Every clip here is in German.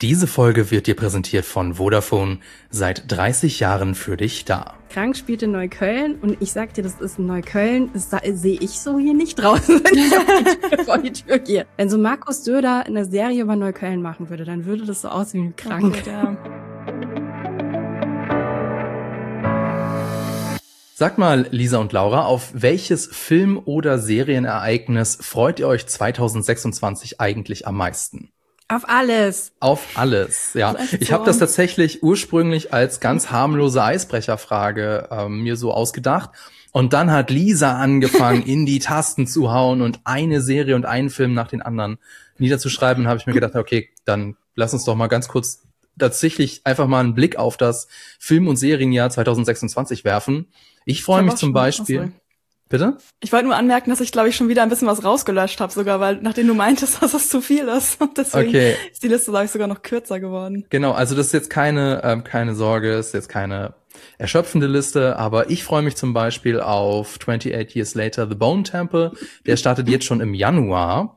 Diese Folge wird dir präsentiert von Vodafone, seit 30 Jahren für dich da. Krank spielt in Neukölln und ich sag dir, das ist in Neukölln, das sehe ich so hier nicht draußen, wenn ich vor die Tür gehe. Wenn so Markus Söder eine Serie über Neukölln machen würde, dann würde das so aussehen wie krank. Okay, ja. Sagt mal, Lisa und Laura, auf welches Film- oder Serienereignis freut ihr euch 2026 eigentlich am meisten? Auf alles. Auf alles, ja. Ich habe das tatsächlich ursprünglich als ganz harmlose Eisbrecherfrage mir so ausgedacht. Und dann hat Lisa angefangen, in die Tasten zu hauen und eine Serie und einen Film nach den anderen niederzuschreiben. Und habe ich mir gedacht, okay, dann lass uns doch mal ganz kurz tatsächlich einfach mal einen Blick auf das Film- und Serienjahr 2026 werfen. Ich freue mich zum Beispiel... Bitte? Ich wollte nur anmerken, dass ich, glaube ich, schon wieder ein bisschen was rausgelöscht habe sogar, weil nachdem du meintest, dass es zu viel ist. Und deswegen ist die Liste, glaube ich, sogar noch kürzer geworden. Genau, also das ist jetzt keine Sorge, ist jetzt keine erschöpfende Liste, aber ich freue mich zum Beispiel auf 28 Years Later, The Bone Temple. Der startet jetzt schon im Januar.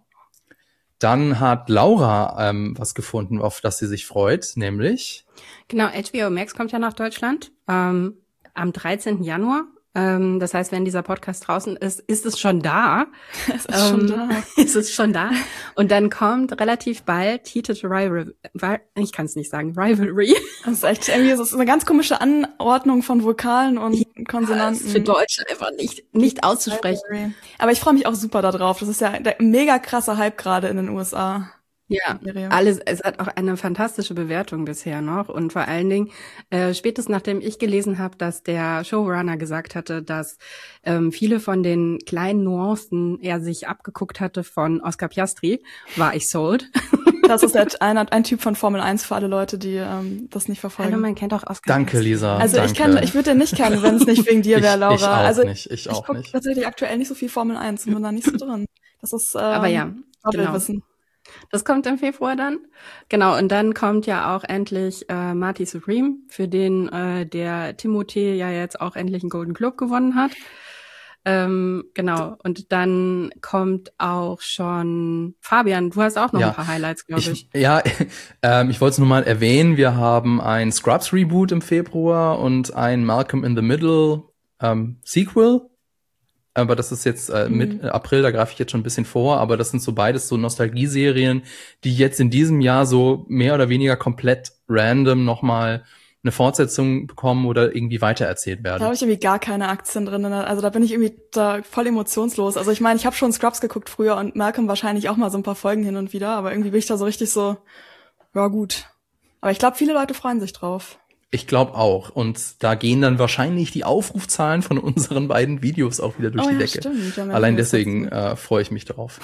Dann hat Laura was gefunden, auf das sie sich freut, nämlich... Genau, HBO Max kommt ja nach Deutschland am 13. Januar. Das heißt, wenn dieser Podcast draußen ist, ist es schon da. Es ist schon da. Ist es schon da. Und dann kommt relativ bald Heated Rivalry. Ich kann es nicht sagen. Rivalry. Das ist echt irgendwie, das ist eine ganz komische Anordnung von Vokalen und Konsonanten. Das ist für Deutsche einfach nicht auszusprechen. Rivalry. Aber ich freue mich auch super darauf. Das ist ja der mega krasse Hype gerade in den USA. Ja, es hat auch eine fantastische Bewertung bisher noch und vor allen Dingen spätestens nachdem ich gelesen habe, dass der Showrunner gesagt hatte, dass viele von den kleinen Nuancen er sich abgeguckt hatte von Oscar Piastri, war ich sold. Das ist ein Typ von Formel 1 für alle Leute, die das nicht verfolgen. Hallo, man kennt auch Oscar Danke, Piastri. Lisa. Also danke. ich würde den nicht kennen, wenn es nicht wegen dir wäre, Laura. Ich gucke tatsächlich aktuell nicht so viel Formel 1 und bin da nicht so drin. Das ist aber ja, genau. Wissen. Das kommt im Februar dann. Genau, und dann kommt ja auch endlich Marty Supreme, für den der Timothée ja jetzt auch endlich einen Golden Globe gewonnen hat. Genau, und dann kommt auch schon Fabian, du hast auch noch ein paar Highlights, glaube ich. Ich wollte es nur mal erwähnen, wir haben ein Scrubs-Reboot im Februar und ein Malcolm in the Middle Sequel. Aber das ist jetzt mit April, da greife ich jetzt schon ein bisschen vor, aber das sind so beides so Nostalgieserien, die jetzt in diesem Jahr so mehr oder weniger komplett random nochmal eine Fortsetzung bekommen oder irgendwie weitererzählt werden. Da habe ich irgendwie gar keine Aktien drin. Also da bin ich irgendwie da voll emotionslos. Also ich meine, ich habe schon Scrubs geguckt früher und Malcolm wahrscheinlich auch mal so ein paar Folgen hin und wieder, aber irgendwie bin ich da so richtig so, ja gut. Aber ich glaube, viele Leute freuen sich drauf. Ich glaube auch. Und da gehen dann wahrscheinlich die Aufrufzahlen von unseren beiden Videos auch wieder durch die Decke. Stimmt. Ja, allein deswegen freue ich mich drauf.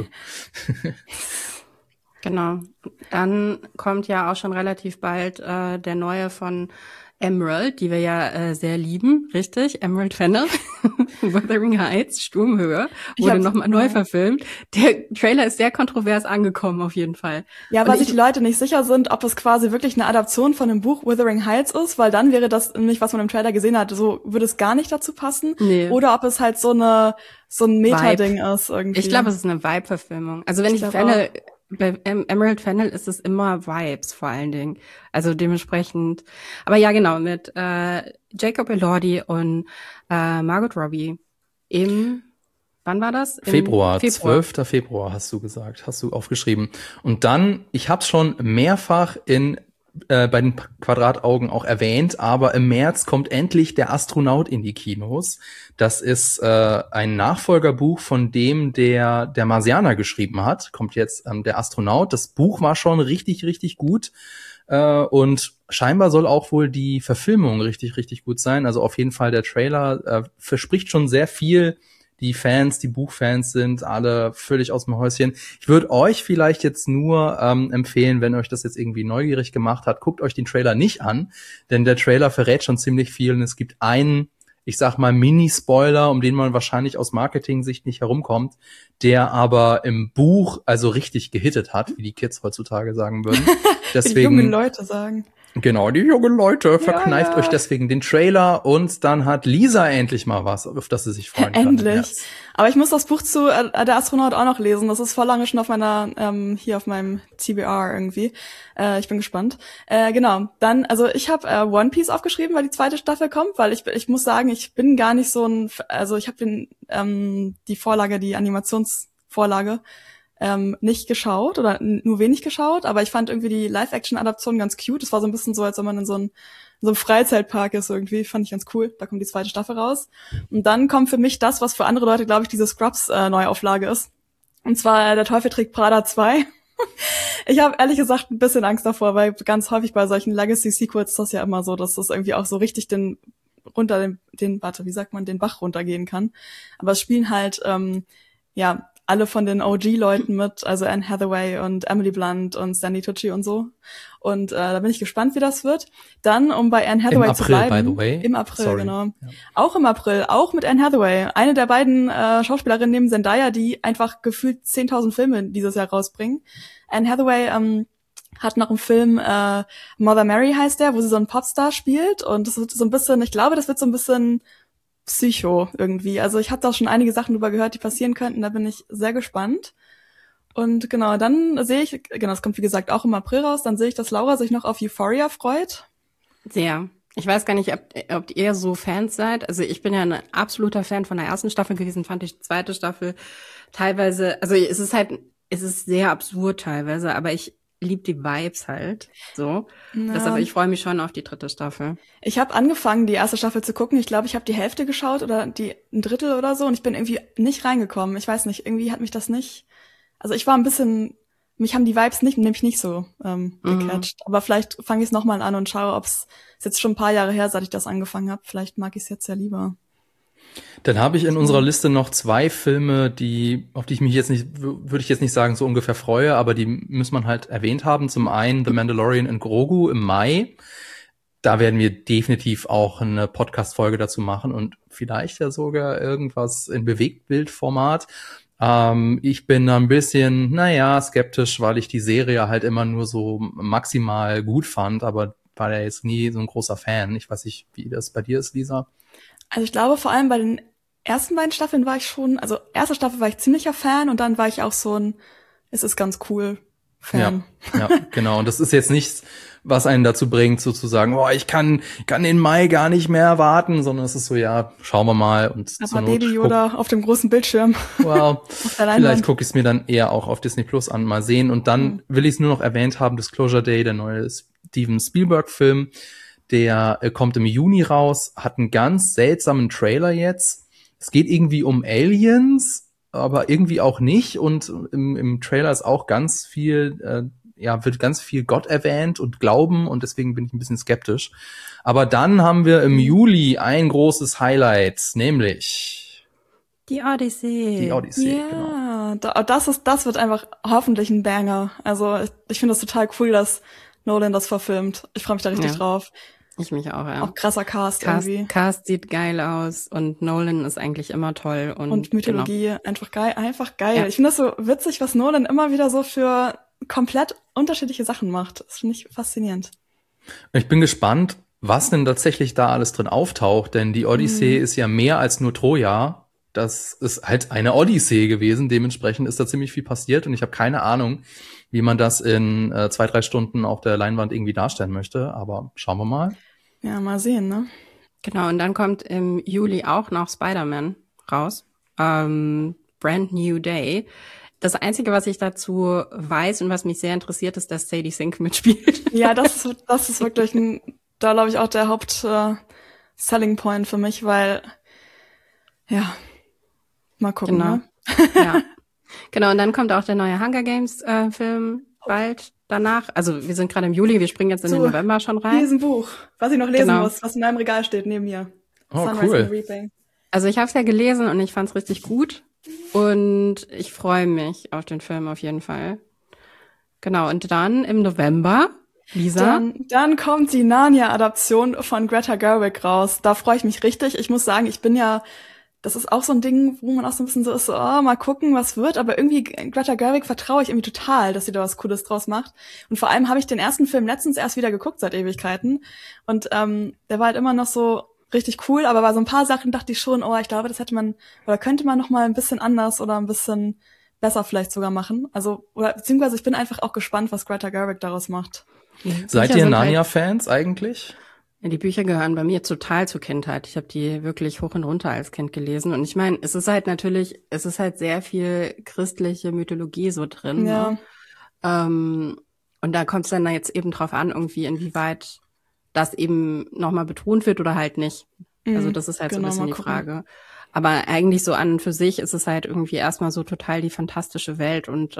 Genau. Dann kommt ja auch schon relativ bald der neue von Emerald, die wir ja sehr lieben, richtig? Emerald Fennell, Wuthering Heights, Sturmhöhe, wurde nochmal neu verfilmt. Der Trailer ist sehr kontrovers angekommen, auf jeden Fall. Ja, weil sich die Leute nicht sicher sind, ob es quasi wirklich eine Adaption von dem Buch Wuthering Heights ist, weil dann wäre das nämlich, was man im Trailer gesehen hat, so würde es gar nicht dazu passen. Nee. Oder ob es halt so ein Meta-Ding ist irgendwie. Ich glaube, es ist eine Vibe-Verfilmung. Also wenn ich Fennell... Bei Emerald Fennell ist es immer Vibes vor allen Dingen. Also dementsprechend. Aber ja, genau, mit Jacob Elordi und Margot Robbie wann war das? Februar. 12. Februar hast du gesagt, hast du aufgeschrieben. Und dann, ich habe es schon mehrfach bei den Quadrataugen auch erwähnt, aber im März kommt endlich der Astronaut in die Kinos. Das ist ein Nachfolgerbuch von dem, der Marsianer geschrieben hat. Kommt jetzt der Astronaut. Das Buch war schon richtig, richtig gut. Und scheinbar soll auch wohl die Verfilmung richtig, richtig gut sein. Also auf jeden Fall der Trailer verspricht schon sehr viel. Die Buchfans sind alle völlig aus dem Häuschen. Ich würde euch vielleicht jetzt nur empfehlen, wenn euch das jetzt irgendwie neugierig gemacht hat, guckt euch den Trailer nicht an, denn der Trailer verrät schon ziemlich viel und es gibt einen, ich sag mal, Mini-Spoiler, um den man wahrscheinlich aus Marketing-Sicht nicht herumkommt, der aber im Buch also richtig gehittet hat, wie die Kids heutzutage sagen würden. Deswegen, die jungen Leute sagen. Genau, die jungen Leute, verkneift euch deswegen den Trailer und dann hat Lisa endlich mal was, auf das sie sich freuen kann. Endlich. Aber ich muss das Buch zu Der Astronaut auch noch lesen. Das ist voll lange schon auf meiner, hier auf meinem TBR irgendwie. Ich bin gespannt. Genau. Dann, also ich habe One Piece aufgeschrieben, weil die zweite Staffel kommt, weil ich muss sagen, ich bin gar nicht so ein, also ich habe die Vorlage, die Animationsvorlage, nicht geschaut oder nur wenig geschaut, aber ich fand irgendwie die Live-Action-Adaption ganz cute. Es war so ein bisschen so, als wenn man in so einem Freizeitpark ist irgendwie. Fand ich ganz cool. Da kommt die zweite Staffel raus. Und dann kommt für mich das, was für andere Leute, glaube ich, diese Scrubs-Neuauflage ist. Und zwar Der Teufel trägt Prada 2. Ich habe ehrlich gesagt ein bisschen Angst davor, weil ganz häufig bei solchen Legacy-Sequels ist das ja immer so, dass das irgendwie auch so richtig den Bach runtergehen kann. Aber es spielen halt, alle von den OG-Leuten mit, also Anne Hathaway und Emily Blunt und Stanley Tucci und so. Und da bin ich gespannt, wie das wird. Dann, um bei Anne Hathaway zu bleiben. Im April, by the way. Im April, Sorry. genau. Ja. Auch im April, auch mit Anne Hathaway. Eine der beiden Schauspielerinnen neben Zendaya, die einfach gefühlt 10.000 Filme dieses Jahr rausbringen. Anne Hathaway hat noch einen Film, Mother Mary heißt der, wo sie so einen Popstar spielt. Und das wird so ein bisschen, ich glaube, das wird so ein bisschen Psycho irgendwie. Also ich habe da schon einige Sachen drüber gehört, die passieren könnten. Da bin ich sehr gespannt. Und genau, dann sehe ich, genau, das kommt wie gesagt auch im April raus, dann sehe ich, dass Laura sich noch auf Euphoria freut. Sehr. Ich weiß gar nicht, ob ihr so Fans seid. Also ich bin ja ein absoluter Fan von der ersten Staffel gewesen, fand ich die zweite Staffel teilweise, also es ist sehr absurd teilweise, aber ich liebe die Vibes halt so. Na, Deshalb, ich freue mich schon auf die dritte Staffel. Ich habe angefangen, die erste Staffel zu gucken. Ich glaube, ich habe die Hälfte geschaut oder ein Drittel oder so und ich bin irgendwie nicht reingekommen. Ich weiß nicht, irgendwie hat mich das nicht, also ich war ein bisschen, mich haben die Vibes nämlich nicht so gecatcht. Aber vielleicht fange ich es nochmal an und schaue, ist jetzt schon ein paar Jahre her, seit ich das angefangen habe. Vielleicht mag ich es jetzt ja lieber. Dann habe ich in unserer Liste noch 2 Filme, auf die ich mich jetzt nicht, würde ich jetzt nicht sagen, so ungefähr freue, aber die muss man halt erwähnt haben. Zum einen The Mandalorian und Grogu im Mai. Da werden wir definitiv auch eine Podcast-Folge dazu machen und vielleicht ja sogar irgendwas in Bewegtbildformat. Ich bin da ein bisschen, skeptisch, weil ich die Serie halt immer nur so maximal gut fand, aber war ja jetzt nie so ein großer Fan. Ich weiß nicht, wie das bei dir ist, Lisa. Also ich glaube, vor allem bei den ersten beiden Staffeln war ich schon, also erste Staffel war ich ziemlicher Fan und dann war ich auch so es ist ganz cool Fan. Ja, genau. Und das ist jetzt nichts, was einen dazu bringt, sozusagen, ich kann den Mai gar nicht mehr warten, sondern es ist so, ja, schauen wir mal. Und aber Baby Yoda auf dem großen Bildschirm. Wow. Vielleicht gucke ich es mir dann eher auch auf Disney Plus an, mal sehen. Und dann will ich es nur noch erwähnt haben, Disclosure Day, der neue Steven Spielberg-Film, der kommt im Juni raus, hat einen ganz seltsamen Trailer jetzt. Es geht irgendwie um Aliens, aber irgendwie auch nicht. Und im Trailer ist auch ganz viel, wird ganz viel Gott erwähnt und Glauben. Und deswegen bin ich ein bisschen skeptisch. Aber dann haben wir im Juli ein großes Highlight, nämlich die Odyssey. Ja, genau. Das wird einfach hoffentlich ein Banger. Also ich finde das total cool, dass Nolan das verfilmt. Ich freue mich da richtig drauf. Ich mich auch, ja. Auch krasser Cast irgendwie. Cast sieht geil aus und Nolan ist eigentlich immer toll. Und Mythologie, einfach geil. Ja. Ich finde das so witzig, was Nolan immer wieder so für komplett unterschiedliche Sachen macht. Das finde ich faszinierend. Ich bin gespannt, was denn tatsächlich da alles drin auftaucht, denn die Odyssee ist ja mehr als nur Troja. Das ist halt eine Odyssee gewesen, dementsprechend ist da ziemlich viel passiert und ich habe keine Ahnung, wie man das in 2-3 Stunden auf der Leinwand irgendwie darstellen möchte, aber schauen wir mal. Ja, mal sehen, ne? Genau, und dann kommt im Juli auch noch Spider-Man raus. Brand New Day. Das Einzige, was ich dazu weiß und was mich sehr interessiert, ist, dass Sadie Sink mitspielt. Ja, das ist wirklich da glaube ich auch der Selling Point für mich, weil, ja, mal gucken, genau. Ne? Ja. Genau, und dann kommt auch der neue Hunger Games Film bald danach. Also wir sind gerade im Juli, wir springen jetzt in den November schon rein. Hier ist ein Buch, was ich noch lesen muss, was in meinem Regal steht neben mir. Oh, Sunrise cool. and Reaping. Also ich habe es ja gelesen und ich fand es richtig gut und ich freue mich auf den Film auf jeden Fall. Genau, und dann im November, Lisa? Dann kommt die Narnia-Adaption von Greta Gerwig raus. Da freue ich mich richtig. Ich muss sagen, das ist auch so ein Ding, wo man auch so ein bisschen so ist, mal gucken, was wird. Aber irgendwie Greta Gerwig vertraue ich irgendwie total, dass sie da was Cooles draus macht. Und vor allem habe ich den ersten Film letztens erst wieder geguckt seit Ewigkeiten. Und der war halt immer noch so, richtig cool, aber bei so ein paar Sachen dachte ich schon, ich glaube, das hätte man, oder könnte man noch mal ein bisschen anders oder ein bisschen besser vielleicht sogar machen. Also, oder beziehungsweise ich bin einfach auch gespannt, was Greta Gerwig daraus macht. Seid ihr Narnia-Fans eigentlich? Ja, die Bücher gehören bei mir total zur Kindheit. Ich habe die wirklich hoch und runter als Kind gelesen. Und ich meine, es ist halt sehr viel christliche Mythologie so drin. Ja. Ne? Und da kommt es dann jetzt eben drauf an, irgendwie, inwieweit das eben nochmal betont wird oder halt nicht. Also das ist halt so ein bisschen die Frage. Aber eigentlich so an und für sich ist es halt irgendwie erstmal so total die fantastische Welt und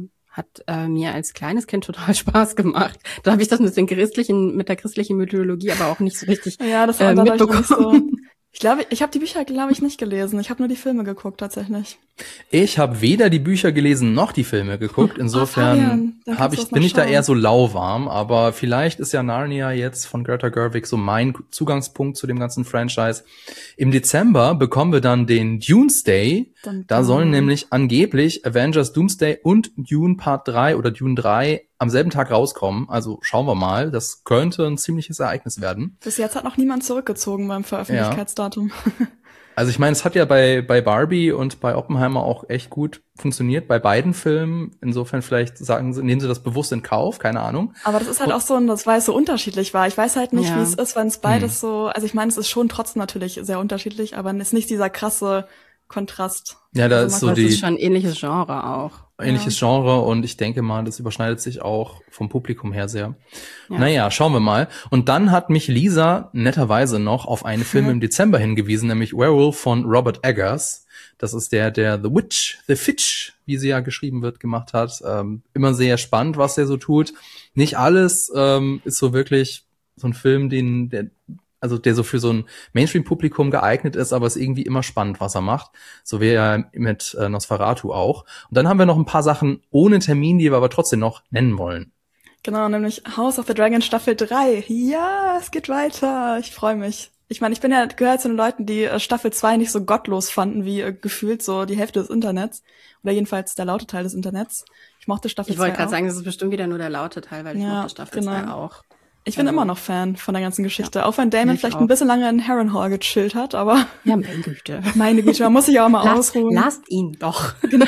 hat mir als kleines Kind total Spaß gemacht. Da habe ich das mit der christlichen Mythologie aber auch nicht so richtig mitbekommen. Ich glaube, ich habe die Bücher, nicht gelesen. Ich habe nur die Filme geguckt, tatsächlich. Ich habe weder die Bücher gelesen noch die Filme geguckt. Insofern bin ich da eher so lauwarm. Aber vielleicht ist ja Narnia jetzt von Greta Gerwig so mein Zugangspunkt zu dem ganzen Franchise. Im Dezember bekommen wir dann den Doomsday. Da sollen nämlich angeblich Avengers Doomsday und Dune Part 3 oder Dune 3 am selben Tag rauskommen. Also schauen wir mal. Das könnte ein ziemliches Ereignis werden. Bis jetzt hat noch niemand zurückgezogen beim Veröffentlichkeitsdatum. Ja. Also ich meine, es hat ja bei Barbie und bei Oppenheimer auch echt gut funktioniert, bei beiden Filmen. Insofern vielleicht nehmen sie das bewusst in Kauf, keine Ahnung. Aber das ist halt auch so, weil es so unterschiedlich war. Ich weiß halt nicht, wie es ist, wenn es beides so, also ich meine, es ist schon trotzdem natürlich sehr unterschiedlich, aber es ist nicht dieser krasse Kontrast. Ja, da ist so das ist schon ein ähnliches Genre auch. Ähnliches Genre und ich denke mal, das überschneidet sich auch vom Publikum her sehr. Ja. Naja, schauen wir mal. Und dann hat mich Lisa netterweise noch auf einen Film im Dezember hingewiesen, nämlich Werewolf von Robert Eggers. Das ist der The Fitch, wie sie ja geschrieben wird, gemacht hat. Immer sehr spannend, was der so tut. Nicht alles ist so wirklich so ein Film, der so für so ein Mainstream-Publikum geeignet ist, aber es ist irgendwie immer spannend, was er macht. So wie er mit Nosferatu auch. Und dann haben wir noch ein paar Sachen ohne Termin, die wir aber trotzdem noch nennen wollen. Genau, nämlich House of the Dragon Staffel 3. Ja, es geht weiter. Ich freue mich. Ich meine, gehört zu den Leuten, die Staffel 2 nicht so gottlos fanden, wie gefühlt so die Hälfte des Internets. Oder jedenfalls der laute Teil des Internets. Ich mochte Staffel 2 Ich wollte gerade sagen, das ist bestimmt wieder nur der laute Teil, weil ich mochte Staffel 2 auch. Ich bin immer noch Fan von der ganzen Geschichte. Auch wenn Damon vielleicht ein bisschen lange in Harrenhal gechillt hat, aber... Ja, meine Güte. Meine Güte, man muss sich auch mal ausruhen. Lasst ihn doch. Genau.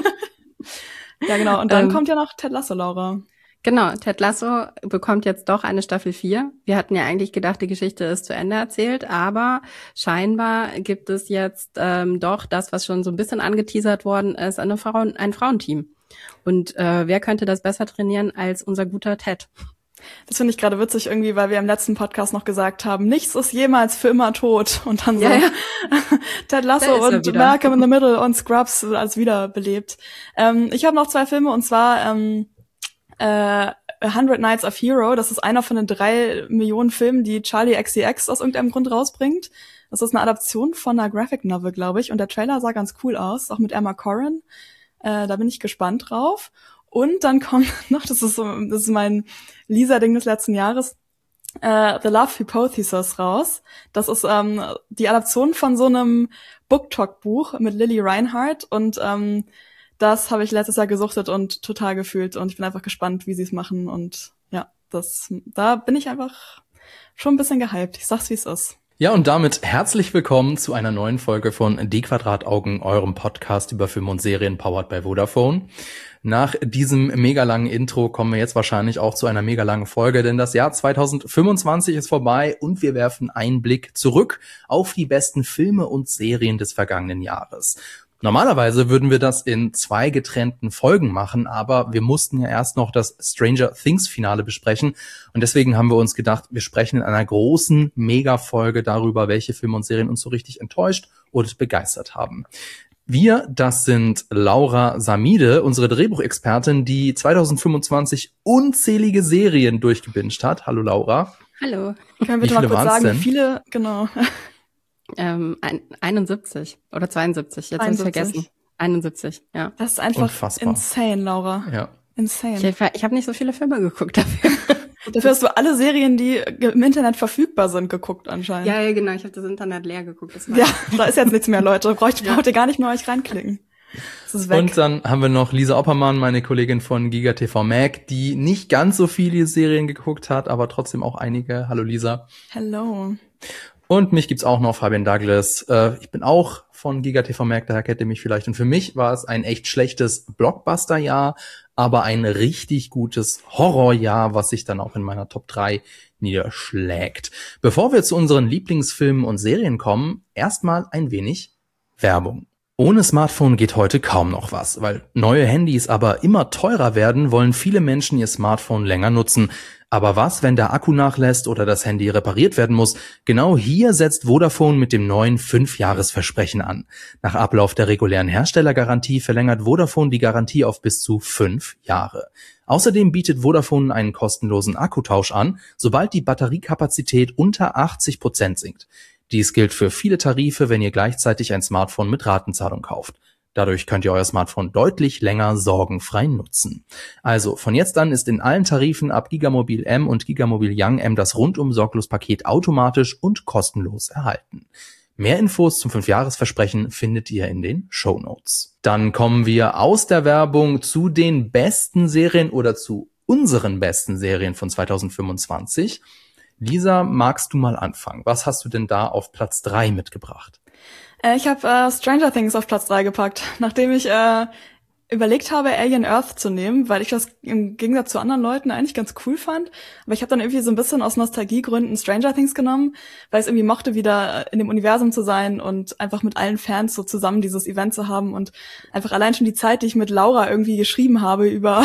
Ja, genau. Und dann kommt ja noch Ted Lasso, Laura. Genau, Ted Lasso bekommt jetzt doch eine Staffel 4. Wir hatten ja eigentlich gedacht, die Geschichte ist zu Ende erzählt, aber scheinbar gibt es jetzt doch das, was schon so ein bisschen angeteasert worden ist, ein Frauenteam. Und wer könnte das besser trainieren als unser guter Ted? Das finde ich gerade witzig irgendwie, weil wir im letzten Podcast noch gesagt haben, nichts ist jemals für immer tot. Und dann so Ted Lasso und Malcolm in the Middle und Scrubs als wiederbelebt. Ich habe noch 2 Filme und zwar 100 Nights of Hero. Das ist einer von den 3 Millionen Filmen, die Charlie XCX aus irgendeinem Grund rausbringt. Das ist eine Adaption von einer Graphic Novel, glaube ich. Und der Trailer sah ganz cool aus, auch mit Emma Corrin. Da bin ich gespannt drauf. Und dann kommt noch, das ist mein Lisa-Ding des letzten Jahres, The Love Hypothesis raus. Das ist die Adaption von so einem Book-Talk-Buch mit Lily Reinhardt und das habe ich letztes Jahr gesuchtet und total gefühlt und ich bin einfach gespannt, wie sie es machen und ja, da bin ich einfach schon ein bisschen gehypt. Ich sag's, wie es ist. Ja, und damit herzlich willkommen zu einer neuen Folge von Die Quadrataugen, eurem Podcast über Filme und Serien powered by Vodafone. Nach diesem mega langen Intro kommen wir jetzt wahrscheinlich auch zu einer mega langen Folge, denn das Jahr 2025 ist vorbei und wir werfen einen Blick zurück auf die besten Filme und Serien des vergangenen Jahres. Normalerweise würden wir das in 2 getrennten Folgen machen, aber wir mussten ja erst noch das Stranger Things Finale besprechen und deswegen haben wir uns gedacht, wir sprechen in einer großen Mega-Folge darüber, welche Filme und Serien uns so richtig enttäuscht und begeistert haben. Wir, das sind Laura Samide, unsere Drehbuchexpertin, die 2025 unzählige Serien durchgebinged hat. Hallo Laura. Hallo. Können wir bitte mal kurz sagen, wie viele, genau. 71 oder 72, jetzt habe ich vergessen. 71, ja. Das ist einfach unfassbar. Insane, Laura. Ja. Insane. Ich habe nicht so viele Filme geguckt dafür. Dafür hast du alle Serien, die im Internet verfügbar sind, geguckt anscheinend. Ja, genau. Ich habe das Internet leer geguckt. Ja, da ist jetzt nichts mehr, Leute. Braucht ihr gar nicht mehr euch reinklicken. Das ist weg. Und dann haben wir noch Lisa Oppermann, meine Kollegin von GigaTV Mag, die nicht ganz so viele Serien geguckt hat, aber trotzdem auch einige. Hallo Lisa. Hello. Und mich gibt's auch noch, Fabian Douglas. Ich bin auch von GigaTV Merk, daher kennt ihr mich vielleicht. Und für mich war es ein echt schlechtes Blockbuster-Jahr, aber ein richtig gutes Horrorjahr, was sich dann auch in meiner Top 3 niederschlägt. Bevor wir zu unseren Lieblingsfilmen und Serien kommen, erstmal ein wenig Werbung. Ohne Smartphone geht heute kaum noch was. Weil neue Handys aber immer teurer werden, wollen viele Menschen ihr Smartphone länger nutzen. Aber was, wenn der Akku nachlässt oder das Handy repariert werden muss? Genau hier setzt Vodafone mit dem neuen 5-Jahres-Versprechen an. Nach Ablauf der regulären Herstellergarantie verlängert Vodafone die Garantie auf bis zu 5 Jahre. Außerdem bietet Vodafone einen kostenlosen Akkutausch an, sobald die Batteriekapazität unter 80% sinkt. Dies gilt für viele Tarife, wenn ihr gleichzeitig ein Smartphone mit Ratenzahlung kauft. Dadurch könnt ihr euer Smartphone deutlich länger sorgenfrei nutzen. Also, von jetzt an ist in allen Tarifen ab Gigamobil M und Gigamobil Young M das Rundum-Sorglos-Paket automatisch und kostenlos erhalten. Mehr Infos zum 5-Jahres-Versprechen findet ihr in den Shownotes. Dann kommen wir aus der Werbung zu den besten Serien oder zu unseren besten Serien von 2025. Lisa, magst du mal anfangen? Was hast du denn da auf Platz 3 mitgebracht? Ich habe Stranger Things auf Platz 3 gepackt, nachdem ich überlegt habe, Alien Earth zu nehmen, weil ich das im Gegensatz zu anderen Leuten eigentlich ganz cool fand. Aber ich habe dann irgendwie so ein bisschen aus Nostalgiegründen Stranger Things genommen, weil ich es irgendwie mochte, wieder in dem Universum zu sein und einfach mit allen Fans so zusammen dieses Event zu haben und einfach allein schon die Zeit, die ich mit Laura irgendwie geschrieben habe über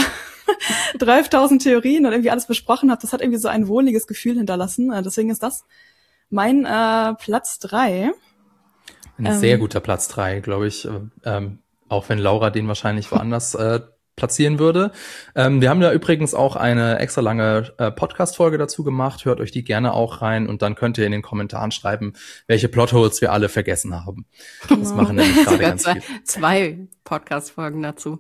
12.000 Theorien und irgendwie alles besprochen habe, das hat irgendwie so ein wohliges Gefühl hinterlassen. Deswegen ist das mein Platz 3. Ein sehr guter Platz 3, glaube ich, auch wenn Laura den wahrscheinlich woanders platzieren würde. Wir haben ja übrigens auch eine extra lange Podcast-Folge dazu gemacht. Hört euch die gerne auch rein und dann könnt ihr in den Kommentaren schreiben, welche Plotholes wir alle vergessen haben. Das machen nämlich gerade ganz viel. 2 Podcast-Folgen dazu.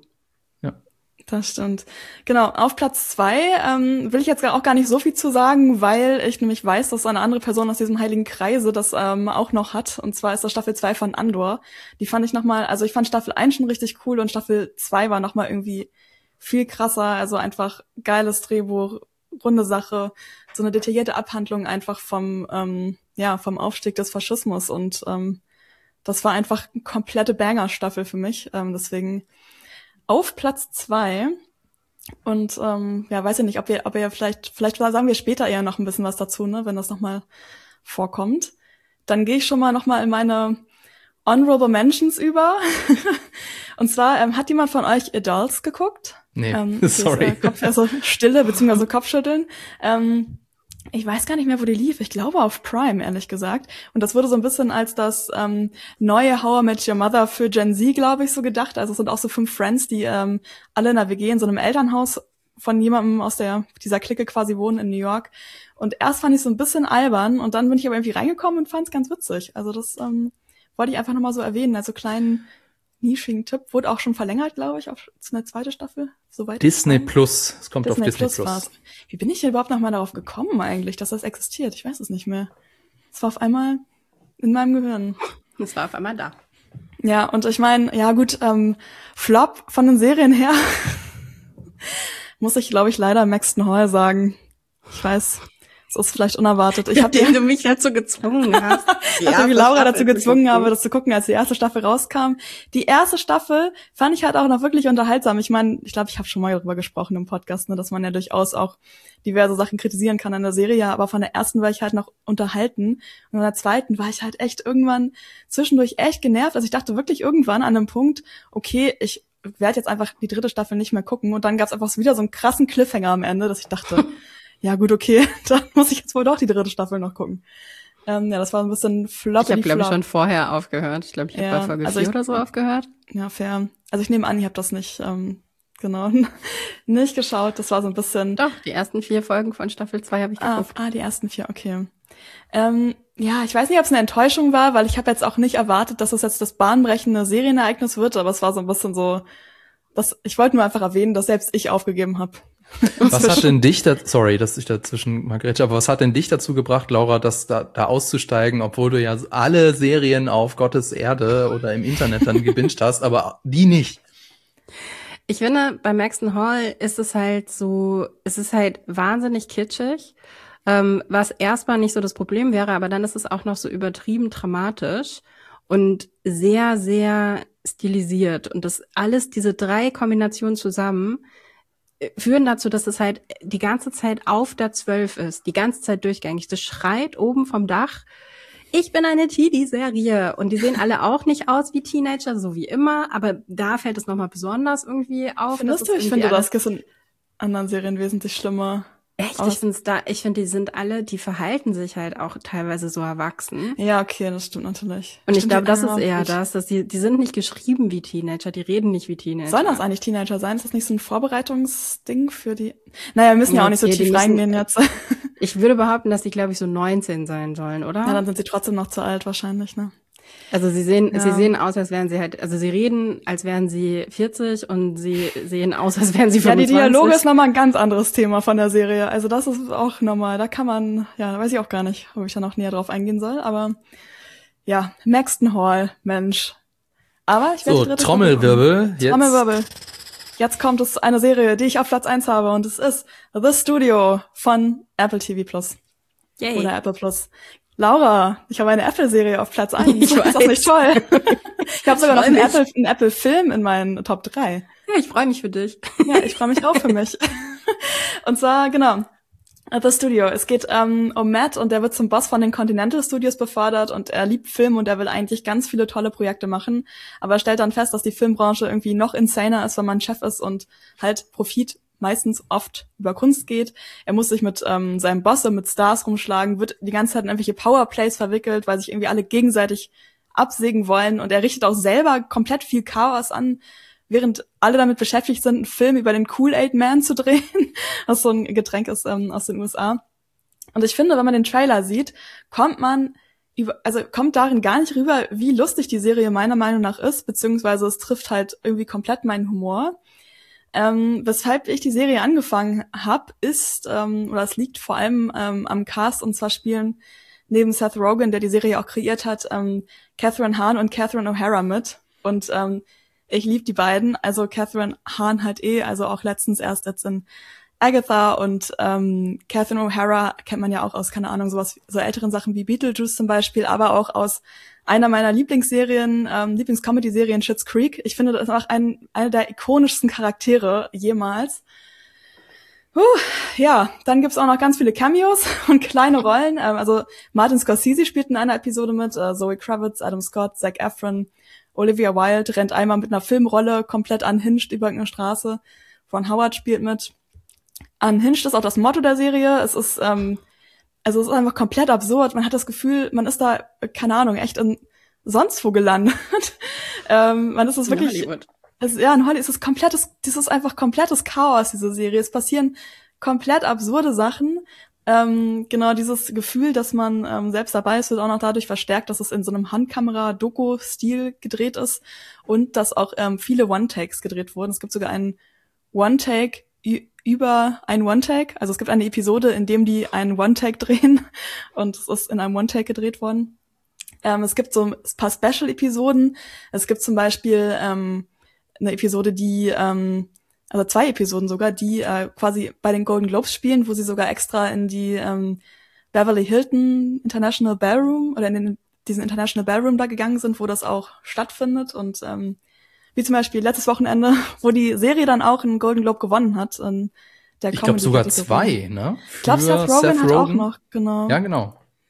Das stimmt. Genau, auf Platz 2 will ich jetzt auch gar nicht so viel zu sagen, weil ich nämlich weiß, dass eine andere Person aus diesem heiligen Kreise das auch noch hat. Und zwar ist das Staffel 2 von Andor. Die fand ich nochmal, also ich fand Staffel 1 schon richtig cool und Staffel 2 war nochmal irgendwie viel krasser. Also einfach geiles Drehbuch, runde Sache, so eine detaillierte Abhandlung einfach vom Aufstieg des Faschismus. Und das war einfach eine komplette Banger-Staffel für mich. Deswegen auf Platz 2 und weiß ich nicht, ob wir vielleicht sagen wir später eher noch ein bisschen was dazu, ne, wenn das nochmal vorkommt. Dann gehe ich schon mal nochmal in meine Honorable Mentions über. Und zwar, hat jemand von euch Adults geguckt? Nee, sorry. Stille bzw. Kopfschütteln. Ich weiß gar nicht mehr, wo die lief. Ich glaube auf Prime, ehrlich gesagt. Und das wurde so ein bisschen als das neue How I Met Your Mother für Gen Z, glaube ich, so gedacht. Also es sind auch so 5 Friends, die alle in einer WG in so einem Elternhaus von jemandem aus dieser Clique quasi wohnen in New York. Und erst fand ich so ein bisschen albern und dann bin ich aber irgendwie reingekommen und fand es ganz witzig. Also das wollte ich einfach nochmal so erwähnen. Also kleinen nischigen Tipp. Wurde auch schon verlängert, glaube ich, auf eine zweite Staffel. Soweit Disney Plus. Es kommt auf Disney Plus. Wie bin ich denn überhaupt nochmal darauf gekommen eigentlich, dass das existiert? Ich weiß es nicht mehr. Es war auf einmal in meinem Gehirn. Es war auf einmal da. Ja, und ich meine, ja gut, Flop von den Serien her muss ich, glaube ich, leider Maxton Hall sagen. Ich weiß, es ist vielleicht unerwartet. Indem du mich dazu gezwungen hast. Also wie Laura dazu gezwungen habe, das zu gucken, als die erste Staffel rauskam. Die erste Staffel fand ich halt auch noch wirklich unterhaltsam. Ich meine, ich glaube, ich habe schon mal darüber gesprochen im Podcast, ne, dass man ja durchaus auch diverse Sachen kritisieren kann an der Serie, aber von der ersten war ich halt noch unterhalten und an der zweiten war ich halt echt irgendwann zwischendurch echt genervt. Also ich dachte wirklich irgendwann an einem Punkt, okay, ich werde jetzt einfach die 3. Staffel nicht mehr gucken und dann gab es einfach wieder so einen krassen Cliffhanger am Ende, dass ich dachte, ja gut, okay, dann muss ich jetzt wohl doch die 3. Staffel noch gucken. Das war ein bisschen floppy. Ich habe, glaube ich, schon vorher aufgehört. Ich glaube, ich habe bei Folge 4 oder so aufgehört. Ja, fair. Also ich nehme an, ihr habt das nicht, nicht geschaut. Das war so ein bisschen... Doch, die ersten 4 Folgen von Staffel 2 habe ich geguckt. Die ersten 4, okay. Ich weiß nicht, ob es eine Enttäuschung war, weil ich habe jetzt auch nicht erwartet, dass es jetzt das bahnbrechende Serienereignis wird, aber es war so ein bisschen so... Ich wollte nur einfach erwähnen, dass selbst ich aufgegeben habe. Was hat denn dich sorry, dass ich dazwischen mal grätsche, aber was hat denn dich dazu gebracht, Laura, da auszusteigen, obwohl du ja alle Serien auf Gottes Erde oder im Internet dann gebinged hast, aber die nicht? Ich finde, bei Maxton Hall ist es halt wahnsinnig kitschig. was erstmal nicht so das Problem wäre, aber dann ist es auch noch so übertrieben dramatisch und sehr, sehr stilisiert. Und das alles, diese 3 Kombinationen zusammen, führen dazu, dass es halt die ganze Zeit auf der 12 ist, die ganze Zeit durchgängig. Das schreit oben vom Dach, ich bin eine Teenie-Serie. Und die sehen alle auch nicht aus wie Teenager, so wie immer, aber da fällt es nochmal besonders irgendwie auf. Findest du? Ich finde das in anderen Serien wesentlich schlimmer. Echt? Ich finde, die verhalten sich halt auch teilweise so erwachsen. Ja, okay, das stimmt natürlich. Und ich glaube, das ist eher das, dass die sind nicht geschrieben wie Teenager, die reden nicht wie Teenager. Sollen das eigentlich Teenager sein? Ist das nicht so ein Vorbereitungsding für die? Naja, wir müssen ja auch nicht so tief reingehen jetzt. Ich würde behaupten, dass die, glaube ich, so 19 sein sollen, oder? Ja, dann sind sie trotzdem noch zu alt wahrscheinlich, ne? Also sie sehen aus, als wären sie halt, also sie reden, als wären sie 40 und sie sehen aus, als wären sie 25. Ja, die Dialoge ist nochmal ein ganz anderes Thema von der Serie. Also das ist auch nochmal, da kann man, ja, da weiß ich auch gar nicht, ob ich da noch näher drauf eingehen soll, aber ja, Maxton Hall, Mensch. Aber ich werde so, Trommelwirbel. Trommelwirbel. Jetzt kommt es eine Serie, die ich auf Platz 1 habe und es ist The Studio von Apple TV Plus. Yay. Oder Apple Plus. Laura, ich habe eine Apple-Serie auf Platz 1. Ist das nicht toll? Ich habe sogar noch einen Apple-Film in meinen Top 3. Ja, ich freue mich für dich. Ja, ich freue mich auch für mich. Und zwar, genau, The Studio. Es geht um Matt und der wird zum Boss von den Continental Studios befördert und er liebt Film und er will eigentlich ganz viele tolle Projekte machen. Aber er stellt dann fest, dass die Filmbranche irgendwie noch insaner ist, wenn man Chef ist und halt Profit meistens oft über Kunst geht. Er muss sich mit seinem Boss und mit Stars rumschlagen, wird die ganze Zeit in irgendwelche Powerplays verwickelt, weil sich irgendwie alle gegenseitig absägen wollen und er richtet auch selber komplett viel Chaos an, während alle damit beschäftigt sind, einen Film über den Kool-Aid-Man zu drehen, was so ein Getränk ist aus den USA. Und ich finde, wenn man den Trailer sieht, kommt darin gar nicht rüber, wie lustig die Serie meiner Meinung nach ist, beziehungsweise es trifft halt irgendwie komplett meinen Humor. Weshalb ich die Serie angefangen habe, ist, oder es liegt vor allem am Cast, und zwar spielen neben Seth Rogen, der die Serie auch kreiert hat, Catherine Hahn und Catherine O'Hara mit. Und ich liebe die beiden. Also Catherine Hahn halt also auch letztens erst jetzt in Agatha, und Catherine O'Hara kennt man ja auch aus, keine Ahnung, so älteren Sachen wie Beetlejuice zum Beispiel, aber auch aus einer meiner Lieblings-Comedy-Serien, Schitt's Creek. Ich finde, das ist auch eine der ikonischsten Charaktere jemals. Ja, dann gibt's auch noch ganz viele Cameos und kleine Rollen. Also Martin Scorsese spielt in einer Episode mit, Zoe Kravitz, Adam Scott, Zac Efron, Olivia Wilde rennt einmal mit einer Filmrolle komplett unhinged über irgendeine Straße. Ron Howard spielt mit. Unhinged ist auch das Motto der Serie. Es ist einfach komplett absurd. Man hat das Gefühl, man ist da, keine Ahnung, echt in sonst wo gelandet. Man ist es wirklich. In Hollywood ist das ist einfach komplettes Chaos, diese Serie. Es passieren komplett absurde Sachen. Genau, dieses Gefühl, dass man selbst dabei ist, wird auch noch dadurch verstärkt, dass es in so einem Handkamera-Doku-Stil gedreht ist und dass auch viele One-Takes gedreht wurden. Es gibt sogar einen One-Take über ein One-Take. Also es gibt eine Episode, in dem die einen One-Take drehen und es ist in einem One-Take gedreht worden. Es gibt so ein paar Special-Episoden. Es gibt zum Beispiel eine Episode, also 2 Episoden sogar, die quasi bei den Golden Globes spielen, wo sie sogar extra in die Beverly Hilton International Ballroom oder in diesen International Ballroom da gegangen sind, wo das auch stattfindet. Und wie zum Beispiel letztes Wochenende, wo die Serie dann auch einen Golden Globe gewonnen hat. Ich glaube sogar 2, ne? Ich glaube, Seth Rogen hat auch noch, genau. Ja, genau.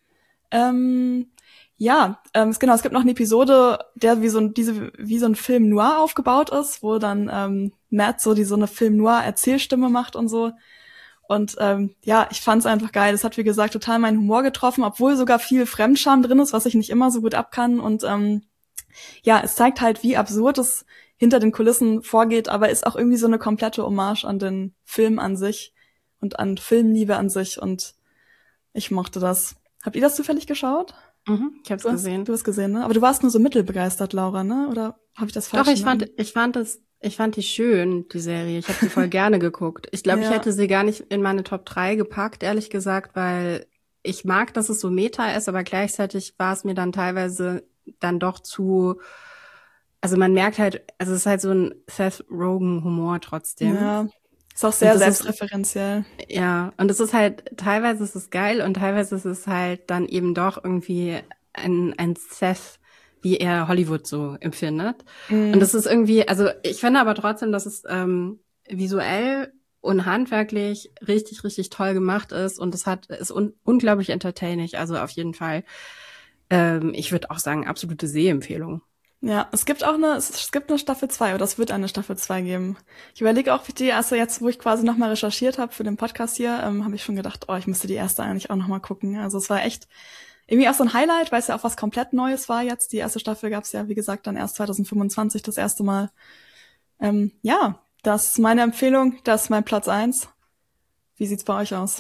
Genau, es gibt noch eine Episode, der wie so ein Film Noir aufgebaut ist, wo dann Matt so eine Film Noir Erzählstimme macht und so. Und ich fand's einfach geil. Das hat, wie gesagt, total meinen Humor getroffen, obwohl sogar viel Fremdscham drin ist, was ich nicht immer so gut abkann. Und es zeigt halt, wie absurd es hinter den Kulissen vorgeht, aber ist auch irgendwie so eine komplette Hommage an den Film an sich und an Filmliebe an sich. Und ich mochte das. Habt ihr das zufällig geschaut? Ich hab's gesehen. Du hast gesehen, ne? Aber du warst nur so mittelbegeistert, Laura, ne? Oder habe ich das falsch gemacht? Doch, ich fand die schön, die Serie. Ich habe sie voll gerne geguckt. Ich glaube, ich hätte sie gar nicht in meine Top 3 gepackt, ehrlich gesagt, weil ich mag, dass es so Meta ist, aber gleichzeitig war es mir dann teilweise dann doch zu, also man merkt halt, also es ist halt so ein Seth Rogen Humor trotzdem. Ja. Ist auch sehr selbstreferenziell. Ja, und es ist halt, teilweise ist es geil und teilweise ist es halt dann eben doch irgendwie ein Seth, wie er Hollywood so empfindet. Und das ist irgendwie, also ich finde aber trotzdem, dass es visuell und handwerklich richtig, richtig toll gemacht ist und ist unglaublich entertaining, also auf jeden Fall. Ich würde auch sagen, absolute Sehempfehlung. Ja, es gibt eine Staffel 2 oder es wird eine Staffel 2 geben. Ich überlege auch, wie die erste, jetzt wo ich quasi nochmal recherchiert habe für den Podcast hier, habe ich schon gedacht, ich müsste die erste eigentlich auch nochmal gucken. Also es war echt irgendwie auch so ein Highlight, weil es ja auch was komplett Neues war jetzt. Die erste Staffel gab es ja, wie gesagt, dann erst 2025 das erste Mal. Ja, das ist meine Empfehlung, das ist mein Platz 1. Wie sieht's bei euch aus?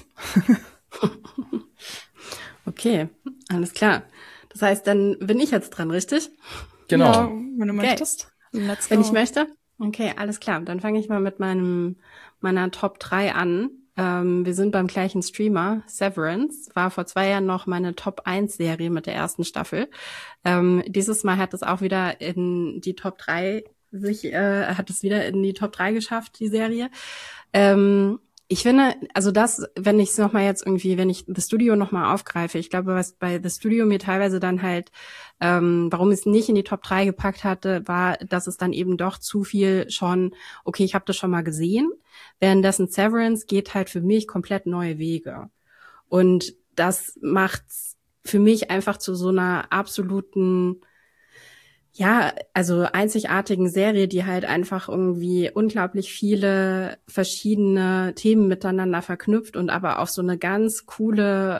Okay, alles klar. Das heißt, dann bin ich jetzt dran, richtig? Genau. Ja, wenn du möchtest. Let's go. Wenn ich möchte? Okay, alles klar. Dann fange ich mal mit meiner Top 3 an. Wir sind beim gleichen Streamer. Severance war vor 2 Jahren noch meine Top 1 Serie mit der ersten Staffel. Dieses Mal hat es auch wieder in die Top 3 hat es wieder in die Top 3 geschafft, die Serie. Ich finde, also wenn ich es nochmal jetzt irgendwie, wenn ich The Studio nochmal aufgreife, ich glaube, was bei The Studio mir teilweise dann halt, warum ich es nicht in die Top 3 gepackt hatte, war, dass es dann eben doch zu viel schon, okay, ich habe das schon mal gesehen, währenddessen Severance geht halt für mich komplett neue Wege. Und das macht's für mich einfach zu so einer absoluten, ja, also einzigartigen Serie, die halt einfach irgendwie unglaublich viele verschiedene Themen miteinander verknüpft und aber auf so eine ganz coole,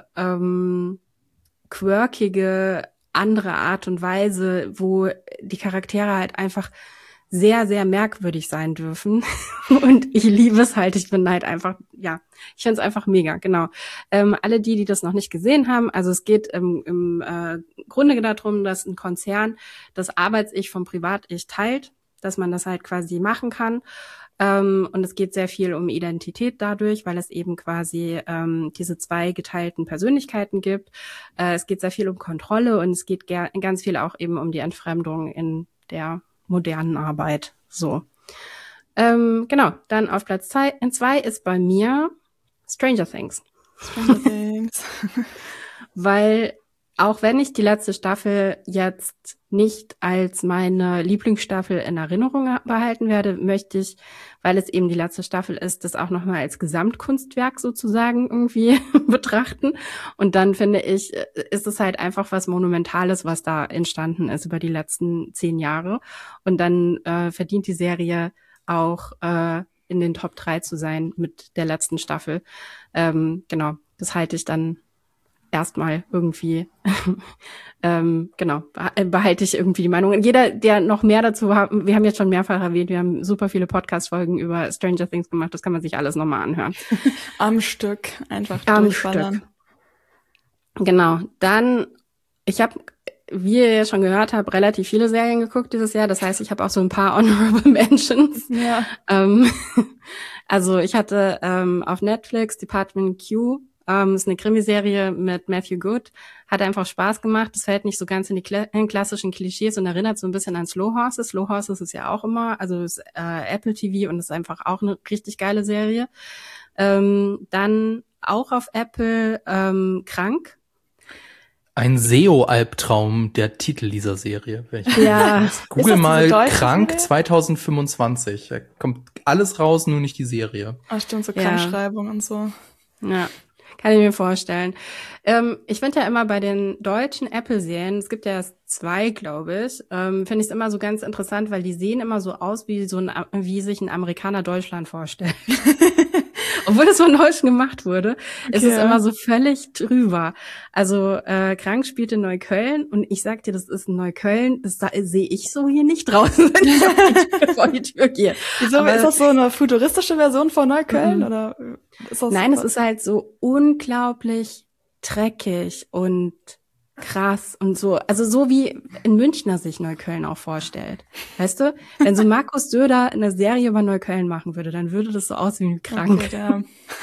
quirkige, andere Art und Weise, wo die Charaktere halt einfach sehr, sehr merkwürdig sein dürfen. Und ich liebe es halt. Ich bin halt einfach, ja, ich finde es einfach mega, genau. Alle die das noch nicht gesehen haben, also es geht im Grunde darum, dass ein Konzern das Arbeits-Ich vom Privat-Ich teilt, dass man das halt quasi machen kann. Und es geht sehr viel um Identität dadurch, weil es eben quasi diese 2 geteilten Persönlichkeiten gibt. Es geht sehr viel um Kontrolle und es geht ganz viel auch eben um die Entfremdung in der modernen Arbeit. So. Genau, dann auf Platz 2 ist bei mir Stranger Things. Stranger Things. Weil auch wenn ich die letzte Staffel jetzt nicht als meine Lieblingsstaffel in Erinnerung behalten werde, möchte ich, weil es eben die letzte Staffel ist, das auch nochmal als Gesamtkunstwerk sozusagen irgendwie betrachten. Und dann finde ich, ist es halt einfach was Monumentales, was da entstanden ist über die letzten 10 Jahre. Und dann verdient die Serie auch in den Top 3 zu sein mit der letzten Staffel. Genau, das halte ich dann erstmal irgendwie, genau, behalte ich irgendwie die Meinung. Und jeder, der noch mehr dazu hat, wir haben jetzt schon mehrfach erwähnt, wir haben super viele Podcast-Folgen über Stranger Things gemacht, das kann man sich alles nochmal anhören. Am Stück, einfach am Stück. Genau, dann, ich habe, wie ihr ja schon gehört habt, relativ viele Serien geguckt dieses Jahr, das heißt, ich habe auch so ein paar Honorable Mentions. Ja. Also ich hatte auf Netflix Department Q, ist eine Krimiserie mit Matthew Good. Hat einfach Spaß gemacht. Das fällt nicht so ganz in die klassischen Klischees und erinnert so ein bisschen an Slow Horses. Slow Horses ist ja auch immer, also ist Apple TV und ist einfach auch eine richtig geile Serie. Dann auch auf Apple Krank. Ein SEO-Albtraum, der Titel dieser Serie. Ja. Google mal Krank 2025. Da kommt alles raus, nur nicht die Serie. Ach stimmt, so Krankschreibung und so. Ja. Kann ich mir vorstellen. Ich finde ja immer bei den deutschen Apple-Serien, es gibt ja 2, glaube ich, finde ich es immer so ganz interessant, weil die sehen immer so aus, wie sich ein Amerikaner Deutschland vorstellt. Obwohl das von Deutschen gemacht wurde, ist es immer so völlig drüber. Also Krank spielt in Neukölln und ich sag dir, das ist in Neukölln, das sehe ich so hier nicht draußen, wenn ich vor die Tür gehe. Wieso, ist das so eine futuristische Version von Neukölln? Oder ist das Nein, es ist halt so unglaublich dreckig und krass und so, also so wie ein Münchner sich Neukölln auch vorstellt. Weißt du, wenn so Markus Söder eine Serie über Neukölln machen würde, dann würde das so aussehen wie Krank. Okay, ja.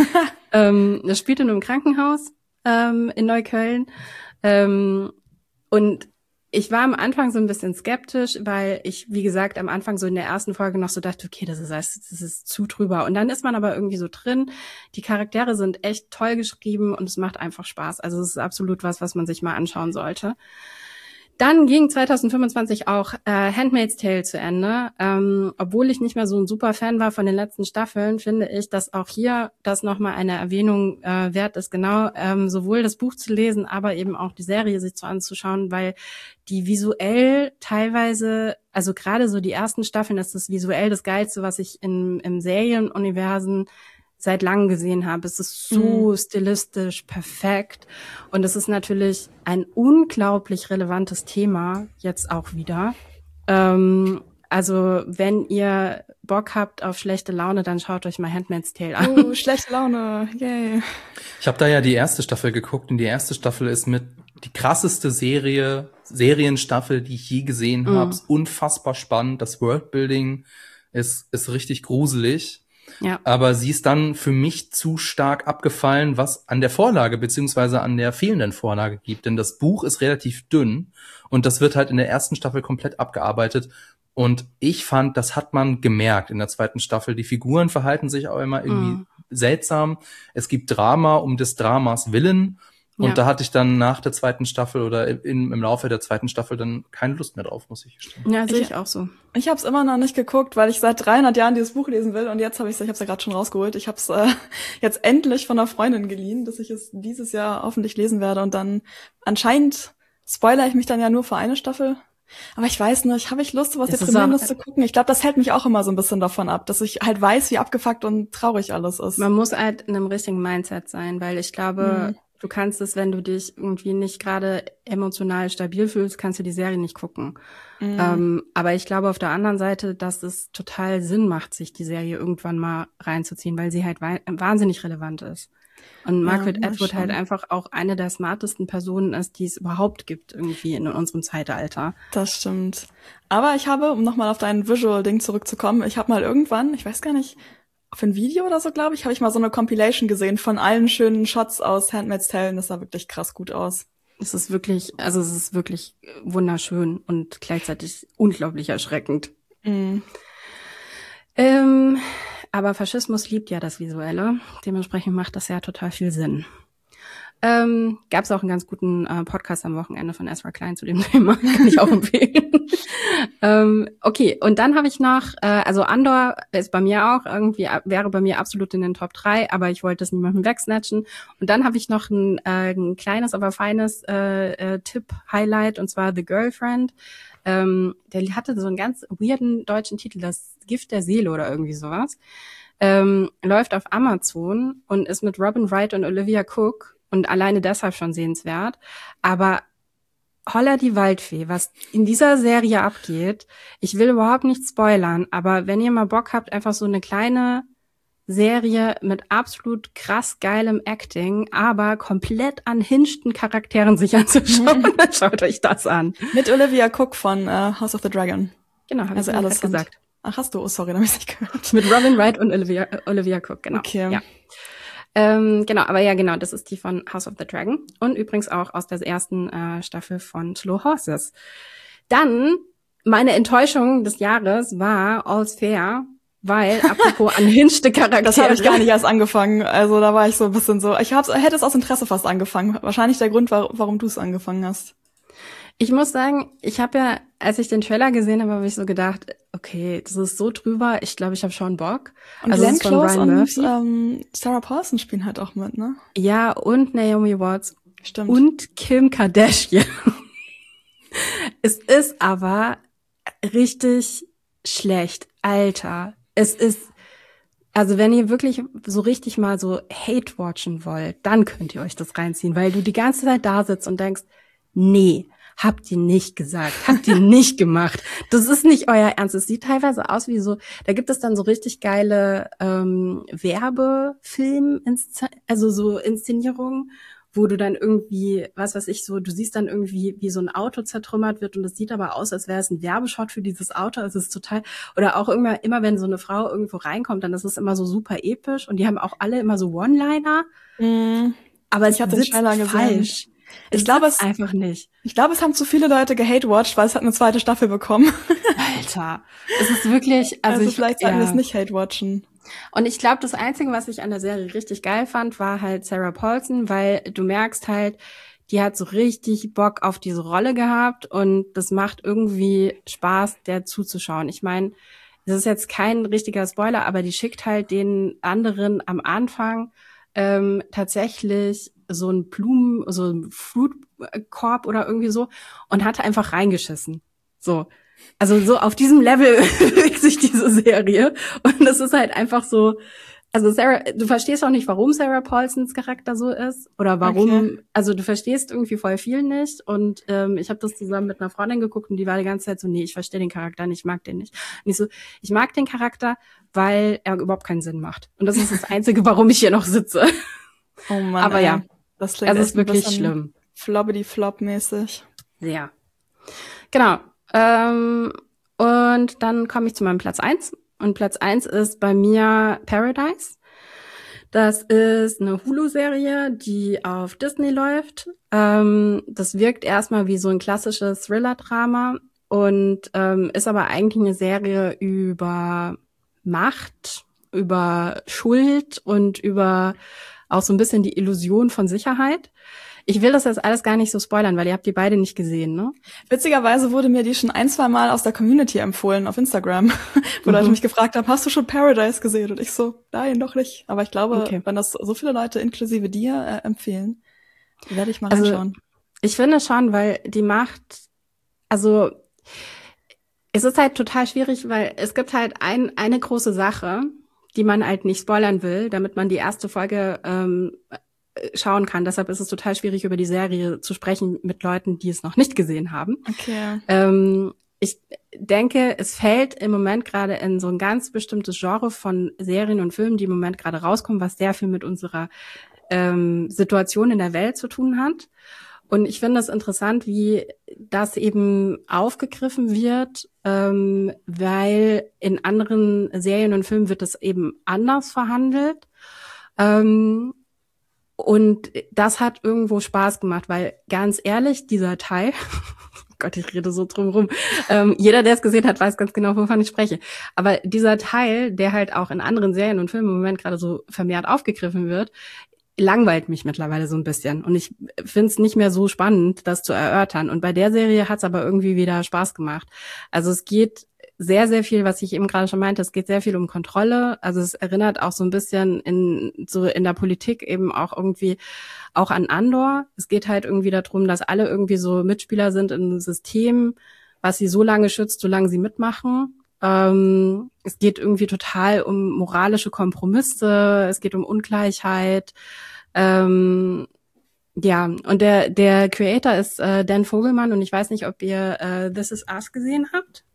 Das spielt in einem Krankenhaus in Neukölln und ich war am Anfang so ein bisschen skeptisch, weil ich, wie gesagt, am Anfang so in der ersten Folge noch so dachte, okay, das ist zu drüber. Und dann ist man aber irgendwie so drin. Die Charaktere sind echt toll geschrieben und es macht einfach Spaß. Also es ist absolut was man sich mal anschauen sollte. Dann ging 2025 auch Handmaid's Tale zu Ende. Obwohl ich nicht mehr so ein super Fan war von den letzten Staffeln, finde ich, dass auch hier das nochmal eine Erwähnung wert ist, genau sowohl das Buch zu lesen, aber eben auch die Serie sich anzuschauen, weil die visuell teilweise, also gerade so die ersten Staffeln, ist das visuell das Geilste, was ich im Serienuniversen seit langem gesehen habe. Es ist so stilistisch perfekt und es ist natürlich ein unglaublich relevantes Thema jetzt auch wieder. Also wenn ihr Bock habt auf schlechte Laune, dann schaut euch mal Handmaid's Tale an. Oh, schlechte Laune, yay. Ich habe da ja die erste Staffel geguckt und die erste Staffel ist mit die krasseste Serienstaffel, die ich je gesehen habe. Ist unfassbar spannend. Das Worldbuilding ist richtig gruselig. Ja. Aber sie ist dann für mich zu stark abgefallen, was an der Vorlage beziehungsweise an der fehlenden Vorlage gibt. Denn das Buch ist relativ dünn und das wird halt in der ersten Staffel komplett abgearbeitet. Und ich fand, das hat man gemerkt in der zweiten Staffel. Die Figuren verhalten sich auch immer irgendwie seltsam. Es gibt Drama um des Dramas willen. Und da hatte ich dann nach der zweiten Staffel oder im Laufe der zweiten Staffel dann keine Lust mehr drauf, muss ich gestehen. Ja, sehe ich auch so. Ich habe es immer noch nicht geguckt, weil ich seit 300 Jahren dieses Buch lesen will und jetzt habe ich es ja gerade schon rausgeholt. Ich habe es jetzt endlich von einer Freundin geliehen, dass ich es dieses Jahr hoffentlich lesen werde und dann anscheinend spoilere ich mich dann ja nur für eine Staffel. Aber ich weiß nicht, habe ich Lust, sowas Deprimierendes zu gucken? Ich glaube, das hält mich auch immer so ein bisschen davon ab, dass ich halt weiß, wie abgefuckt und traurig alles ist. Man muss halt in einem richtigen Mindset sein, weil ich glaube, du kannst es, wenn du dich irgendwie nicht gerade emotional stabil fühlst, kannst du die Serie nicht gucken. Aber ich glaube auf der anderen Seite, dass es total Sinn macht, sich die Serie irgendwann mal reinzuziehen, weil sie halt wahnsinnig relevant ist. Und Margaret Atwood halt einfach auch eine der smartesten Personen ist, die es überhaupt gibt irgendwie in unserem Zeitalter. Das stimmt. Aber ich habe, um nochmal auf dein Visual-Ding zurückzukommen, ich habe mal irgendwann, ich weiß gar nicht, auf ein Video oder so, glaube ich, habe ich mal so eine Compilation gesehen von allen schönen Shots aus Handmaid's Tale und das sah wirklich krass gut aus. Es ist wirklich wunderschön und gleichzeitig unglaublich erschreckend. Aber Faschismus liebt ja das Visuelle. Dementsprechend macht das ja total viel Sinn. Gab es auch einen ganz guten Podcast am Wochenende von Ezra Klein zu dem Thema. Kann ich auch empfehlen. Okay, und dann habe ich noch, also Andor ist bei mir auch irgendwie, wäre bei mir absolut in den Top 3, aber ich wollte es niemandem wegsnatchen. Und dann habe ich noch ein kleines, aber feines Tipp-Highlight, und zwar The Girlfriend. Der hatte so einen ganz weirden deutschen Titel, das Gift der Seele oder irgendwie sowas. Läuft auf Amazon und ist mit Robin Wright und Olivia Cook und alleine deshalb schon sehenswert. Aber Holla die Waldfee, was in dieser Serie abgeht, ich will überhaupt nicht spoilern, aber wenn ihr mal Bock habt, einfach so eine kleine Serie mit absolut krass geilem Acting, aber komplett anhinschten Charakteren sich anzuschauen, schaut euch das an. Mit Olivia Cook von House of the Dragon. Genau, habe ich alles gesagt. Ach, hast du? Oh, sorry, da habe ich nicht gehört. Mit Robin Wright und Olivia Cook, genau. Okay. Ja. Genau, das ist die von House of the Dragon und übrigens auch aus der ersten Staffel von Slow Horses. Dann, meine Enttäuschung des Jahres war All's Fair, weil, apropos anhinschte Charaktere. Das habe ich gar nicht erst angefangen, also da war ich so ein bisschen so, hätte es aus Interesse fast angefangen. Wahrscheinlich der Grund, warum du es angefangen hast. Ich muss sagen, ich habe ja, als ich den Trailer gesehen habe, habe ich so gedacht, okay, das ist so drüber, ich glaube, ich habe schon Bock. Und also Glenn Close und Sarah Paulson spielen halt auch mit, ne? Ja, und Naomi Watts. Stimmt. Und Kim Kardashian. Es ist aber richtig schlecht. Alter, es ist, also wenn ihr wirklich so richtig mal so Hate watchen wollt, dann könnt ihr euch das reinziehen, weil du die ganze Zeit da sitzt und denkst, nee, habt ihr nicht gesagt, habt ihr nicht gemacht. Das ist nicht euer Ernst. Es sieht teilweise aus wie so, da gibt es dann so richtig geile Werbefilm, also so Inszenierungen, wo du dann irgendwie, was weiß ich, so, du siehst dann irgendwie, wie so ein Auto zertrümmert wird und es sieht aber aus, als wäre es ein Werbeshot für dieses Auto. Es ist total, oder auch immer wenn so eine Frau irgendwo reinkommt, dann ist es immer so super episch und die haben auch alle immer so One-Liner. Aber es sitzt falsch. Ich glaube, es haben zu viele Leute gehate-watched, weil es hat eine zweite Staffel bekommen. Alter, es ist wirklich, also vielleicht sollten wir es nicht hate-watchen. Und ich glaube, das Einzige, was ich an der Serie richtig geil fand, war halt Sarah Paulson, weil du merkst halt, die hat so richtig Bock auf diese Rolle gehabt und das macht irgendwie Spaß, der zuzuschauen. Ich meine, das ist jetzt kein richtiger Spoiler, aber die schickt halt den anderen am Anfang tatsächlich so ein Fruitkorb oder irgendwie so und hat einfach reingeschissen. So. Also so auf diesem Level bewegt sich diese Serie. Und das ist halt einfach so, also Sarah, du verstehst auch nicht, warum Sarah Paulsons Charakter so ist oder warum, also du verstehst irgendwie voll viel nicht und ich habe das zusammen mit einer Freundin geguckt und die war die ganze Zeit so, nee, ich verstehe den Charakter nicht, ich mag den nicht. Und ich so, ich mag den Charakter, weil er überhaupt keinen Sinn macht. Und das ist das Einzige, warum ich hier noch sitze. Oh Mann, aber ja, das klingt ist wirklich schlimm. Floppity-flop-mäßig. Ja, genau. Und dann komme ich zu meinem Platz 1. Und Platz 1 ist bei mir Paradise. Das ist eine Hulu-Serie, die auf Disney läuft. Das wirkt erstmal wie so ein klassisches Thriller-Drama und ist aber eigentlich eine Serie über Macht, über Schuld und über auch so ein bisschen die Illusion von Sicherheit. Ich will das jetzt alles gar nicht so spoilern, weil ihr habt die beide nicht gesehen, ne? Witzigerweise wurde mir die schon 1-2 Mal aus der Community empfohlen auf Instagram, wo Leute mich gefragt haben, hast du schon Paradise gesehen? Und ich so, nein, noch nicht. Aber ich glaube, wenn das so viele Leute inklusive dir empfehlen, werde ich mal reinschauen. Ich finde schon, weil die Macht, also es ist halt total schwierig, weil es gibt halt eine große Sache, die man halt nicht spoilern will, damit man die erste Folge schauen kann. Deshalb ist es total schwierig, über die Serie zu sprechen mit Leuten, die es noch nicht gesehen haben. Okay. Ich denke, es fällt im Moment gerade in so ein ganz bestimmtes Genre von Serien und Filmen, die im Moment gerade rauskommen, was sehr viel mit unserer Situation in der Welt zu tun hat. Und ich finde es interessant, wie das eben aufgegriffen wird, weil in anderen Serien und Filmen wird es eben anders verhandelt. Und das hat irgendwo Spaß gemacht, weil ganz ehrlich, dieser Teil, Gott, ich rede so drum rum, jeder, der es gesehen hat, weiß ganz genau, wovon ich spreche. Aber dieser Teil, der halt auch in anderen Serien und Filmen im Moment gerade so vermehrt aufgegriffen wird, langweilt mich mittlerweile so ein bisschen. Und ich finde es nicht mehr so spannend, das zu erörtern. Und bei der Serie hat es aber irgendwie wieder Spaß gemacht. Also es geht sehr, sehr viel, was ich eben gerade schon meinte, es geht sehr viel um Kontrolle. Also es erinnert auch so ein bisschen in der Politik eben auch irgendwie auch an Andor. Es geht halt irgendwie darum, dass alle irgendwie so Mitspieler sind in einem System, was sie so lange schützt, solange sie mitmachen. Es geht irgendwie total um moralische Kompromisse, es geht um Ungleichheit. Ja, und der Creator ist Dan Fogelmann und ich weiß nicht, ob ihr This Is Us gesehen habt.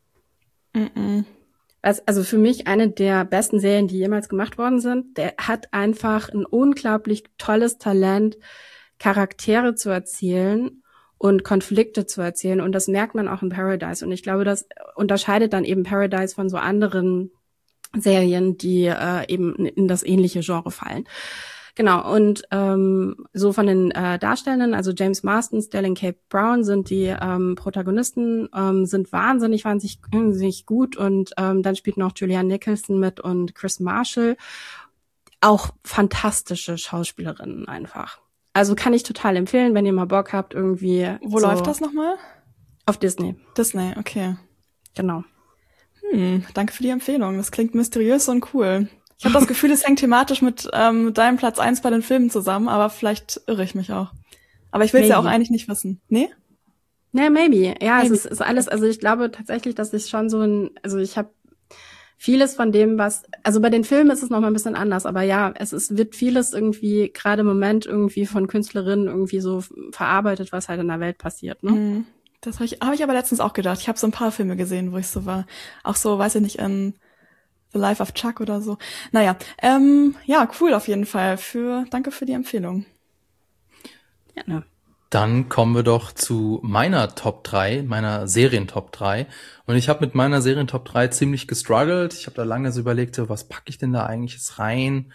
Also für mich eine der besten Serien, die jemals gemacht worden sind. Der hat einfach ein unglaublich tolles Talent, Charaktere zu erzählen und Konflikte zu erzählen. Und das merkt man auch in Paradise. Und ich glaube, das unterscheidet dann eben Paradise von so anderen Serien, die eben in das ähnliche Genre fallen. Genau, und so von den Darstellenden, also James Marsden, Sterling K. Brown sind die Protagonisten, sind wahnsinnig gut. Und dann spielt noch Julianne Nicholson mit und Chris Marshall. Auch fantastische Schauspielerinnen einfach. Also kann ich total empfehlen, wenn ihr mal Bock habt, irgendwie. Wo läuft das nochmal? Auf Disney. Disney, okay. Genau. Danke für die Empfehlung. Das klingt mysteriös und cool. Ich habe das Gefühl, es hängt thematisch mit deinem Platz 1 bei den Filmen zusammen, aber vielleicht irre ich mich auch. Aber ich will es ja auch eigentlich nicht wissen. Nee? Nee, maybe. Ja, maybe. Es ist alles, also ich glaube tatsächlich, dass ich schon so also ich habe vieles von dem, also bei den Filmen ist es noch mal ein bisschen anders, aber ja, wird vieles irgendwie gerade im Moment irgendwie von Künstlerinnen irgendwie so verarbeitet, was halt in der Welt passiert, ne? Das habe ich aber letztens auch gedacht. Ich habe so ein paar Filme gesehen, wo ich so war. Auch so, weiß ich nicht, in The Life of Chuck oder so. Naja, ja, cool auf jeden Fall. Danke für die Empfehlung. Ja, ne. Dann kommen wir doch zu meiner Top 3, meiner Serien-Top 3. Und ich habe mit meiner Serien-Top 3 ziemlich gestruggelt. Ich habe da lange so überlegt, was packe ich denn da eigentlich jetzt rein?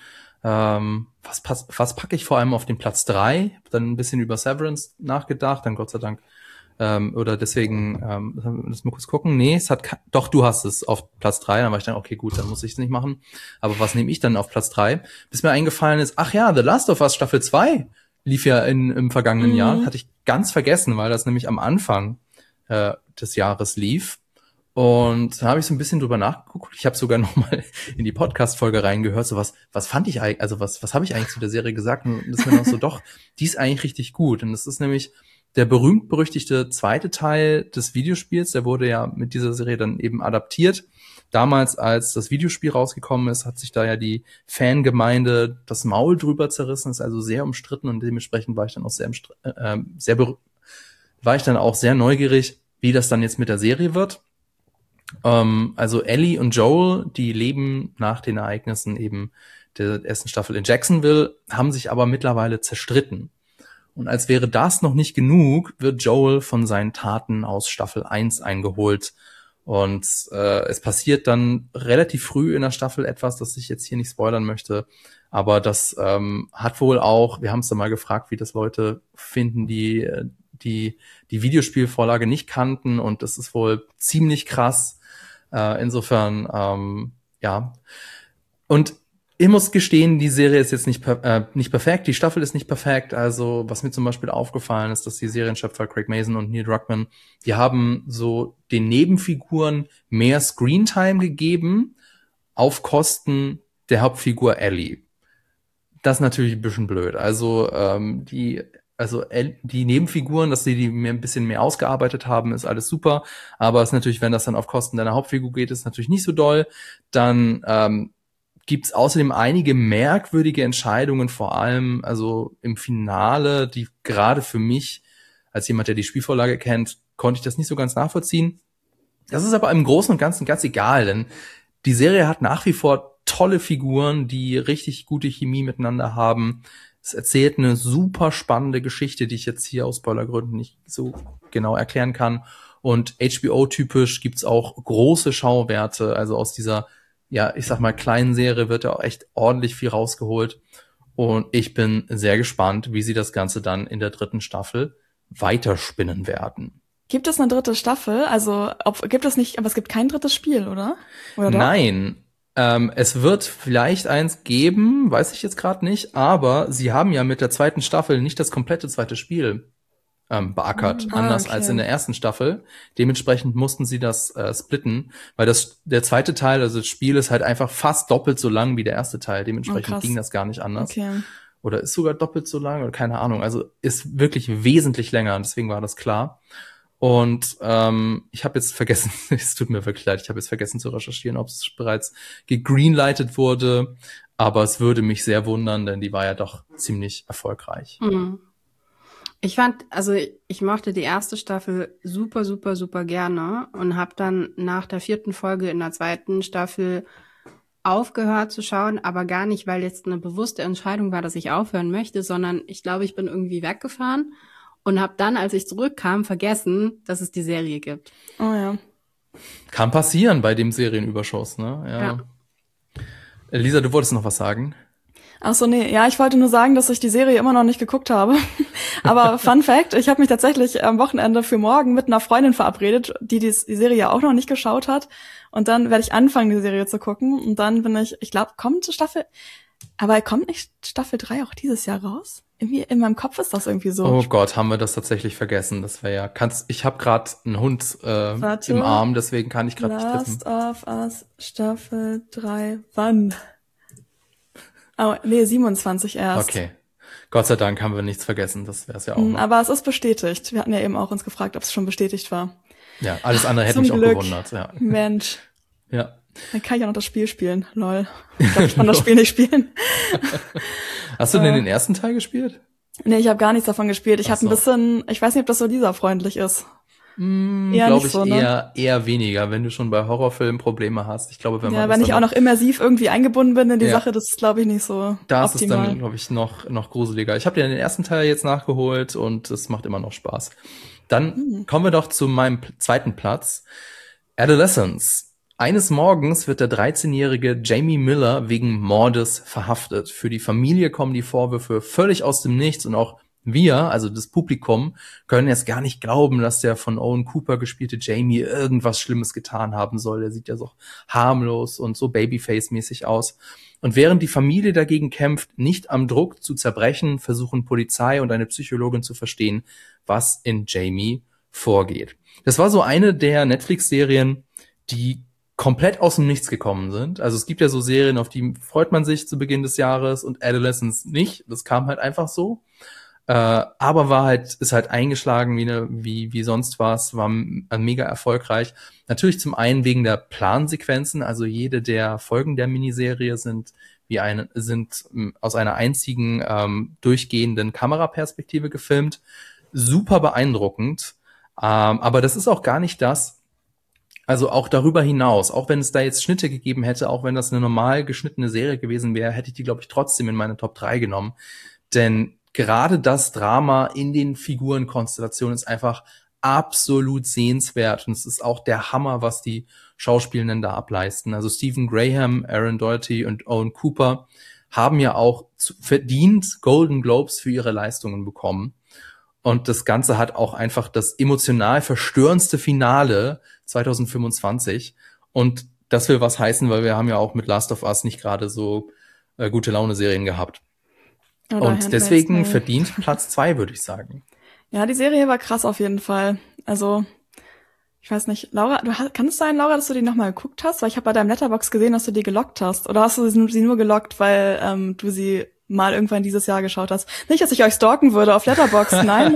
Was packe ich vor allem auf den Platz 3? Dann ein bisschen über Severance nachgedacht, dann Gott sei Dank oder deswegen, lass mal kurz gucken. Nee, doch, du hast es auf Platz 3. Dann war ich dann, okay, gut, dann muss ich es nicht machen. Aber was nehme ich dann auf Platz 3? Bis mir eingefallen ist, ach ja, The Last of Us Staffel 2 lief ja im vergangenen Jahr. Hatte ich ganz vergessen, weil das nämlich am Anfang des Jahres lief. Und da habe ich so ein bisschen drüber nachgeguckt. Ich habe sogar noch mal in die Podcast-Folge reingehört. So was fand ich eigentlich, also was habe ich eigentlich zu der Serie gesagt? Und das ist mir noch so, doch, die ist eigentlich richtig gut. Und das ist nämlich der berühmt-berüchtigte zweite Teil des Videospiels. Der wurde ja mit dieser Serie dann eben adaptiert. Damals, als das Videospiel rausgekommen ist, hat sich da ja die Fangemeinde das Maul drüber zerrissen. Ist also sehr umstritten und dementsprechend war ich dann auch sehr neugierig, wie das dann jetzt mit der Serie wird. Also Ellie und Joel, die leben nach den Ereignissen eben der ersten Staffel in Jacksonville, haben sich aber mittlerweile zerstritten. Und als wäre das noch nicht genug, wird Joel von seinen Taten aus Staffel 1 eingeholt. Und es passiert dann relativ früh in der Staffel etwas, das ich jetzt hier nicht spoilern möchte. Aber das hat wohl auch, wir haben es da mal gefragt, wie das Leute finden, die Videospielvorlage nicht kannten. Und das ist wohl ziemlich krass. Insofern, ja. Und ich muss gestehen, die Serie ist jetzt nicht perfekt, die Staffel ist nicht perfekt. Also was mir zum Beispiel aufgefallen ist, dass die Serienschöpfer Craig Mazin und Neil Druckmann, die haben so den Nebenfiguren mehr Screentime gegeben auf Kosten der Hauptfigur Ellie. Das ist natürlich ein bisschen blöd. Also die Nebenfiguren, dass sie die mir ein bisschen mehr ausgearbeitet haben, ist alles super. Aber es ist natürlich, wenn das dann auf Kosten deiner Hauptfigur geht, ist natürlich nicht so doll. Dann gibt's außerdem einige merkwürdige Entscheidungen, vor allem also im Finale, die gerade für mich, als jemand, der die Spielvorlage kennt, konnte ich das nicht so ganz nachvollziehen. Das ist aber im Großen und Ganzen ganz egal, denn die Serie hat nach wie vor tolle Figuren, die richtig gute Chemie miteinander haben. Es erzählt eine super spannende Geschichte, die ich jetzt hier aus Spoilergründen nicht so genau erklären kann. Und HBO-typisch gibt's auch große Schauwerte, also aus dieser, ja, ich sag mal, kleinen Serie wird ja auch echt ordentlich viel rausgeholt. Und ich bin sehr gespannt, wie sie das Ganze dann in der 3. Staffel weiterspinnen werden. Gibt es eine 3. Staffel? Also, gibt es nicht, aber es gibt kein 3. Spiel, oder? Oder doch? Nein. Es wird vielleicht eins geben, weiß ich jetzt gerade nicht, aber sie haben ja mit der 2. Staffel nicht das komplette zweite Spiel beackert, anders als in der 1. Staffel. Dementsprechend mussten sie das splitten, weil der zweite Teil, also das Spiel ist halt einfach fast doppelt so lang wie der erste Teil. Dementsprechend ging das gar nicht anders. Okay. Oder ist sogar doppelt so lang oder keine Ahnung. Also ist wirklich wesentlich länger und deswegen war das klar. Und ich habe jetzt vergessen, es tut mir wirklich leid, ich habe jetzt vergessen zu recherchieren, ob es bereits gegreenlightet wurde. Aber es würde mich sehr wundern, denn die war ja doch ziemlich erfolgreich. Mhm. Ich mochte die erste Staffel super, super, super gerne und habe dann nach der 4. Folge in der 2. Staffel aufgehört zu schauen, aber gar nicht, weil jetzt eine bewusste Entscheidung war, dass ich aufhören möchte, sondern ich glaube, ich bin irgendwie weggefahren. Und habe dann, als ich zurückkam, vergessen, dass es die Serie gibt. Oh ja. Kann passieren bei dem Serienüberschuss, ne? Ja. Lisa, du wolltest noch was sagen? Ach so, nee. Ja, ich wollte nur sagen, dass ich die Serie immer noch nicht geguckt habe. Aber Fun Fact, ich habe mich tatsächlich am Wochenende für morgen mit einer Freundin verabredet, die Serie ja auch noch nicht geschaut hat. Und dann werde ich anfangen, die Serie zu gucken. Und dann bin ich glaube, kommt nicht Staffel 3 auch dieses Jahr raus? Irgendwie in meinem Kopf ist das irgendwie so. Oh Gott, haben wir das tatsächlich vergessen. Das wäre ja, ich habe gerade einen Hund im Arm, deswegen kann ich gerade nicht tippen. Last of Us Staffel 3, wann? Oh, nee, 27 erst. Okay. Gott sei Dank haben wir nichts vergessen, das wäre es ja auch noch. Aber es ist bestätigt. Wir hatten ja eben auch uns gefragt, ob es schon bestätigt war. Ja, alles andere hätte mich auch gewundert. Ja. Mensch. Ja. Dann kann ich auch noch das Spiel spielen. Lol. Ich glaube, ich kann das Spiel nicht spielen. Hast du denn den ersten Teil gespielt? Nee, ich habe gar nichts davon gespielt. Ich habe ein bisschen, ich weiß nicht, ob das so Lisa-freundlich ist. Glaube ich so, ne? eher weniger, wenn du schon bei Horrorfilmen Probleme hast. Ich glaube, wenn ich auch noch immersiv irgendwie eingebunden bin in die Sache, das ist, glaube ich, nicht so das optimal. Ist dann, glaube ich, noch gruseliger. Ich habe dir den ersten Teil jetzt nachgeholt und es macht immer noch Spaß. Dann kommen wir doch zu meinem 2. Platz. Adolescence. Eines Morgens wird der 13-jährige Jamie Miller wegen Mordes verhaftet. Für die Familie kommen die Vorwürfe völlig aus dem Nichts und auch wir, also das Publikum, können jetzt gar nicht glauben, dass der von Owen Cooper gespielte Jamie irgendwas Schlimmes getan haben soll. Der sieht ja so harmlos und so Babyface-mäßig aus. Und während die Familie dagegen kämpft, nicht am Druck zu zerbrechen, versuchen Polizei und eine Psychologin zu verstehen, was in Jamie vorgeht. Das war so eine der Netflix-Serien, die komplett aus dem Nichts gekommen sind. Also es gibt ja so Serien, auf die freut man sich zu Beginn des Jahres und Adolescence nicht. Das kam halt einfach so. Aber ist halt eingeschlagen wie sonst was, war mega erfolgreich. Natürlich zum einen wegen der Plansequenzen, also jede der Folgen der Miniserie sind aus einer einzigen durchgehenden Kameraperspektive gefilmt. Super beeindruckend. Aber das ist auch gar nicht das. Also auch darüber hinaus, auch wenn es da jetzt Schnitte gegeben hätte, auch wenn das eine normal geschnittene Serie gewesen wäre, hätte ich die, glaube ich, trotzdem in meine Top 3 genommen. Denn gerade das Drama in den Figurenkonstellationen ist einfach absolut sehenswert. Und es ist auch der Hammer, was die Schauspielenden da ableisten. Also Stephen Graham, Aaron Doherty und Owen Cooper haben ja auch verdient Golden Globes für ihre Leistungen bekommen. Und das Ganze hat auch einfach das emotional verstörendste Finale 2025. Und das will was heißen, weil wir haben ja auch mit Last of Us nicht gerade so gute Laune-Serien gehabt. Oder und deswegen verdient Platz 2, würde ich sagen. Ja, die Serie war krass auf jeden Fall. Also, ich weiß nicht, Laura, kann es sein, Laura, dass du die nochmal geguckt hast? Weil ich habe bei deinem Letterboxd gesehen, dass du die gelockt hast. Oder hast du sie nur gelockt, weil du sie mal irgendwann dieses Jahr geschaut hast? Nicht, dass ich euch stalken würde auf Letterboxd. Nein.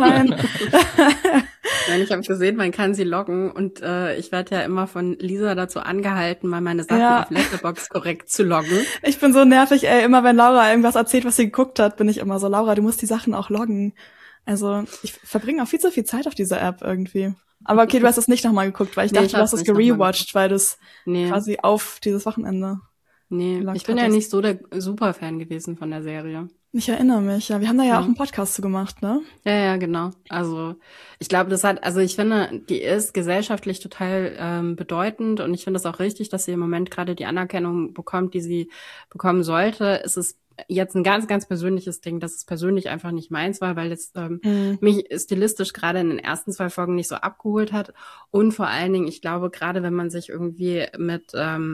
Nein, ich habe gesehen, man kann sie loggen und ich werde ja immer von Lisa dazu angehalten, mal meine Sachen auf Letterboxd korrekt zu loggen. Ich bin so nervig, ey. Immer wenn Laura irgendwas erzählt, was sie geguckt hat, bin ich immer so, Laura, du musst die Sachen auch loggen. Also ich verbringe auch viel zu viel Zeit auf dieser App irgendwie. Aber okay, du hast es nicht nochmal geguckt, weil ich dachte, du hast es gerewatcht, weil du es quasi auf dieses Wochenende. Nee, ich bin ja nicht so der Superfan gewesen von der Serie. Ich erinnere mich, ja. Wir haben da ja auch einen Podcast zu gemacht, ne? Ja, genau. Also ich glaube, ich finde, die ist gesellschaftlich total bedeutend und ich finde es auch richtig, dass sie im Moment gerade die Anerkennung bekommt, die sie bekommen sollte. Es ist jetzt ein ganz, ganz persönliches Ding, dass es persönlich einfach nicht meins war, weil es mich stilistisch gerade in den ersten 2 Folgen nicht so abgeholt hat. Und vor allen Dingen, ich glaube, gerade wenn man sich irgendwie mit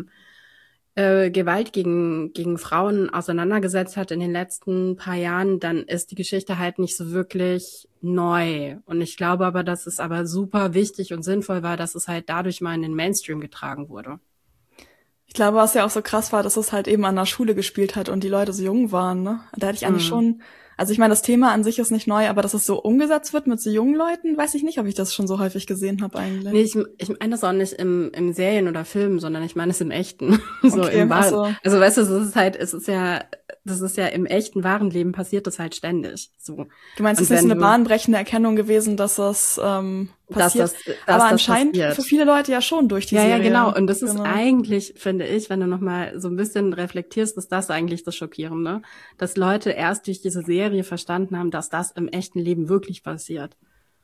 Gewalt gegen Frauen auseinandergesetzt hat in den letzten paar Jahren, dann ist die Geschichte halt nicht so wirklich neu. Und ich glaube aber, dass es aber super wichtig und sinnvoll war, dass es halt dadurch mal in den Mainstream getragen wurde. Ich glaube, was ja auch so krass war, dass es halt eben an der Schule gespielt hat und die Leute so jung waren, ne? Da hätte ich eigentlich schon, also ich meine, das Thema an sich ist nicht neu, aber dass es so umgesetzt wird mit so jungen Leuten, weiß ich nicht, ob ich das schon so häufig gesehen habe eigentlich. Nee, ich meine das auch nicht im Serien oder Film, sondern ich meine es im Echten. So okay, im wahren. Also weißt du, das ist ja im echten wahren Leben passiert das halt ständig. So. Du meinst, es ist eine bahnbrechende Erkennung gewesen, dass das passiert, aber anscheinend passiert. Für viele Leute ja schon durch die Serie. Ja, genau. Und das ist eigentlich, finde ich, wenn du nochmal so ein bisschen reflektierst, ist das eigentlich das Schockierende, dass Leute erst durch diese Serie verstanden haben, dass das im echten Leben wirklich passiert.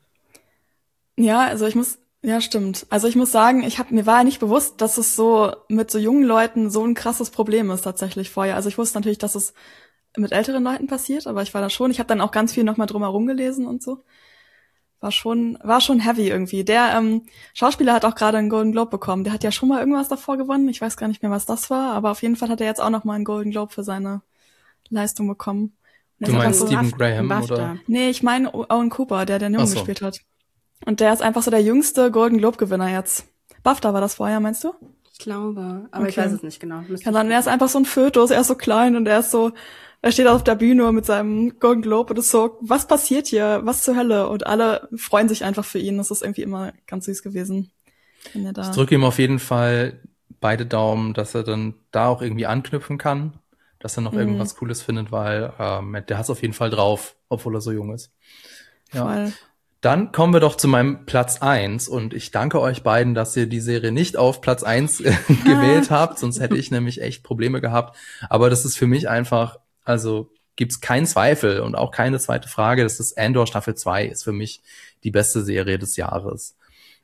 Ja, also ja, stimmt. Also ich muss sagen, mir war ja nicht bewusst, dass es so mit so jungen Leuten so ein krasses Problem ist tatsächlich vorher. Also ich wusste natürlich, dass es mit älteren Leuten passiert, aber ich habe dann auch ganz viel nochmal drumherum gelesen und so. War schon heavy irgendwie. Der Schauspieler hat auch gerade einen Golden Globe bekommen. Der hat ja schon mal irgendwas davor gewonnen. Ich weiß gar nicht mehr, was das war, aber auf jeden Fall hat er jetzt auch noch mal einen Golden Globe für seine Leistung bekommen. Du meinst Stephen Graham, oder? Nee, ich meine Owen Cooper, der den Jungen gespielt hat. Und der ist einfach so der jüngste Golden Globe-Gewinner jetzt. BAFTA war das vorher, meinst du? Ich glaube, aber ich weiß es nicht genau. Er ist einfach so ein Fötus, er ist so klein und er steht auf der Bühne mit seinem Golden Globe und ist so, was passiert hier? Was zur Hölle? Und alle freuen sich einfach für ihn. Das ist irgendwie immer ganz süß gewesen. Wenn er da ich drücke ihm auf jeden Fall beide Daumen, dass er dann da auch irgendwie anknüpfen kann, dass er noch irgendwas Cooles findet, weil der hat's auf jeden Fall drauf, obwohl er so jung ist. Ja. Voll. Dann kommen wir doch zu meinem Platz 1 und ich danke euch beiden, dass ihr die Serie nicht auf Platz 1 gewählt habt, sonst hätte ich nämlich echt Probleme gehabt. Aber das ist für mich einfach, also gibt's keinen Zweifel und auch keine zweite Frage, das ist Andor Staffel 2 ist für mich die beste Serie des Jahres.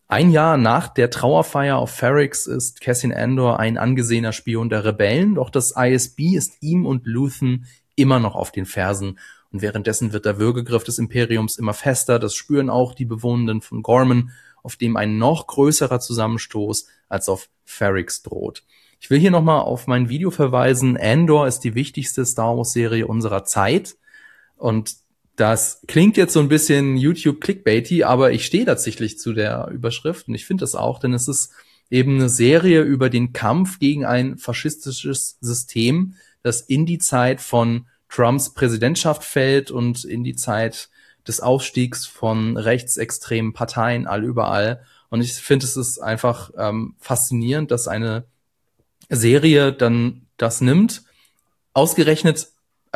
Ein Jahr nach der Trauerfeier auf Ferrix ist Cassian Andor ein angesehener Spion der Rebellen, doch das ISB ist ihm und Luthen immer noch auf den Fersen. Und währenddessen wird der Würgegriff des Imperiums immer fester. Das spüren auch die Bewohnenden von Gorman, auf dem ein noch größerer Zusammenstoß als auf Ferrix droht. Ich will hier nochmal auf mein Video verweisen. Andor ist die wichtigste Star Wars-Serie unserer Zeit. Und das klingt jetzt so ein bisschen YouTube-Clickbaity, aber ich stehe tatsächlich zu der Überschrift und ich finde das auch, denn es ist eben eine Serie über den Kampf gegen ein faschistisches System, das in die Zeit von Trumps Präsidentschaft fällt und in die Zeit des Aufstiegs von rechtsextremen Parteien überall. Und ich finde, es ist einfach faszinierend, dass eine Serie dann das nimmt, ausgerechnet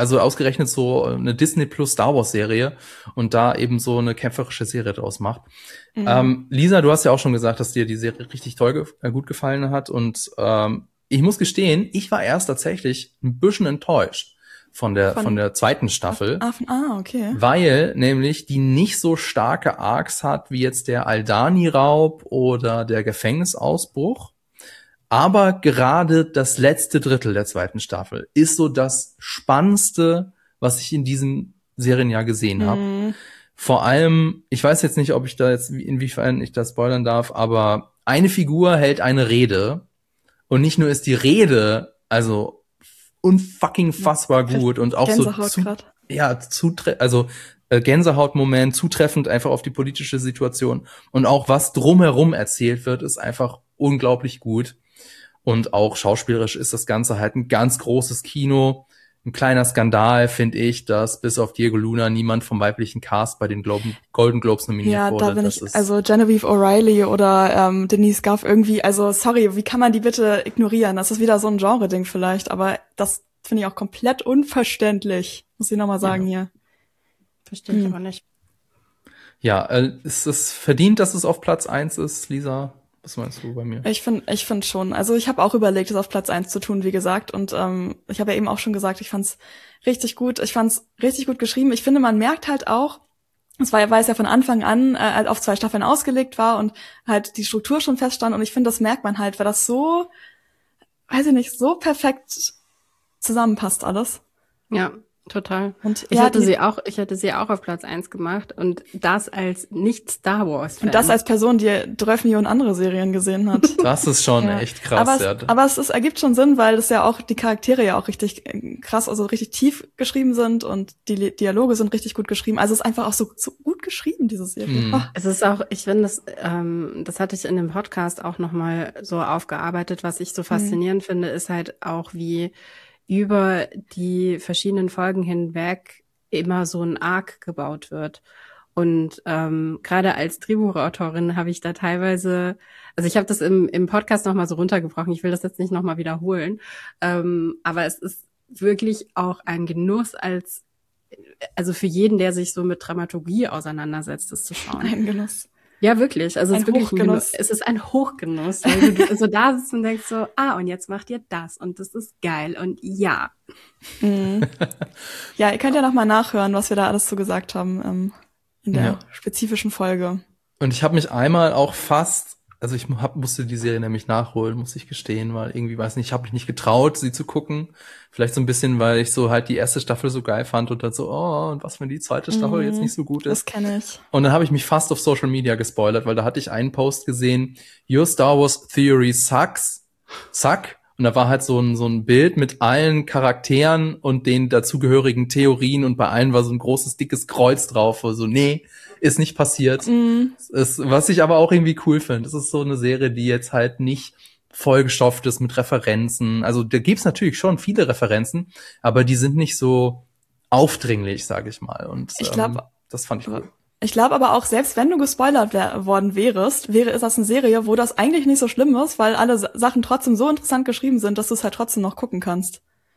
so eine Disney Plus Star Wars Serie und da eben so eine kämpferische Serie draus macht. Mhm. Lisa, du hast ja auch schon gesagt, dass dir die Serie richtig gut gefallen hat und ich muss gestehen, ich war erst tatsächlich ein bisschen enttäuscht von der zweiten Staffel. Okay. Weil nämlich die nicht so starke Arcs hat wie jetzt der Aldani-Raub oder der Gefängnisausbruch. Aber gerade das letzte Drittel der zweiten Staffel ist so das Spannendste, was ich in diesem Serienjahr gesehen habe. Vor allem, ich weiß jetzt nicht, inwiefern ich das spoilern darf, aber eine Figur hält eine Rede und nicht nur ist die Rede, also unfucking fassbar gut und auch Gänsehaut so Gänsehautmoment, zutreffend einfach auf die politische Situation und auch was drumherum erzählt wird, ist einfach unglaublich gut. Und auch schauspielerisch ist das Ganze halt ein ganz großes Kino. Ein kleiner Skandal, finde ich, dass bis auf Diego Luna niemand vom weiblichen Cast bei den Golden Globes nominiert wurde. Ja, da bin also Genevieve O'Reilly oder Denise Gough irgendwie, also sorry, wie kann man die bitte ignorieren? Das ist wieder so ein Genre-Ding vielleicht, aber das finde ich auch komplett unverständlich, muss ich nochmal sagen hier. Verstehe ich aber nicht. Ja, ist es verdient, dass es auf Platz 1 ist, Lisa? Was meinst du bei mir? Ich finde schon. Also ich habe auch überlegt, es auf Platz 1 zu tun, wie gesagt. Und ich habe ja eben auch schon gesagt, ich fand's richtig gut. Ich fand's richtig gut geschrieben. Ich finde, man merkt halt auch, weil es ja von Anfang an auf 2 Staffeln ausgelegt war und halt die Struktur schon feststand. Und ich finde, das merkt man halt, weil das so, weiß ich nicht, so perfekt zusammenpasst alles. Ja, total. Und ich hätte sie auch auf Platz 1 gemacht und das als Nicht-Star Wars-Fan. Und das als Person, die 12 Millionen andere Serien gesehen hat. Das ist schon echt krass. Aber es ergibt schon Sinn, weil es ja auch die Charaktere ja auch richtig krass, also richtig tief geschrieben sind und die Dialoge sind richtig gut geschrieben. Also es ist einfach auch so gut geschrieben, diese Serie. Es ist auch, ich finde, das hatte ich in dem Podcast auch nochmal so aufgearbeitet. Was ich so faszinierend finde, ist halt auch, wie über die verschiedenen Folgen hinweg immer so ein Arc gebaut wird. Und gerade als Drehbuchautorin habe ich da teilweise, also ich habe das im Podcast nochmal so runtergebrochen, ich will das jetzt nicht nochmal wiederholen, aber es ist wirklich auch ein Genuss also für jeden, der sich so mit Dramaturgie auseinandersetzt, das zu schauen. Ein Genuss. Ja, wirklich. Also es ist wirklich Hochgenuss. Es ist ein Hochgenuss, weil du so da sitzt und denkst so, und jetzt macht ihr das und das ist geil und ja. Ja, ihr könnt ja nochmal nachhören, was wir da alles so gesagt haben in der spezifischen Folge. Und ich habe mich einmal auch ich musste die Serie nämlich nachholen, muss ich gestehen, weil irgendwie, weiß nicht, ich habe mich nicht getraut, sie zu gucken. Vielleicht so ein bisschen, weil ich so halt die erste Staffel so geil fand und dann so, und was, wenn die zweite Staffel jetzt nicht so gut ist. Das kenne ich. Und dann habe ich mich fast auf Social Media gespoilert, weil da hatte ich einen Post gesehen, Your Star Wars Theory sucks. Und da war halt so ein Bild mit allen Charakteren und den dazugehörigen Theorien und bei allen war so ein großes, dickes Kreuz drauf, wo so, nee, ist nicht passiert. Was ich aber auch irgendwie cool finde. Das ist so eine Serie, die jetzt halt nicht vollgestopft ist mit Referenzen. Also da gibt's natürlich schon viele Referenzen, aber die sind nicht so aufdringlich, sage ich mal. Und ich glaube, das fand ich cool. Ich glaube aber auch, selbst wenn du gespoilert worden wäre das eine Serie, wo das eigentlich nicht so schlimm ist, weil alle Sachen trotzdem so interessant geschrieben sind, dass du es halt trotzdem noch gucken kannst.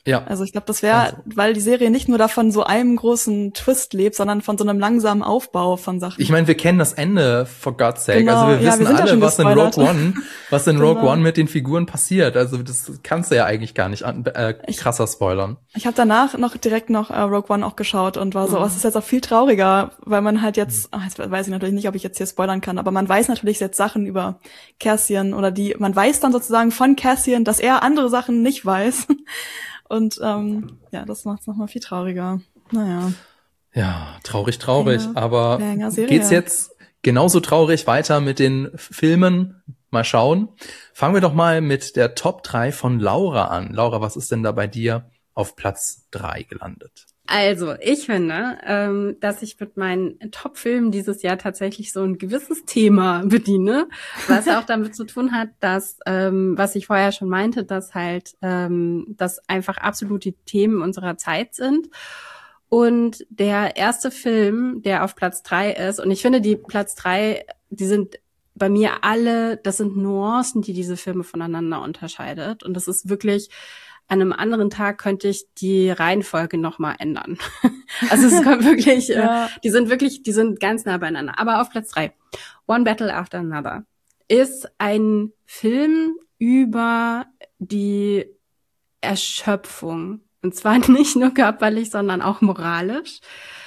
Ja. Also ich glaube, das wäre, weil die Serie nicht nur davon so einem großen Twist lebt, sondern von so einem langsamen Aufbau von Sachen. Ich meine, wir kennen das Ende, for God's sake. Genau, Also wir wissen sind ja alle, schon was in Rogue Genau. One mit den Figuren passiert. Also das kannst du ja eigentlich gar nicht krasser spoilern. Ich habe danach direkt noch Rogue One auch geschaut und war so, es ist jetzt auch viel trauriger, weil man halt jetzt weiß ich natürlich nicht, ob ich jetzt hier spoilern kann, aber man weiß natürlich jetzt Sachen über Cassian oder man weiß dann sozusagen von Cassian, dass er andere Sachen nicht weiß. Und das macht's noch mal viel trauriger. Naja. Ja, traurig. Aber Serie. geht's jetzt genauso traurig weiter mit den Filmen? Mal schauen. Fangen wir doch mal mit der Top 3 von Laura an. Laura, was ist denn da bei dir auf Platz 3 gelandet? Also, ich finde, dass ich mit meinen Top-Filmen dieses Jahr tatsächlich so ein gewisses Thema bediene, was auch damit zu tun hat, dass, was ich vorher schon meinte, dass halt, das einfach absolut die Themen unserer Zeit sind. Und der erste Film, der auf Platz 3 ist, und ich finde, die Platz 3, die sind bei mir alle, das sind Nuancen, die diese Filme voneinander unterscheidet. Und das ist wirklich, an einem anderen Tag könnte ich die Reihenfolge nochmal ändern. Also es kommt wirklich, die sind ganz nah beieinander. Aber auf Platz 3, One Battle After Another, ist ein Film über die Erschöpfung. Und zwar nicht nur körperlich, sondern auch moralisch.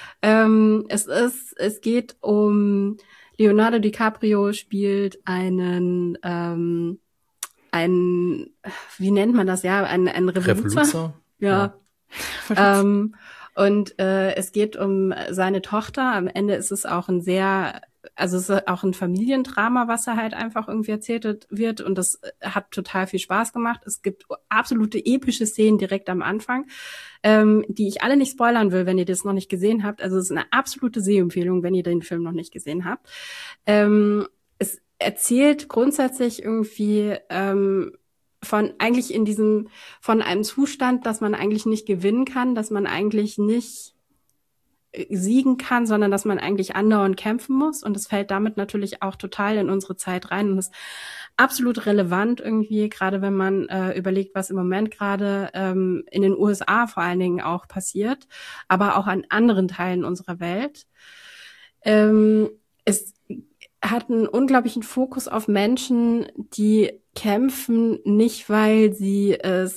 Es geht um Leonardo DiCaprio spielt wie nennt man das, ein Revoluzer? Ja. Und es geht um seine Tochter. Am Ende ist es auch es ist auch ein Familiendrama, was da halt einfach irgendwie erzählt wird. Und das hat total viel Spaß gemacht. Es gibt absolute epische Szenen direkt am Anfang, die ich alle nicht spoilern will, wenn ihr das noch nicht gesehen habt. Also es ist eine absolute Sehempfehlung, wenn ihr den Film noch nicht gesehen habt. Es erzählt grundsätzlich irgendwie von einem Zustand, dass man eigentlich nicht gewinnen kann, dass man eigentlich nicht siegen kann, sondern dass man eigentlich andauernd kämpfen muss. Und es fällt damit natürlich auch total in unsere Zeit rein und ist absolut relevant irgendwie, gerade wenn man überlegt, was im Moment gerade in den USA vor allen Dingen auch passiert, aber auch an anderen Teilen unserer Welt. Es hat einen unglaublichen Fokus auf Menschen, die kämpfen, nicht weil sie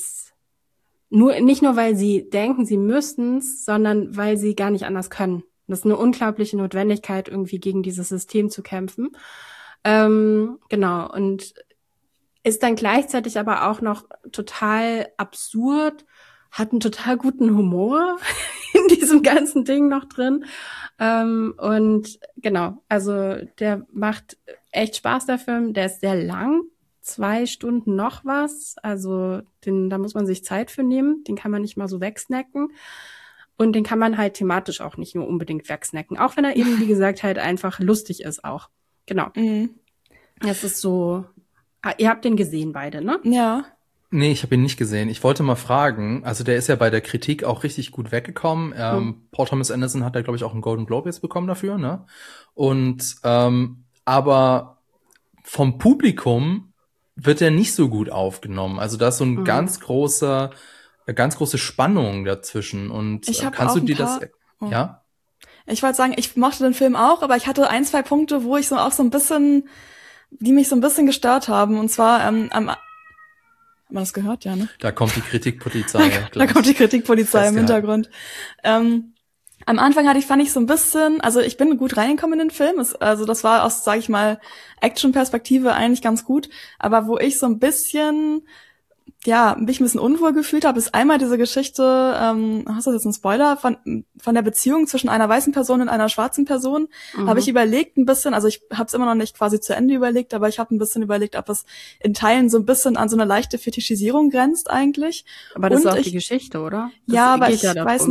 nicht nur weil sie denken, sie müssten es, sondern weil sie gar nicht anders können. Das ist eine unglaubliche Notwendigkeit, irgendwie gegen dieses System zu kämpfen. Genau. Und ist dann gleichzeitig aber auch noch total absurd, hat einen total guten Humor in diesem ganzen Ding noch drin. Und genau, also der macht echt Spaß, der Film. Der ist sehr lang, 2 Stunden noch was. Also da muss man sich Zeit für nehmen. Den kann man nicht mal so wegsnacken. Und den kann man halt thematisch auch nicht nur unbedingt wegsnacken. Auch wenn er eben, wie gesagt, halt einfach lustig ist auch. Genau. Das ist so. Ihr habt den gesehen beide, ne? Ja. Nee, ich habe ihn nicht gesehen. Ich wollte mal fragen, also der ist ja bei der Kritik auch richtig gut weggekommen. Paul Thomas Anderson hat da, glaube ich, auch einen Golden Globe jetzt bekommen dafür, ne? Und aber vom Publikum wird er nicht so gut aufgenommen. Also da ist so ein ganz große Spannung dazwischen. Und kannst du dir das... Ja? Ich wollte sagen, ich mochte den Film auch, aber ich hatte 1, 2 Punkte, wo ich so auch so ein bisschen, die mich so ein bisschen gestört haben. Und zwar hat man das gehört? Ja, ne? Da kommt die Kritikpolizei. Da kommt die Kritikpolizei im Hintergrund. Am Anfang fand ich so ein bisschen, also ich bin gut reingekommen in den Film. Also das war aus, sag ich mal, Action-Perspektive eigentlich ganz gut. Aber wo ich so ein bisschen, mich ein bisschen unwohl gefühlt habe, ist einmal diese Geschichte, hast du das jetzt ein Spoiler, von der Beziehung zwischen einer weißen Person und einer schwarzen Person, habe ich überlegt ein bisschen, also ich habe es immer noch nicht quasi zu Ende überlegt, aber ich habe ein bisschen überlegt, ob es in Teilen so ein bisschen an so eine leichte Fetischisierung grenzt eigentlich. Aber das ist auch die Geschichte, oder? Ja, aber ich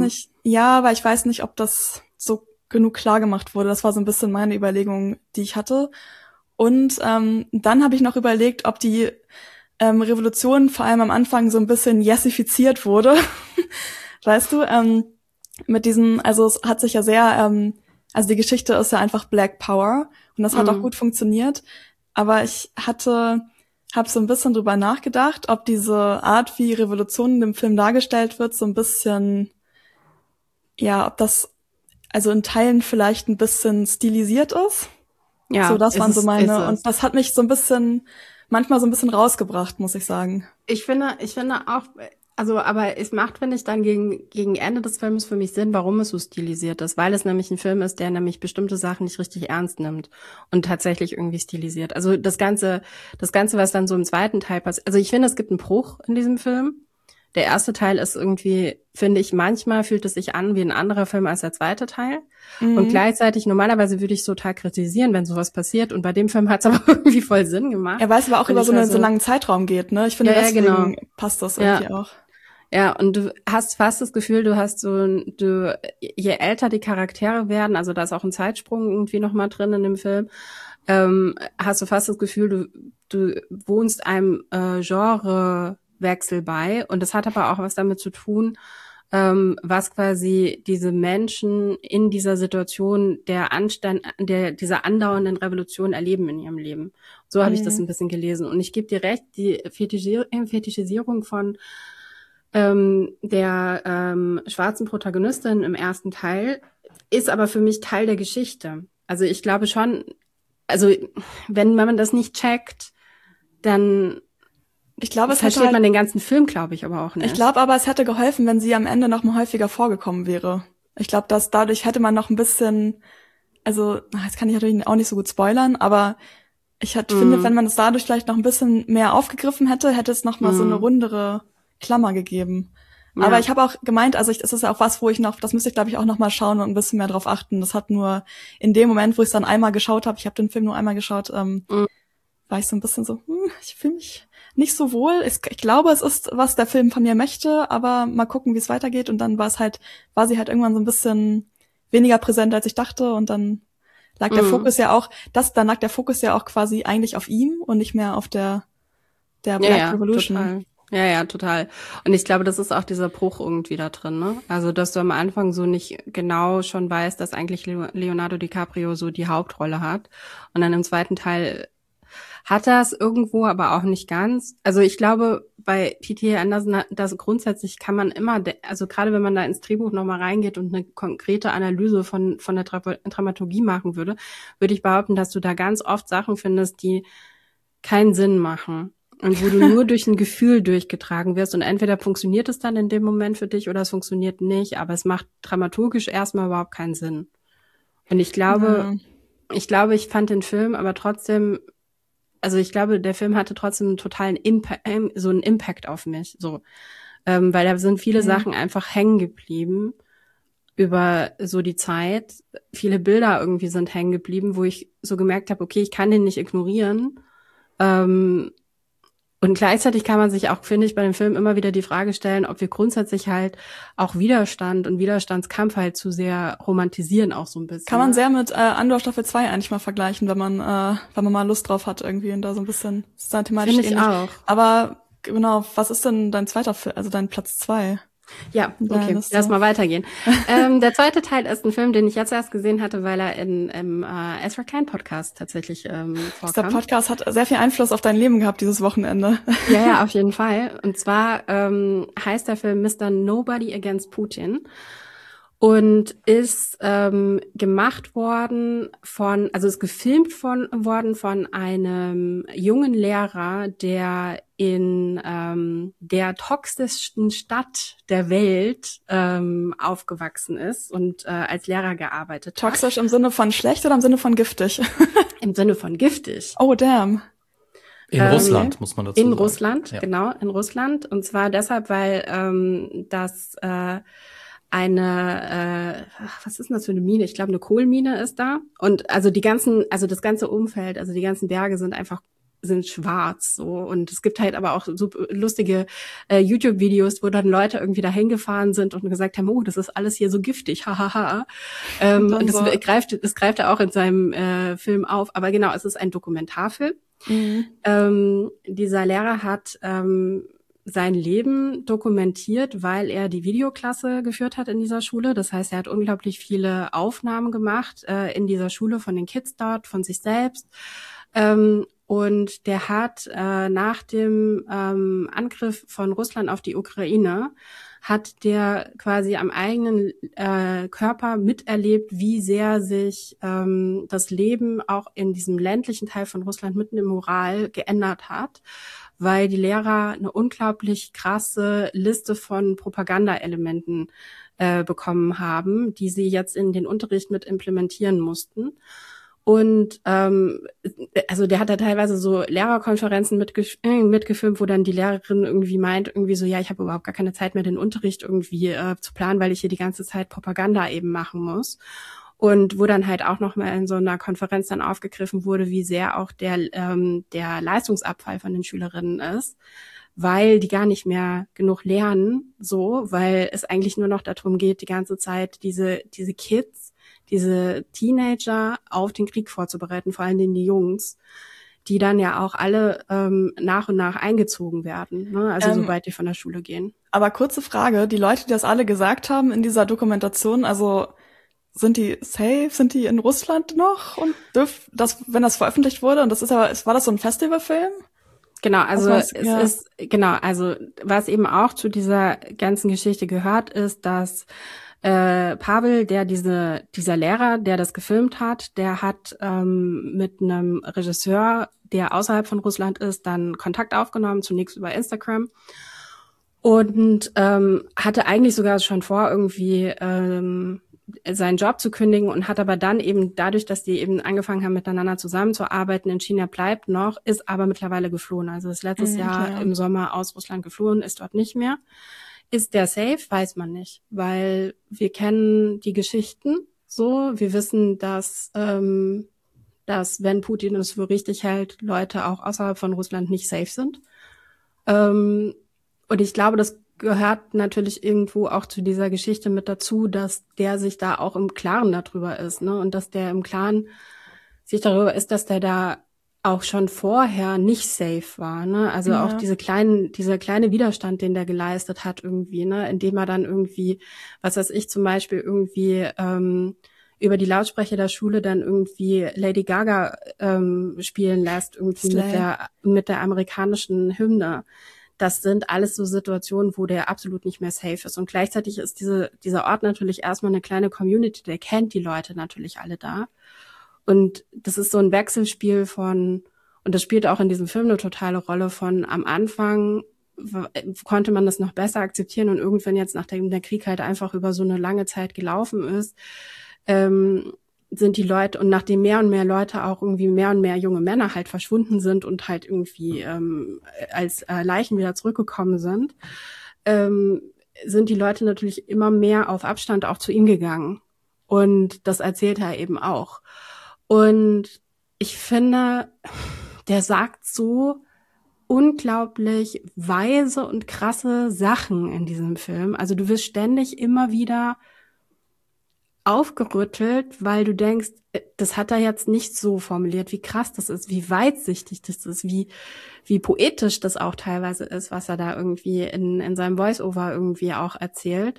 weiß nicht, ob das so genug klar gemacht wurde. Das war so ein bisschen meine Überlegung, die ich hatte. Und dann habe ich noch überlegt, ob die Revolution vor allem am Anfang so ein bisschen jessifiziert wurde. Weißt du, mit diesen, also es hat sich ja sehr, also die Geschichte ist ja einfach Black Power und das hat auch gut funktioniert. Aber ich hatte habe so ein bisschen drüber nachgedacht, ob diese Art, wie Revolution in dem Film dargestellt wird, so ein bisschen, ja, ob das also in Teilen vielleicht ein bisschen stilisiert ist. Ja, So, das waren so meine, ist es. und das hat mich so ein bisschen, manchmal so ein bisschen rausgebracht, muss ich sagen. Ich finde auch, also, aber es macht, finde ich, dann gegen Ende des Films für mich Sinn, warum es so stilisiert ist, weil es nämlich ein Film ist, der nämlich bestimmte Sachen nicht richtig ernst nimmt und tatsächlich irgendwie stilisiert. Also das Ganze, was dann so im zweiten Teil passiert. Also ich finde, es gibt einen Bruch in diesem Film. Der erste Teil ist irgendwie, finde ich, manchmal fühlt es sich an wie ein anderer Film als der zweite Teil. Und gleichzeitig, normalerweise würde ich total kritisieren, wenn sowas passiert. Und bei dem Film hat es aber irgendwie voll Sinn gemacht. Ja, weil es aber auch über so einen langen Zeitraum geht, ne? Ich finde, deswegen genau. passt das irgendwie auch. Ja, und du hast fast das Gefühl, je älter die Charaktere werden, also da ist auch ein Zeitsprung irgendwie nochmal drin in dem Film, hast du fast das Gefühl, du wohnst einem Genrewechsel bei. Und das hat aber auch was damit zu tun, was quasi diese Menschen in dieser Situation dieser andauernden Revolution erleben in ihrem Leben. So habe ich das ein bisschen gelesen. Und ich gebe dir recht, die Fetischisierung von der schwarzen Protagonistin im ersten Teil ist aber für mich Teil der Geschichte. Also ich glaube schon, also wenn man das nicht checkt, dann versteht man den ganzen Film, glaube ich, aber auch nicht. Ich glaube aber, es hätte geholfen, wenn sie am Ende noch mal häufiger vorgekommen wäre. Ich glaube, dass dadurch hätte man noch ein bisschen, also jetzt kann ich natürlich auch nicht so gut spoilern, aber finde, wenn man es dadurch vielleicht noch ein bisschen mehr aufgegriffen hätte, hätte es noch mal so eine rundere Klammer gegeben. Ja. Aber ich habe auch gemeint, also es ist ja auch was, das müsste ich glaube ich auch noch mal schauen und ein bisschen mehr drauf achten. Das hat nur in dem Moment, wo ich es dann einmal geschaut habe, ich habe den Film nur einmal geschaut, war ich so ein bisschen so, ich fühle mich nicht so wohl. Ich glaube, es ist, was der Film von mir möchte, aber mal gucken, wie es weitergeht. Und dann war sie halt irgendwann so ein bisschen weniger präsent, als ich dachte. Und dann lag der Fokus ja auch, quasi eigentlich auf ihm und nicht mehr auf der Black Revolution. Total. Ja, total. Und ich glaube, das ist auch dieser Bruch irgendwie da drin, ne? Also, dass du am Anfang so nicht genau schon weißt, dass eigentlich Leonardo DiCaprio so die Hauptrolle hat. Und dann im zweiten Teil hat er es irgendwo, aber auch nicht ganz. Also ich glaube, bei P.T. Anderson, das grundsätzlich kann man immer, also gerade wenn man da ins Drehbuch nochmal reingeht und eine konkrete Analyse von der Dramaturgie machen würde ich behaupten, dass du da ganz oft Sachen findest, die keinen Sinn machen. Und wo du nur durch ein Gefühl durchgetragen wirst und entweder funktioniert es dann in dem Moment für dich oder es funktioniert nicht, aber es macht dramaturgisch erstmal überhaupt keinen Sinn. Und ich glaube, ich fand den Film aber trotzdem, also ich glaube, der Film hatte trotzdem einen totalen Impact auf mich, so, weil da sind viele Sachen einfach hängen geblieben über so die Zeit. Viele Bilder irgendwie sind hängen geblieben, wo ich so gemerkt habe, okay, ich kann den nicht ignorieren. Und gleichzeitig kann man sich auch, finde ich, bei dem Film immer wieder die Frage stellen, ob wir grundsätzlich halt auch Widerstand und Widerstandskampf halt zu sehr romantisieren auch so ein bisschen. Kann man sehr mit Andor Staffel 2 eigentlich mal vergleichen, wenn man mal Lust drauf hat irgendwie und da so ein bisschen, das ist dann thematisch ähnlich. Finde ich auch. Aber genau, was ist denn dein zweiter Film, also dein Platz 2? Ja, okay, lass mal weitergehen. Der zweite Teil ist ein Film, den ich jetzt erst gesehen hatte, weil er im Ezra Klein Podcast tatsächlich vorkam. Der Podcast hat sehr viel Einfluss auf dein Leben gehabt dieses Wochenende. Ja, auf jeden Fall. Und zwar heißt der Film Mr. Nobody Against Putin und ist gemacht worden ist gefilmt worden von einem jungen Lehrer, der in der toxischsten Stadt der Welt aufgewachsen ist und als Lehrer gearbeitet hat. Toxisch im Sinne von schlecht oder im Sinne von giftig? Im Sinne von giftig. Oh, damn. In Russland, muss man dazu sagen. In Russland, ja. Genau, in Russland. Und zwar deshalb, weil was ist denn das für eine Mine? Ich glaube, eine Kohlmine ist da. Und also das ganze Umfeld, also die ganzen Berge sind schwarz, so. Und es gibt halt aber auch so lustige YouTube-Videos, wo dann Leute irgendwie da hingefahren sind und gesagt haben, oh, das ist alles hier so giftig, hahaha. Und das greift er auch in seinem Film auf. Aber genau, es ist ein Dokumentarfilm. Dieser Lehrer hat sein Leben dokumentiert, weil er die Videoklasse geführt hat in dieser Schule. Das heißt, er hat unglaublich viele Aufnahmen gemacht in dieser Schule von den Kids dort, von sich selbst. und der hat nach dem Angriff von Russland auf die Ukraine hat der quasi am eigenen Körper miterlebt, wie sehr sich das Leben auch in diesem ländlichen Teil von Russland mitten im Ural geändert hat, weil die Lehrer eine unglaublich krasse Liste von Propagandaelementen bekommen haben, die sie jetzt in den Unterricht mit implementieren mussten. Und also der hat da teilweise so Lehrerkonferenzen mitgefilmt, wo dann die Lehrerin irgendwie meint, irgendwie so, ja, ich habe überhaupt gar keine Zeit mehr, den Unterricht irgendwie zu planen, weil ich hier die ganze Zeit Propaganda eben machen muss. Und wo dann halt auch nochmal in so einer Konferenz dann aufgegriffen wurde, wie sehr auch der Leistungsabfall von den Schülerinnen ist, weil die gar nicht mehr genug lernen, so, weil es eigentlich nur noch darum geht, die ganze Zeit diese Kids, diese Teenager auf den Krieg vorzubereiten, vor allem die Jungs, die dann ja auch alle nach und nach eingezogen werden, ne? Also sobald die von der Schule gehen. Aber kurze Frage, die Leute, die das alle gesagt haben in dieser Dokumentation, also sind die safe? Sind die in Russland noch? Und wenn das veröffentlicht wurde, und das ist aber, war das so ein Festivalfilm? Genau, also also was eben auch zu dieser ganzen Geschichte gehört, ist, dass Pavel, dieser Lehrer, der das gefilmt hat, der hat mit einem Regisseur, der außerhalb von Russland ist, dann Kontakt aufgenommen, zunächst über Instagram. Und hatte eigentlich sogar schon vor, irgendwie seinen Job zu kündigen und hat aber dann eben dadurch, dass die eben angefangen haben, miteinander zusammenzuarbeiten, entschieden, er bleibt noch, ist aber mittlerweile geflohen. Also ist letztes Jahr im Sommer aus Russland geflohen, ist dort nicht mehr. Ist der safe? Weiß man nicht, weil wir kennen die Geschichten so. Wir wissen, dass wenn Putin es für richtig hält, Leute auch außerhalb von Russland nicht safe sind. Und ich glaube, das gehört natürlich irgendwo auch zu dieser Geschichte mit dazu, dass der sich da auch im Klaren darüber ist, ne? Und dass der im Klaren sich darüber ist, dass der da auch schon vorher nicht safe war, ne? Also auch dieser kleine Widerstand, den der geleistet hat irgendwie, ne? Indem er dann irgendwie, was weiß ich, zum Beispiel irgendwie über die Lautsprecher der Schule dann irgendwie Lady Gaga spielen lässt, irgendwie mit der amerikanischen Hymne. Das sind alles so Situationen, wo der absolut nicht mehr safe ist. Und gleichzeitig ist dieser Ort natürlich erstmal eine kleine Community, der kennt die Leute natürlich alle da. Und das ist so ein Wechselspiel und das spielt auch in diesem Film eine totale Rolle von am Anfang konnte man das noch besser akzeptieren und irgendwann jetzt, nachdem der Krieg halt einfach über so eine lange Zeit gelaufen ist, sind die Leute, und nachdem mehr und mehr Leute auch irgendwie mehr und mehr junge Männer halt verschwunden sind und halt irgendwie als Leichen wieder zurückgekommen sind, sind die Leute natürlich immer mehr auf Abstand auch zu ihm gegangen. Und das erzählt er eben auch. Und ich finde, der sagt so unglaublich weise und krasse Sachen in diesem Film. Also du wirst ständig immer wieder aufgerüttelt, weil du denkst, das hat er jetzt nicht so formuliert, wie krass das ist, wie weitsichtig das ist, wie poetisch das auch teilweise ist, was er da irgendwie in seinem Voice-Over irgendwie auch erzählt.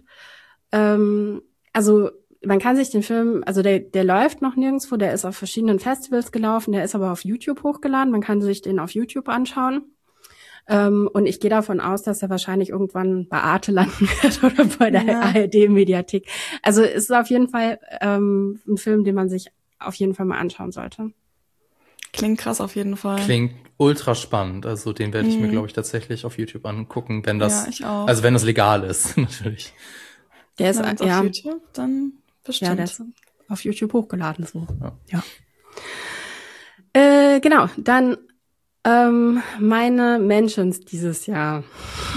Also man kann sich den Film, also der läuft noch nirgendwo, der ist auf verschiedenen Festivals gelaufen, der ist aber auf YouTube hochgeladen, man kann sich den auf YouTube anschauen. Und ich gehe davon aus, dass er wahrscheinlich irgendwann bei Arte landen wird oder bei der ARD-Mediathek. Also es ist auf jeden Fall ein Film, den man sich auf jeden Fall mal anschauen sollte. Klingt krass auf jeden Fall. Klingt ultra spannend. Also den werde ich mir, glaube ich, tatsächlich auf YouTube angucken, wenn das, ich auch. also wenn das legal ist, natürlich. Der ist auf YouTube, dann bestimmt. Ja, der ist auf YouTube hochgeladen so. Ja. Genau, dann meine Mentions dieses Jahr.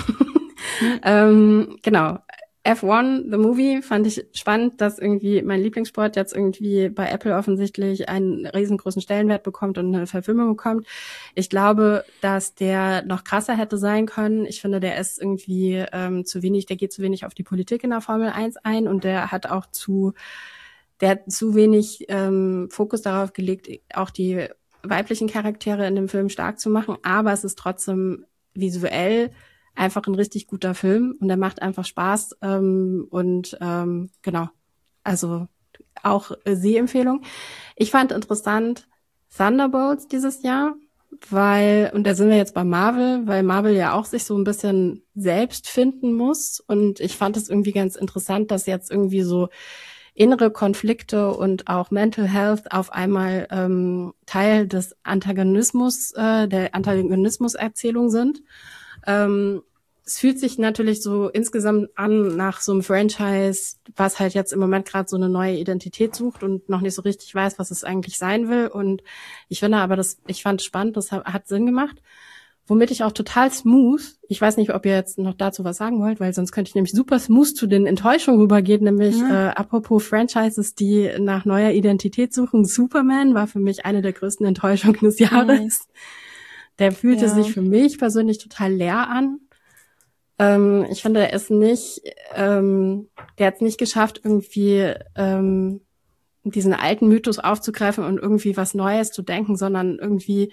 Genau. F1, The Movie, fand ich spannend, dass irgendwie mein Lieblingssport jetzt irgendwie bei Apple offensichtlich einen riesengroßen Stellenwert bekommt und eine Verfilmung bekommt. Ich glaube, dass der noch krasser hätte sein können. Ich finde, der ist irgendwie der geht zu wenig auf die Politik in der Formel 1 ein und der hat zu wenig Fokus darauf gelegt, auch die weiblichen Charaktere in dem Film stark zu machen, aber es ist trotzdem visuell einfach ein richtig guter Film und der macht einfach Spaß genau, also auch Sehempfehlung. Ich fand interessant Thunderbolts dieses Jahr, weil, und da sind wir jetzt bei Marvel, weil Marvel ja auch sich so ein bisschen selbst finden muss. Und ich fand es irgendwie ganz interessant, dass jetzt irgendwie so innere Konflikte und auch Mental Health auf einmal Teil des der Antagonismus-Erzählung sind. Es fühlt sich natürlich so insgesamt an nach so einem Franchise, was halt jetzt im Moment gerade so eine neue Identität sucht und noch nicht so richtig weiß, was es eigentlich sein will. Und ich finde aber, ich fand es spannend, das hat Sinn gemacht. Womit ich auch total smooth, ich weiß nicht, ob ihr jetzt noch dazu was sagen wollt, weil sonst könnte ich nämlich super smooth zu den Enttäuschungen rübergehen, nämlich apropos Franchises, die nach neuer Identität suchen. Superman war für mich eine der größten Enttäuschungen des Jahres. Der fühlte sich für mich persönlich total leer an. Ich finde, der hat es nicht geschafft, irgendwie diesen alten Mythos aufzugreifen und irgendwie was Neues zu denken, sondern irgendwie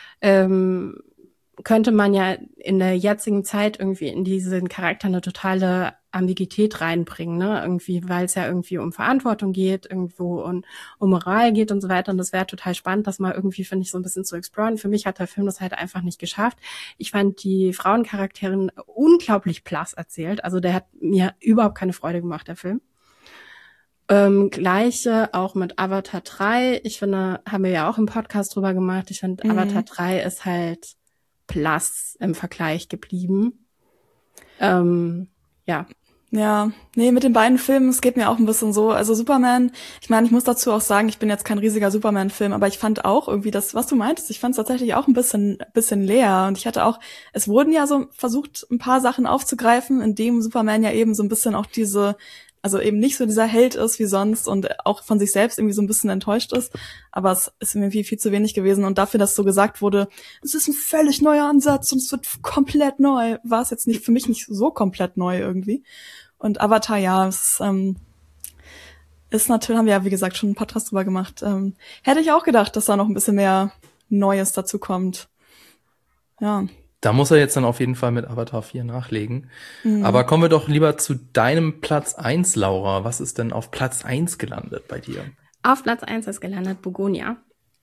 könnte man ja in der jetzigen Zeit irgendwie in diesen Charakter eine totale Ambiguität reinbringen, ne? Irgendwie, weil es ja irgendwie um Verantwortung geht, irgendwo und um Moral geht und so weiter. Und das wäre total spannend, das mal irgendwie, finde ich, so ein bisschen zu exploren. Für mich hat der Film das halt einfach nicht geschafft. Ich fand die Frauencharakterin unglaublich blass erzählt. Also der hat mir überhaupt keine Freude gemacht, der Film. Gleiche auch mit Avatar 3. Ich finde, haben wir ja auch im Podcast drüber gemacht. Ich finde, Avatar 3 ist halt blass im Vergleich geblieben. Ja. Ja, nee, mit den beiden Filmen, es geht mir auch ein bisschen so. Also Superman, ich meine, ich muss dazu auch sagen, ich bin jetzt kein riesiger Superman-Film, aber ich fand auch irgendwie das, was du meintest, ich fand es tatsächlich auch ein bisschen leer. Und ich hatte auch, es wurden ja so versucht, ein paar Sachen aufzugreifen, indem Superman ja eben so ein bisschen auch also eben nicht so dieser Held ist wie sonst und auch von sich selbst irgendwie so ein bisschen enttäuscht ist. Aber es ist irgendwie viel zu wenig gewesen. Und dafür, dass so gesagt wurde, es ist ein völlig neuer Ansatz und es wird komplett neu, war es jetzt nicht für mich nicht so komplett neu irgendwie. Und Avatar, ja, es ist natürlich, haben wir ja wie gesagt schon einen Podcast drüber gemacht. Hätte ich auch gedacht, dass da noch ein bisschen mehr Neues dazu kommt. Ja. Da muss er jetzt dann auf jeden Fall mit Avatar 4 nachlegen. Aber kommen wir doch lieber zu deinem Platz 1, Laura. Was ist denn auf Platz 1 gelandet bei dir? Auf Platz 1 ist gelandet Begonia.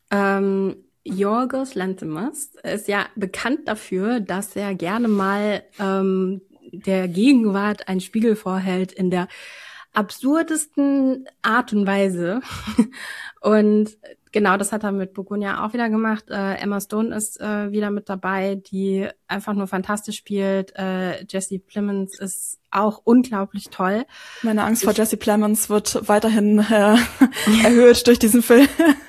Yorgos Lanthimos ist ja bekannt dafür, dass er gerne mal der Gegenwart einen Spiegel vorhält in der absurdesten Art und Weise. Und genau, das hat er mit Begonia auch wieder gemacht. Emma Stone ist wieder mit dabei, die einfach nur fantastisch spielt. Jesse Plemons ist auch unglaublich toll. Meine Angst vor Jesse Plemons wird weiterhin erhöht durch diesen Film.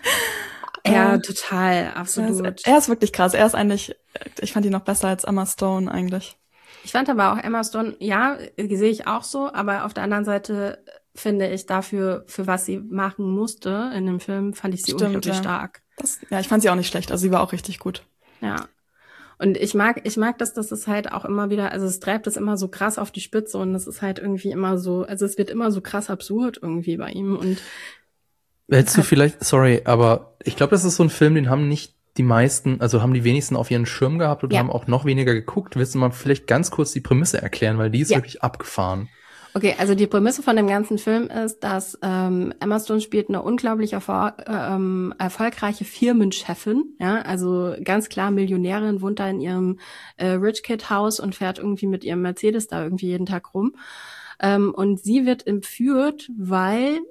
Ja, total, absolut. Er ist wirklich krass. Er ist eigentlich, ich fand ihn noch besser als Emma Stone eigentlich. Ich fand aber auch Emma Stone, ja, sehe ich auch so, aber auf der anderen Seite finde ich dafür, für was sie machen musste in dem Film, fand ich sie unglaublich stark. Ich fand sie auch nicht schlecht, also sie war auch richtig gut. Ja. Und ich mag, dass das ist halt auch immer wieder, also es treibt es immer so krass auf die Spitze und es ist halt irgendwie immer so, also es wird immer so krass absurd irgendwie bei ihm und hättest du vielleicht, sorry, aber ich glaube, das ist so ein Film, den haben nicht die meisten, also haben die wenigsten auf ihren Schirm gehabt und haben auch noch weniger geguckt. Willst du mal vielleicht ganz kurz die Prämisse erklären, weil die ist wirklich abgefahren. Okay, also die Prämisse von dem ganzen Film ist, dass Emma Stone spielt eine unglaublich erfolgreiche Firmenchefin, ja, also ganz klar Millionärin, wohnt da in ihrem Rich Kid Haus und fährt irgendwie mit ihrem Mercedes da irgendwie jeden Tag rum. Und sie wird entführt, weil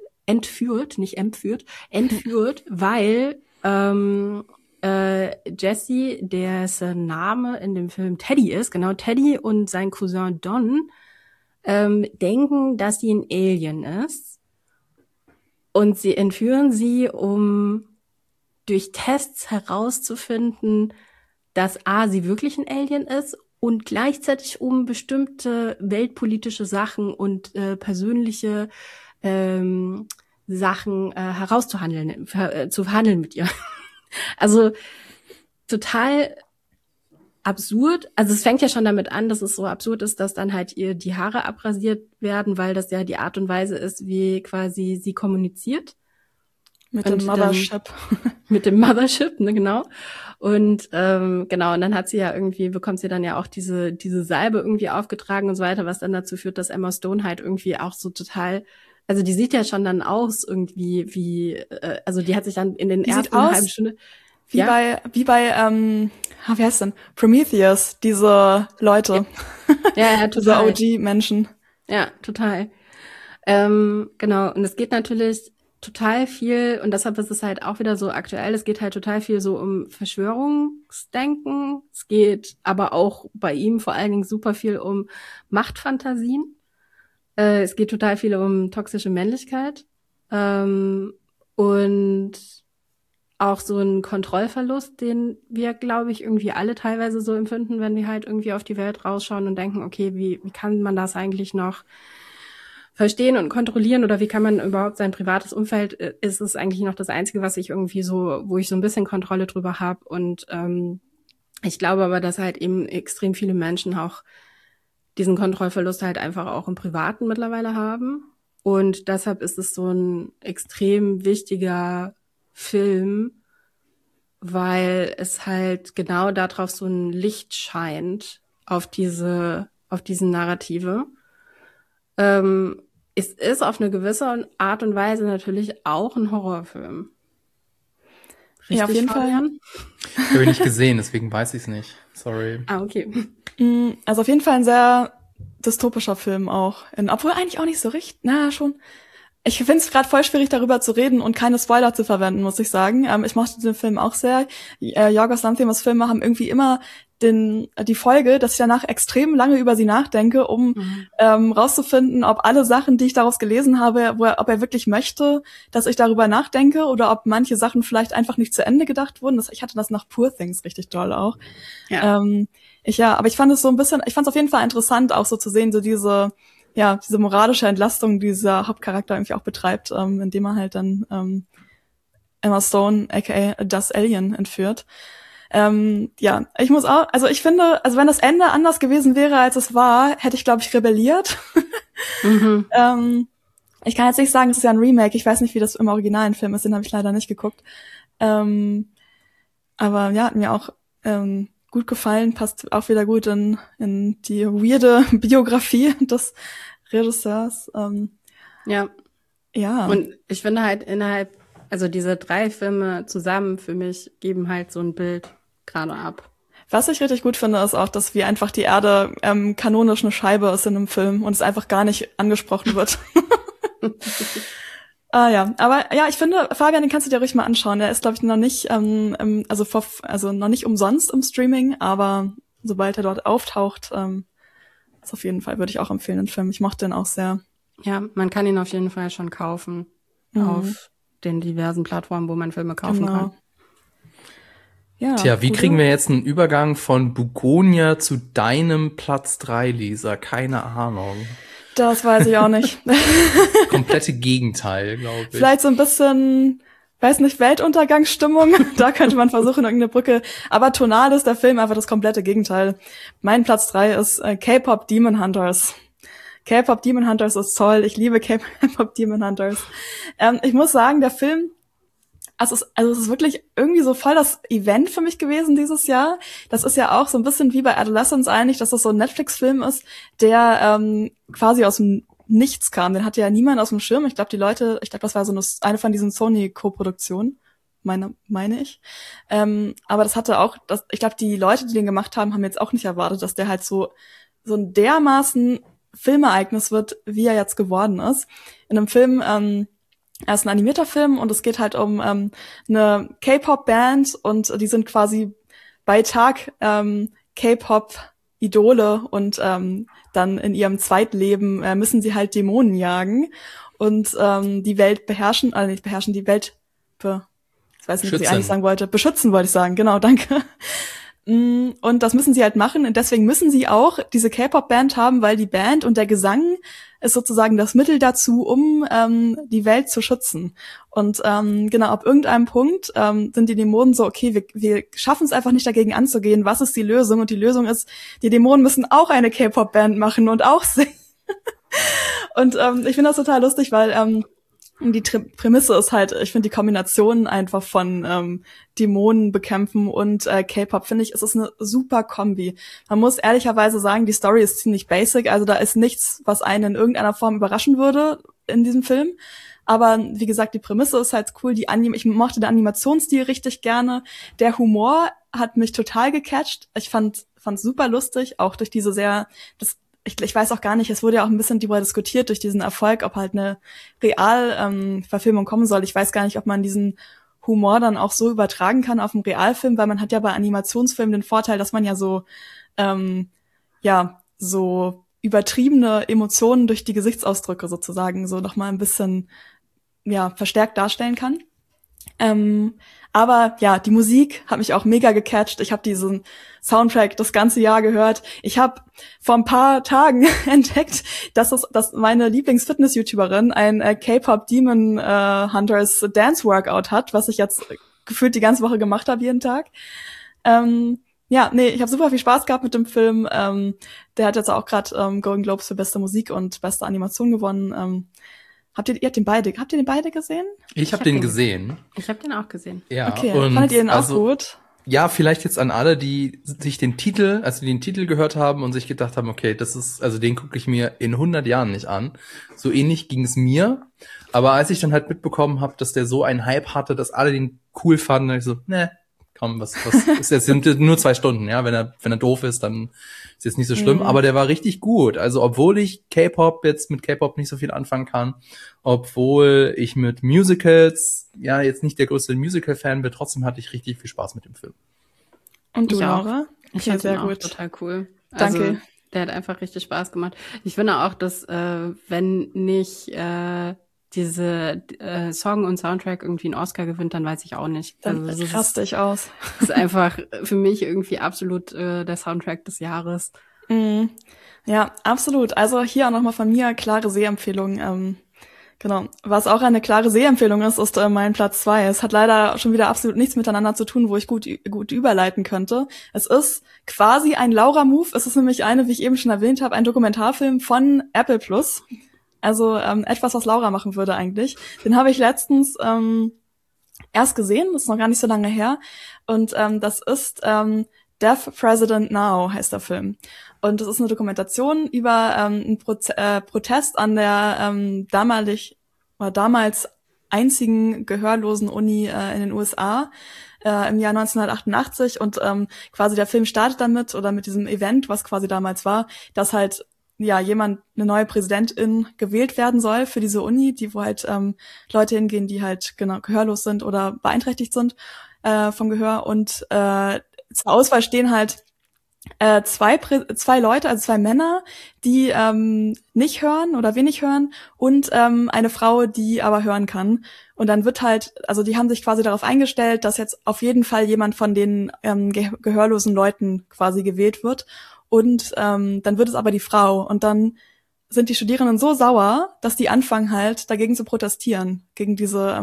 Jesse, dessen Name in dem Film Teddy ist, genau, Teddy und sein Cousin Don, denken, dass sie ein Alien ist. Und sie entführen sie, um durch Tests herauszufinden, dass A, sie wirklich ein Alien ist und gleichzeitig um bestimmte weltpolitische Sachen und persönliche Sachen zu verhandeln mit ihr. Also total absurd. Also es fängt ja schon damit an, dass es so absurd ist, dass dann halt ihr die Haare abrasiert werden, weil das ja die Art und Weise ist, wie quasi sie kommuniziert. Mit dem Mothership. Mit dem Mothership, ne, genau. Und genau, und dann bekommt sie dann ja auch diese Salbe irgendwie aufgetragen und so weiter, was dann dazu führt, dass Emma Stone halt irgendwie auch so total, also die sieht ja schon dann aus irgendwie wie, also die hat sich dann in den ersten halben Stunde wie bei, wie heißt denn? Prometheus, diese Leute. Ja, total. Diese OG-Menschen. Ja, total. Genau, und es geht natürlich total viel, und deshalb ist es halt auch wieder so aktuell, es geht halt total viel so um Verschwörungsdenken. Es geht aber auch bei ihm vor allen Dingen super viel um Machtfantasien. Es geht total viel um toxische Männlichkeit. Und auch so ein Kontrollverlust, den wir, glaube ich, irgendwie alle teilweise so empfinden, wenn wir halt irgendwie auf die Welt rausschauen und denken, okay, wie kann man das eigentlich noch verstehen und kontrollieren, oder wie kann man überhaupt sein privates Umfeld, ist es eigentlich noch das Einzige, was ich irgendwie so, wo ich so ein bisschen Kontrolle drüber habe. Und ich glaube aber, dass halt eben extrem viele Menschen auch diesen Kontrollverlust halt einfach auch im Privaten mittlerweile haben. Und deshalb ist es so ein extrem wichtiger Film, weil es halt genau darauf so ein Licht scheint, auf diesen Narrative. Es ist auf eine gewisse Art und Weise natürlich auch ein Horrorfilm. Richtig, ja, auf jeden Fabian? Fall. Habe ich nicht gesehen, deswegen weiß ich es nicht. Sorry. Ah, okay. Also auf jeden Fall ein sehr dystopischer Film auch. Obwohl eigentlich auch nicht so richtig, schon. Ich finde es gerade voll schwierig, darüber zu reden und keine Spoiler zu verwenden, muss ich sagen. Ich mochte den Film auch sehr. Yorgos Lanthimos Filme haben irgendwie immer die Folge, dass ich danach extrem lange über sie nachdenke, um rauszufinden, ob alle Sachen, die ich daraus gelesen habe, ob er wirklich möchte, dass ich darüber nachdenke, oder ob manche Sachen vielleicht einfach nicht zu Ende gedacht wurden. Ich hatte das nach Poor Things richtig doll auch. Ja. Aber ich fand es auf jeden Fall interessant, auch so zu sehen, so diese moralische Entlastung, die dieser Hauptcharakter irgendwie auch betreibt, indem er halt dann Emma Stone, aka das Alien, entführt. Ich muss auch, also ich finde, wenn das Ende anders gewesen wäre, als es war, hätte ich, glaube ich, rebelliert. Mhm. Ich kann jetzt nicht sagen, es ist ja ein Remake, ich weiß nicht, wie das im originalen Film ist, den habe ich leider nicht geguckt. Aber ja, hat mir auch gut gefallen, passt auch wieder gut in die weirde Biografie des Regisseurs. Ja. Ja. Und ich finde halt also diese 3 Filme zusammen für mich geben halt so ein Bild gerade ab. Was ich richtig gut finde, ist auch, dass wie einfach die Erde kanonisch eine Scheibe ist in einem Film und es einfach gar nicht angesprochen wird. Aber ja, ich finde, Fabian, den kannst du dir ruhig mal anschauen. Der ist, glaube ich, noch nicht, noch nicht umsonst im Streaming, aber sobald er dort auftaucht, ist auf jeden Fall, würde ich auch empfehlen, den Film. Ich mochte den auch sehr. Ja, man kann ihn auf jeden Fall schon kaufen auf den diversen Plattformen, wo man Filme kaufen kann. Ja, tja, wie kriegen wir jetzt einen Übergang von Bugonia zu deinem Platz 3, Lisa? Keine Ahnung. Das weiß ich auch nicht. Komplette Gegenteil, glaube ich. Vielleicht so ein bisschen, weiß nicht, Weltuntergangsstimmung. Da könnte man versuchen, irgendeine Brücke. Aber tonal ist der Film einfach das komplette Gegenteil. Mein Platz 3 ist K-Pop Demon Hunters. K-Pop Demon Hunters ist toll. Ich liebe K-Pop Demon Hunters. Ich muss sagen, der Film, es ist wirklich irgendwie so voll das Event für mich gewesen dieses Jahr. Das ist ja auch so ein bisschen wie bei Adolescence eigentlich, dass das so ein Netflix-Film ist, der quasi aus dem Nichts kam. Den hatte ja niemand aus dem Schirm. Ich glaube, das war so eine von diesen Sony-Co-Produktionen, meine ich. Aber das hatte auch, ich glaube, die Leute, die den gemacht haben, haben jetzt auch nicht erwartet, dass der halt so ein dermaßen Filmereignis wird, wie er jetzt geworden ist. In einem Film, er ist ein animierter Film und es geht halt um eine K-Pop-Band und die sind quasi bei Tag K-Pop-Idole und dann in ihrem Zweitleben müssen sie halt Dämonen jagen und die Welt beherrschen, die Welt ich weiß nicht, was ich eigentlich sagen wollte. Beschützen wollte ich sagen, genau, danke. Und das müssen sie halt machen und deswegen müssen sie auch diese K-Pop-Band haben, weil die Band und der Gesang ist sozusagen das Mittel dazu, um die Welt zu schützen. Und ab irgendeinem Punkt sind die Dämonen so, okay, wir schaffen es einfach nicht dagegen anzugehen. Was ist die Lösung? Und die Lösung ist, die Dämonen müssen auch eine K-Pop-Band machen und auch singen. Und ich finde das total lustig, weil die Prämisse ist halt, ich finde die Kombination einfach von Dämonen bekämpfen und K-Pop, finde ich, es ist eine super Kombi. Man muss ehrlicherweise sagen, die Story ist ziemlich basic, also da ist nichts, was einen in irgendeiner Form überraschen würde in diesem Film. Aber wie gesagt, die Prämisse ist halt cool. Ich mochte den Animationsstil richtig gerne. Der Humor hat mich total gecatcht. Ich fand's super lustig, auch durch diese ich weiß auch gar nicht, es wurde ja auch ein bisschen darüber diskutiert durch diesen Erfolg, ob halt eine Verfilmung kommen soll. Ich weiß gar nicht, ob man diesen Humor dann auch so übertragen kann auf einen Realfilm, weil man hat ja bei Animationsfilmen den Vorteil, dass man ja so so übertriebene Emotionen durch die Gesichtsausdrücke sozusagen so noch mal ein bisschen verstärkt darstellen kann. Aber ja, die Musik hat mich auch mega gecatcht. Ich habe diesen Soundtrack das ganze Jahr gehört. Ich habe vor ein paar Tagen entdeckt, dass meine Lieblings-Fitness-YouTuberin ein K-Pop Demon Hunters Dance Workout hat, was ich jetzt gefühlt die ganze Woche gemacht habe, jeden Tag. Ich habe super viel Spaß gehabt mit dem Film. Der hat jetzt auch gerade Golden Globes für beste Musik und beste Animation gewonnen. Habt ihr den beide gesehen? Ich habe den gesehen. Ich habe den auch gesehen. Ja, okay. Und fandet ihr den auch gut? Ja, vielleicht jetzt an alle, die sich den Titel gehört haben und sich gedacht haben, okay, den gucke ich mir in 100 Jahren nicht an. So ähnlich ging es mir. Aber als ich dann halt mitbekommen habe, dass der so einen Hype hatte, dass alle den cool fanden, dann ich so, komm, was ist jetzt, sind nur 2 Stunden, ja, wenn er doof ist, dann ist jetzt nicht so schlimm, aber der war richtig gut. Also, obwohl ich mit K-Pop nicht so viel anfangen kann, obwohl ich mit Musicals, jetzt nicht der größte Musical-Fan bin, trotzdem hatte ich richtig viel Spaß mit dem Film. Und du, Laura? Ich fand den auch total cool. Danke. Also, der hat einfach richtig Spaß gemacht. Ich finde auch, dass, wenn nicht, diese Song und Soundtrack irgendwie einen Oscar gewinnt, dann weiß ich auch nicht. Dann raste ich aus. Das ist einfach für mich irgendwie absolut der Soundtrack des Jahres. Ja, absolut. Also hier auch nochmal von mir klare Sehempfehlung. Genau. Was auch eine klare Sehempfehlung ist mein Platz 2. Es hat leider schon wieder absolut nichts miteinander zu tun, wo ich gut überleiten könnte. Es ist quasi ein Laura-Move. Es ist nämlich wie ich eben schon erwähnt habe, ein Dokumentarfilm von Apple Plus. Also etwas, was Laura machen würde eigentlich. Den habe ich letztens erst gesehen, das ist noch gar nicht so lange her. Und das ist Deaf President Now heißt der Film. Und das ist eine Dokumentation über einen Protest an der damals einzigen gehörlosen Uni in den USA im Jahr 1988. Und quasi der Film startet damit oder mit diesem Event, was quasi damals war, dass halt eine neue Präsidentin gewählt werden soll für diese Uni, wo halt Leute hingehen, die halt gehörlos sind oder beeinträchtigt sind vom Gehör. Und zur Auswahl stehen halt zwei Leute, also 2 Männer, die nicht hören oder wenig hören und eine Frau, die aber hören kann. Und dann wird halt, also die haben sich quasi darauf eingestellt, dass jetzt auf jeden Fall jemand von den gehörlosen Leuten quasi gewählt wird. Und dann wird es aber die Frau. Und dann sind die Studierenden so sauer, dass die anfangen halt dagegen zu protestieren, gegen diese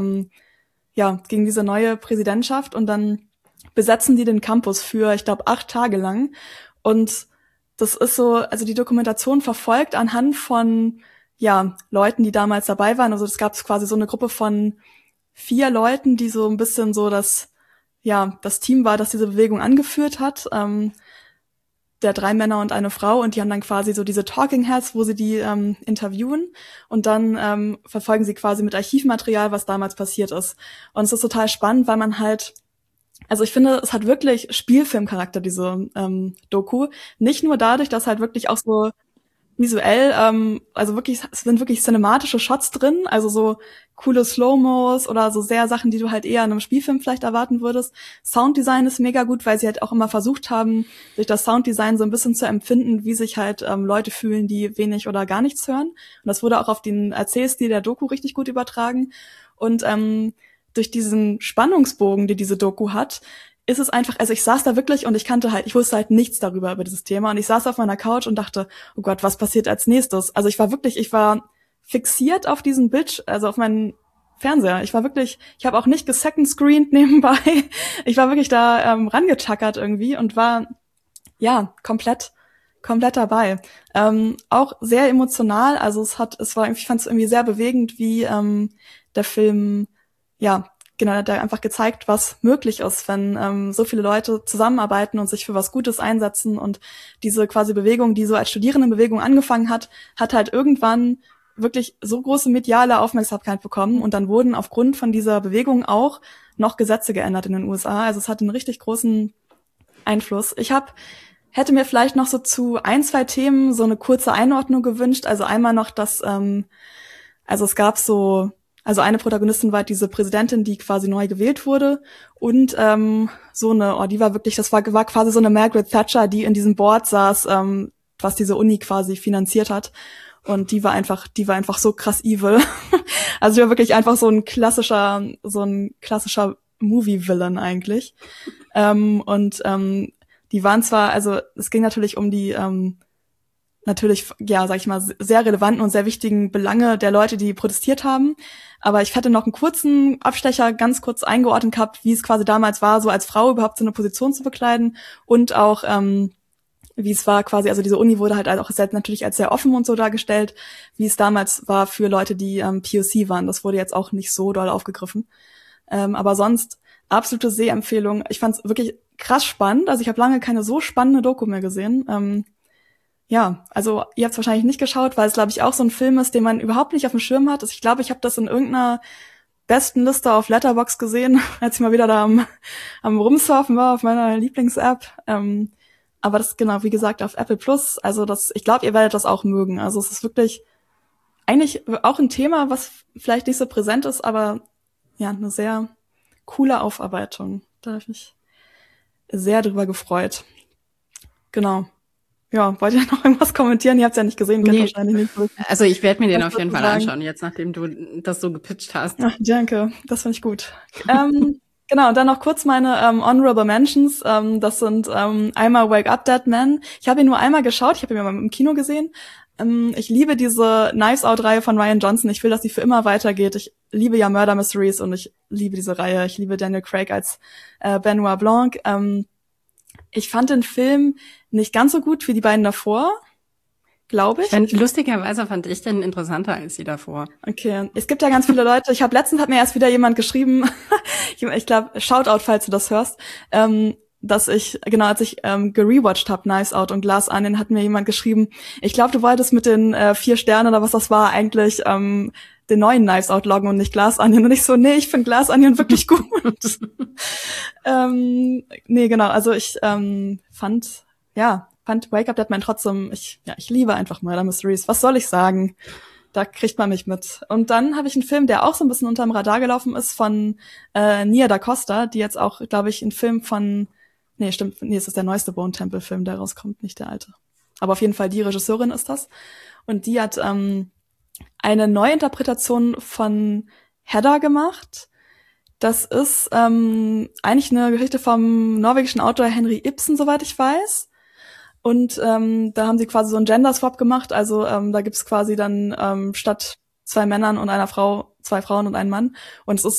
neue Präsidentschaft. Und dann besetzen die den Campus für, ich glaube, 8 Tage lang. Und das ist so, also die Dokumentation verfolgt anhand von Leuten, die damals dabei waren. Also es gab quasi so eine Gruppe von 4 Leuten, die so ein bisschen so das Team war, das diese Bewegung angeführt hat. Der 3 Männer und eine Frau, und die haben dann quasi so diese Talking Heads, wo sie die interviewen, und dann verfolgen sie quasi mit Archivmaterial, was damals passiert ist. Und es ist total spannend, weil man halt, also ich finde, es hat wirklich Spielfilmcharakter, diese Doku. Nicht nur dadurch, dass halt wirklich auch so visuell, also wirklich, es sind wirklich cinematische Shots drin, also so coole Slow-Mos oder so sehr Sachen, die du halt eher in einem Spielfilm vielleicht erwarten würdest. Sounddesign ist mega gut, weil sie halt auch immer versucht haben, durch das Sounddesign so ein bisschen zu empfinden, wie sich halt Leute fühlen, die wenig oder gar nichts hören. Und das wurde auch auf den Erzählstil der Doku richtig gut übertragen. Und durch diesen Spannungsbogen, die diese Doku hat, ist es einfach, also ich saß da wirklich und ich wusste halt nichts darüber, über dieses Thema, und ich saß auf meiner Couch und dachte, oh Gott, was passiert als nächstes? Also ich war fixiert auf diesen also auf meinen Fernseher. Ich habe auch nicht gesecond-screened nebenbei. Ich war wirklich da rangetackert irgendwie und war, komplett dabei. Auch sehr emotional, also ich fand es irgendwie sehr bewegend, wie der Film, genau, hat er einfach gezeigt, was möglich ist, wenn so viele Leute zusammenarbeiten und sich für was Gutes einsetzen. Und diese quasi Bewegung, die so als Studierendenbewegung angefangen hat halt irgendwann wirklich so große mediale Aufmerksamkeit bekommen und dann wurden aufgrund von dieser Bewegung auch noch Gesetze geändert in den USA. Also es hat einen richtig großen Einfluss. Hätte mir vielleicht noch so zu 2 Themen so eine kurze Einordnung gewünscht. Also einmal noch, dass, also es gab so, also eine Protagonistin war diese Präsidentin, die quasi neu gewählt wurde und so eine, die war wirklich, das war quasi so eine Margaret Thatcher, die in diesem Board saß, was diese Uni quasi finanziert hat. Und die war einfach so krass evil. Also die war wirklich einfach so ein klassischer Movie-Villain eigentlich. Die waren zwar, also es ging natürlich um die natürlich, ja, sag ich mal, sehr relevanten und sehr wichtigen Belange der Leute, die protestiert haben. Aber ich hätte noch einen kurzen Abstecher ganz kurz eingeordnet gehabt, wie es quasi damals war, so als Frau überhaupt so eine Position zu bekleiden und auch wie es war quasi, also diese Uni wurde halt auch natürlich als sehr offen und so dargestellt, wie es damals war für Leute, die POC waren. Das wurde jetzt auch nicht so doll aufgegriffen. Aber sonst absolute Sehempfehlung. Ich fand es wirklich krass spannend. Also ich habe lange keine so spannende Doku mehr gesehen. Ja, also ihr habt es wahrscheinlich nicht geschaut, weil es, glaube ich, auch so ein Film ist, den man überhaupt nicht auf dem Schirm hat. Also ich glaube, ich habe das in irgendeiner besten Liste auf Letterboxd gesehen, als ich mal wieder da am Rumsurfen war auf meiner Lieblings-App. Aber das genau, wie gesagt, auf Apple Plus. Also ich glaube, ihr werdet das auch mögen. Also es ist wirklich eigentlich auch ein Thema, was vielleicht nicht so präsent ist, aber ja, eine sehr coole Aufarbeitung. Da habe ich mich sehr drüber gefreut. Genau. Ja, wollt ihr noch irgendwas kommentieren? Ihr habt es ja nicht gesehen, kennt wahrscheinlich nicht. Also ich werde mir den auf jeden Fall anschauen, jetzt nachdem du das so gepitcht hast. Ach, danke, das finde ich gut. Genau, und dann noch kurz meine Honorable Mentions. Das sind einmal Wake Up Dead Man. Ich habe ihn nur einmal geschaut, ich habe ihn mal im Kino gesehen. Ich liebe diese Knives Out-Reihe von Rian Johnson. Ich will, dass sie für immer weitergeht. Ich liebe ja Murder Mysteries und ich liebe diese Reihe. Ich liebe Daniel Craig als Benoit Blanc. Ich fand den Film nicht ganz so gut wie die beiden davor, glaube ich. Lustigerweise fand ich den interessanter als die davor. Okay, es gibt ja ganz viele Leute. Letztens hat mir erst wieder jemand geschrieben, ich glaube, Shoutout, falls du das hörst, dass als ich gerewatcht habe, Knives Out und Glass Onion, hat mir jemand geschrieben, ich glaube, du wolltest mit den 4 Sternen oder was das war, eigentlich den neuen Knives Out loggen und nicht Glass Onion. Und ich so, nee, ich finde Glass Onion wirklich gut. Nee, genau, also ich fand Wake Up Dead Man trotzdem, ich liebe einfach Murder Mysteries. Was soll ich sagen? Da kriegt man mich mit. Und dann habe ich einen Film, der auch so ein bisschen unterm Radar gelaufen ist, von Nia da Costa, die jetzt auch, glaube ich, einen Film von, es ist der neueste Bone Temple Film, der rauskommt, nicht der alte. Aber auf jeden Fall die Regisseurin ist das. Und die hat eine Neuinterpretation von Hedda gemacht. Das ist eigentlich eine Geschichte vom norwegischen Autor Henry Ibsen, soweit ich weiß. Und da haben sie quasi so einen Gender-Swap gemacht. Also da gibt's quasi dann statt 2 Männern und einer Frau 2 Frauen und einen Mann. Und es ist,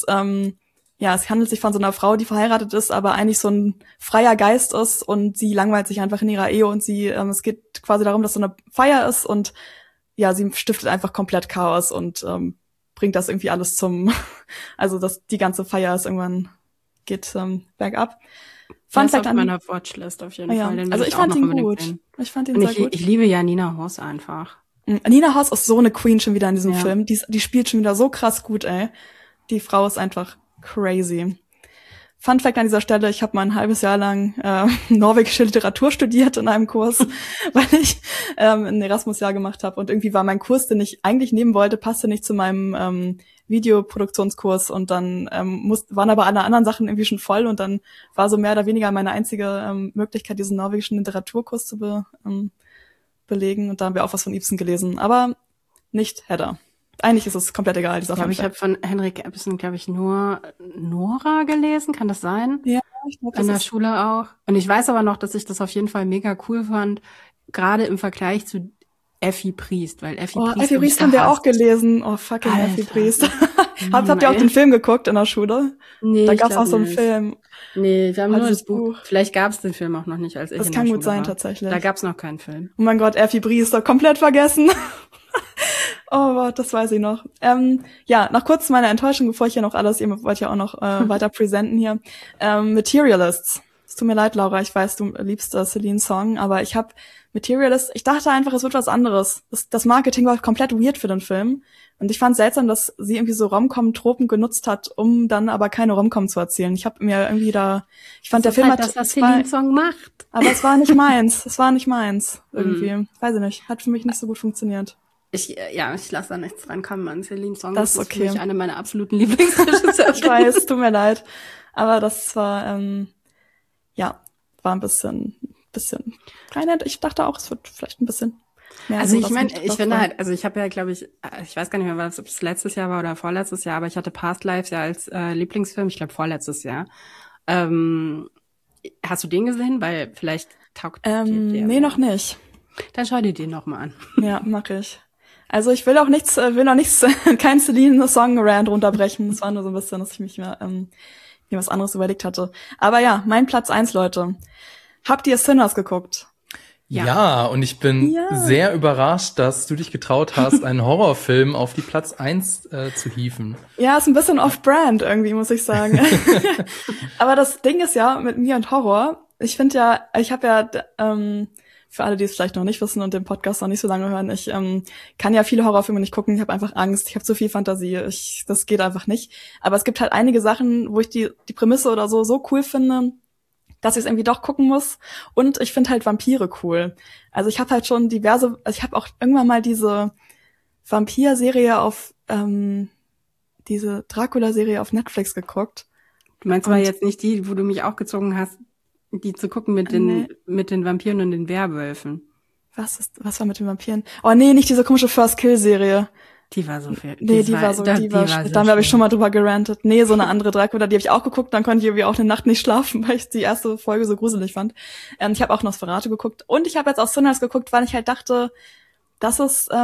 es handelt sich von so einer Frau, die verheiratet ist, aber eigentlich so ein freier Geist ist und sie langweilt sich einfach in ihrer Ehe und es geht quasi darum, dass so eine Feier ist und ja, sie stiftet einfach komplett Chaos und bringt das irgendwie alles also die ganze Feier ist irgendwann geht bergab. Fun Fact auf meiner Watchlist auf jeden Fall. Den also ich fand ihn gut. Ich fand ihn sehr gut. Ich liebe ja Nina Hoss einfach. Nina Hoss ist so eine Queen schon wieder in diesem Film. Die spielt schon wieder so krass gut, ey. Die Frau ist einfach crazy. Fun Fact an dieser Stelle, ich habe mal ein halbes Jahr lang norwegische Literatur studiert in einem Kurs, weil ich ein Erasmus-Jahr gemacht habe. Und irgendwie war mein Kurs, den ich eigentlich nehmen wollte, passte nicht zu meinem Videoproduktionskurs. Und dann waren aber alle anderen Sachen irgendwie schon voll. Und dann war so mehr oder weniger meine einzige Möglichkeit, diesen norwegischen Literaturkurs zu belegen. Und da haben wir auch was von Ibsen gelesen. Aber nicht Hedda. Eigentlich ist es komplett egal, dieser Film. Ich habe von Henrik Ibsen, glaube ich, nur Nora gelesen. Kann das sein? Ja, ich glaube, in der Schule auch. Und ich weiß aber noch, dass ich das auf jeden Fall mega cool fand, gerade im Vergleich zu Effi Briest, weil Effi Briest haben wir auch gelesen. Oh, fucking Alter. Effi Briest. Habt ihr auch den Film geguckt in der Schule? Nee, da gab's auch so einen Film. Nee, wir haben nur das Buch. Vielleicht gab's den Film auch noch nicht, als ich in der Schule war. Das kann gut sein, tatsächlich. Da gab's noch keinen Film. Oh mein Gott, Effi Briest, komplett vergessen. Oh Gott, das weiß ich noch. Noch kurz meine Enttäuschung, bevor ich hier noch alles, ihr wollt ja auch noch weiter präsenten hier. Materialists. Es tut mir leid, Laura, ich weiß, du liebst Celine Song, aber ich dachte einfach, es wird was anderes. Das Marketing war komplett weird für den Film. Und ich fand seltsam, dass sie irgendwie so Rom-Com-Tropen genutzt hat, um dann aber keine Rom-Com zu erzählen. Ich fand der Film halt das, was Celine Song macht. Aber es war nicht meins. Irgendwie. Weiß ich nicht. Hat für mich nicht so gut funktioniert. Ich lasse da nichts dran kommen an Celine Song. Das ist okay. Für mich eine meiner absoluten Lieblingsregisseure. Ich weiß, tut mir leid. Aber das war, war ein bisschen kleiner. Ich dachte auch, es wird vielleicht ein bisschen mehr. Also ich meine, ich finde halt, also ich habe ja, glaube ich weiß gar nicht mehr, ob es letztes Jahr war oder vorletztes Jahr, aber ich hatte Past Lives ja als Lieblingsfilm, ich glaube vorletztes Jahr. Hast du den gesehen? Weil vielleicht taugt dir nee, noch nicht. Dann schau dir den noch mal an. Ja, mach ich. Also ich will noch nichts, kein Celine-Song-Rant runterbrechen. Es war nur so ein bisschen, dass ich mich mir was anderes überlegt hatte. Aber ja, mein Platz 1, Leute. Habt ihr Sinners geguckt? Ja, und ich bin sehr überrascht, dass du dich getraut hast, einen Horrorfilm auf die Platz 1 zu hieven. Ja, ist ein bisschen off-brand irgendwie, muss ich sagen. Aber das Ding ist ja, mit mir und Horror, ich habe ja, für alle, die es vielleicht noch nicht wissen und den Podcast noch nicht so lange hören, ich kann ja viele Horrorfilme nicht gucken, ich habe einfach Angst, ich habe zu viel Fantasie, das geht einfach nicht. Aber es gibt halt einige Sachen, wo ich die Prämisse oder so cool finde, dass ich es irgendwie doch gucken muss. Und ich finde halt Vampire cool. Also ich habe halt schon ich habe auch irgendwann mal diese Vampir-Serie diese Dracula-Serie auf Netflix geguckt. Du meinst aber jetzt nicht die, wo du mich auch gezwungen hast, die zu gucken mit den Vampiren und den Werwölfen. Was war mit den Vampiren? Oh nee, nicht diese komische First Kill-Serie. Die war so viel. Da habe ich schon mal drüber gerantet. Nee, so eine andere Dracula, die habe ich auch geguckt, dann konnte ich irgendwie auch eine Nacht nicht schlafen, weil ich die erste Folge so gruselig fand. Ich habe auch Nosferatu geguckt und ich habe jetzt auch Sinners geguckt, weil ich halt dachte, das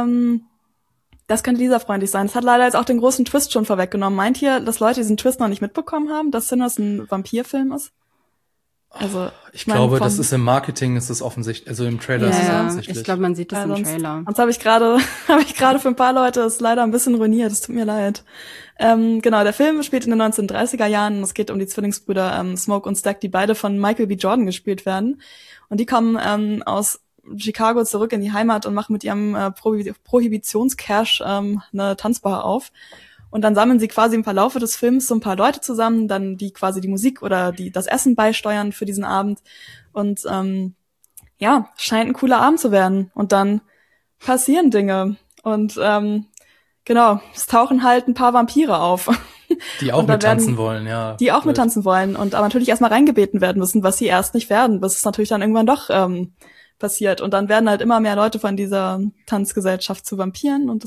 könnte Lisa-freundlich sein. Das hat leider jetzt auch den großen Twist schon vorweggenommen. Meint ihr, dass Leute diesen Twist noch nicht mitbekommen haben, dass Sinners ein Vampirfilm ist? Also ich glaube, das ist im Marketing, ist es offensichtlich, also im Trailer ist es offensichtlich. Ich glaube, man sieht das im Trailer. Sonst habe ich gerade für ein paar Leute es leider ein bisschen ruiniert. Es tut mir leid. Genau, der Film spielt in den 1930er Jahren. Es geht um die Zwillingsbrüder Smoke und Stack, die beide von Michael B. Jordan gespielt werden. Und die kommen aus Chicago zurück in die Heimat und machen mit ihrem Prohibitionscash eine Tanzbar auf. Und dann sammeln sie quasi im Verlaufe des Films so ein paar Leute zusammen, dann die quasi die Musik oder das Essen beisteuern für diesen Abend. Und scheint ein cooler Abend zu werden. Und dann passieren Dinge. Und genau, es tauchen halt ein paar Vampire auf. Die auch mit tanzen wollen, ja. Die auch mit tanzen wollen und aber natürlich erstmal reingebeten werden müssen, was sie erst nicht werden, bis es natürlich dann irgendwann doch passiert. Und dann werden halt immer mehr Leute von dieser Tanzgesellschaft zu Vampiren und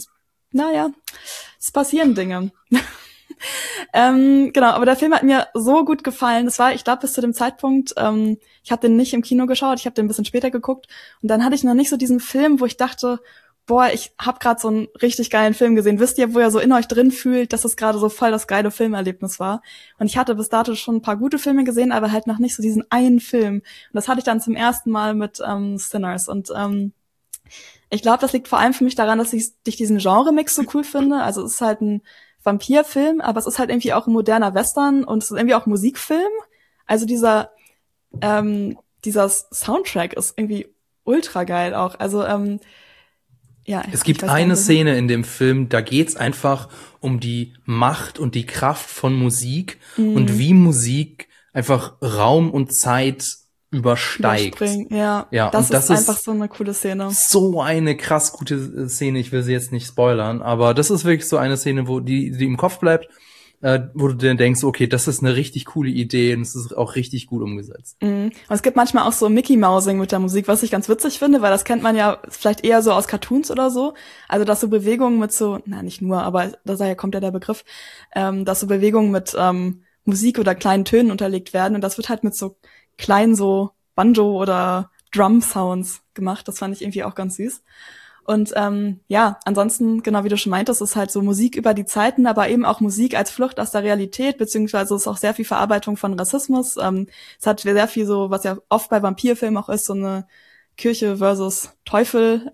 es passieren Dinge. Genau, aber der Film hat mir so gut gefallen. Das war, ich glaube, bis zu dem Zeitpunkt, ich habe den nicht im Kino geschaut, ich habe den ein bisschen später geguckt und dann hatte ich noch nicht so diesen Film, wo ich dachte, boah, ich habe gerade so einen richtig geilen Film gesehen. Wisst ihr, wo ihr so in euch drin fühlt, dass es gerade so voll das geile Filmerlebnis war? Und ich hatte bis dato schon ein paar gute Filme gesehen, aber halt noch nicht so diesen einen Film. Und das hatte ich dann zum ersten Mal mit Sinners. Und ich glaube, das liegt vor allem für mich daran, dass ich diesen Genre-Mix so cool finde. Also es ist halt ein Vampirfilm, aber es ist halt irgendwie auch ein moderner Western und es ist irgendwie auch ein Musikfilm. Also dieser Soundtrack ist irgendwie ultra geil auch. Also es gibt eine Szene in dem Film, da geht's einfach um die Macht und die Kraft von Musik und wie Musik einfach Raum und Zeit übersteigt. Ja, das ist einfach so eine coole Szene. So eine krass gute Szene, ich will sie jetzt nicht spoilern, aber das ist wirklich so eine Szene, wo die im Kopf bleibt, wo du dann denkst, okay, das ist eine richtig coole Idee und es ist auch richtig gut umgesetzt. Und es gibt manchmal auch so Mickey-Mousing mit der Musik, was ich ganz witzig finde, weil das kennt man ja vielleicht eher so aus Cartoons oder so. Also dass so Bewegungen mit so, nicht nur, aber daher kommt ja der Begriff, dass so Bewegungen mit Musik oder kleinen Tönen unterlegt werden und das wird halt mit so kleinen so Banjo- oder Drum-Sounds gemacht. Das fand ich irgendwie auch ganz süß. Und ansonsten, genau wie du schon meintest, ist halt so Musik über die Zeiten, aber eben auch Musik als Flucht aus der Realität, beziehungsweise es ist auch sehr viel Verarbeitung von Rassismus. Es hat sehr viel so, was ja oft bei Vampirfilmen auch ist, so eine Kirche versus Teufel,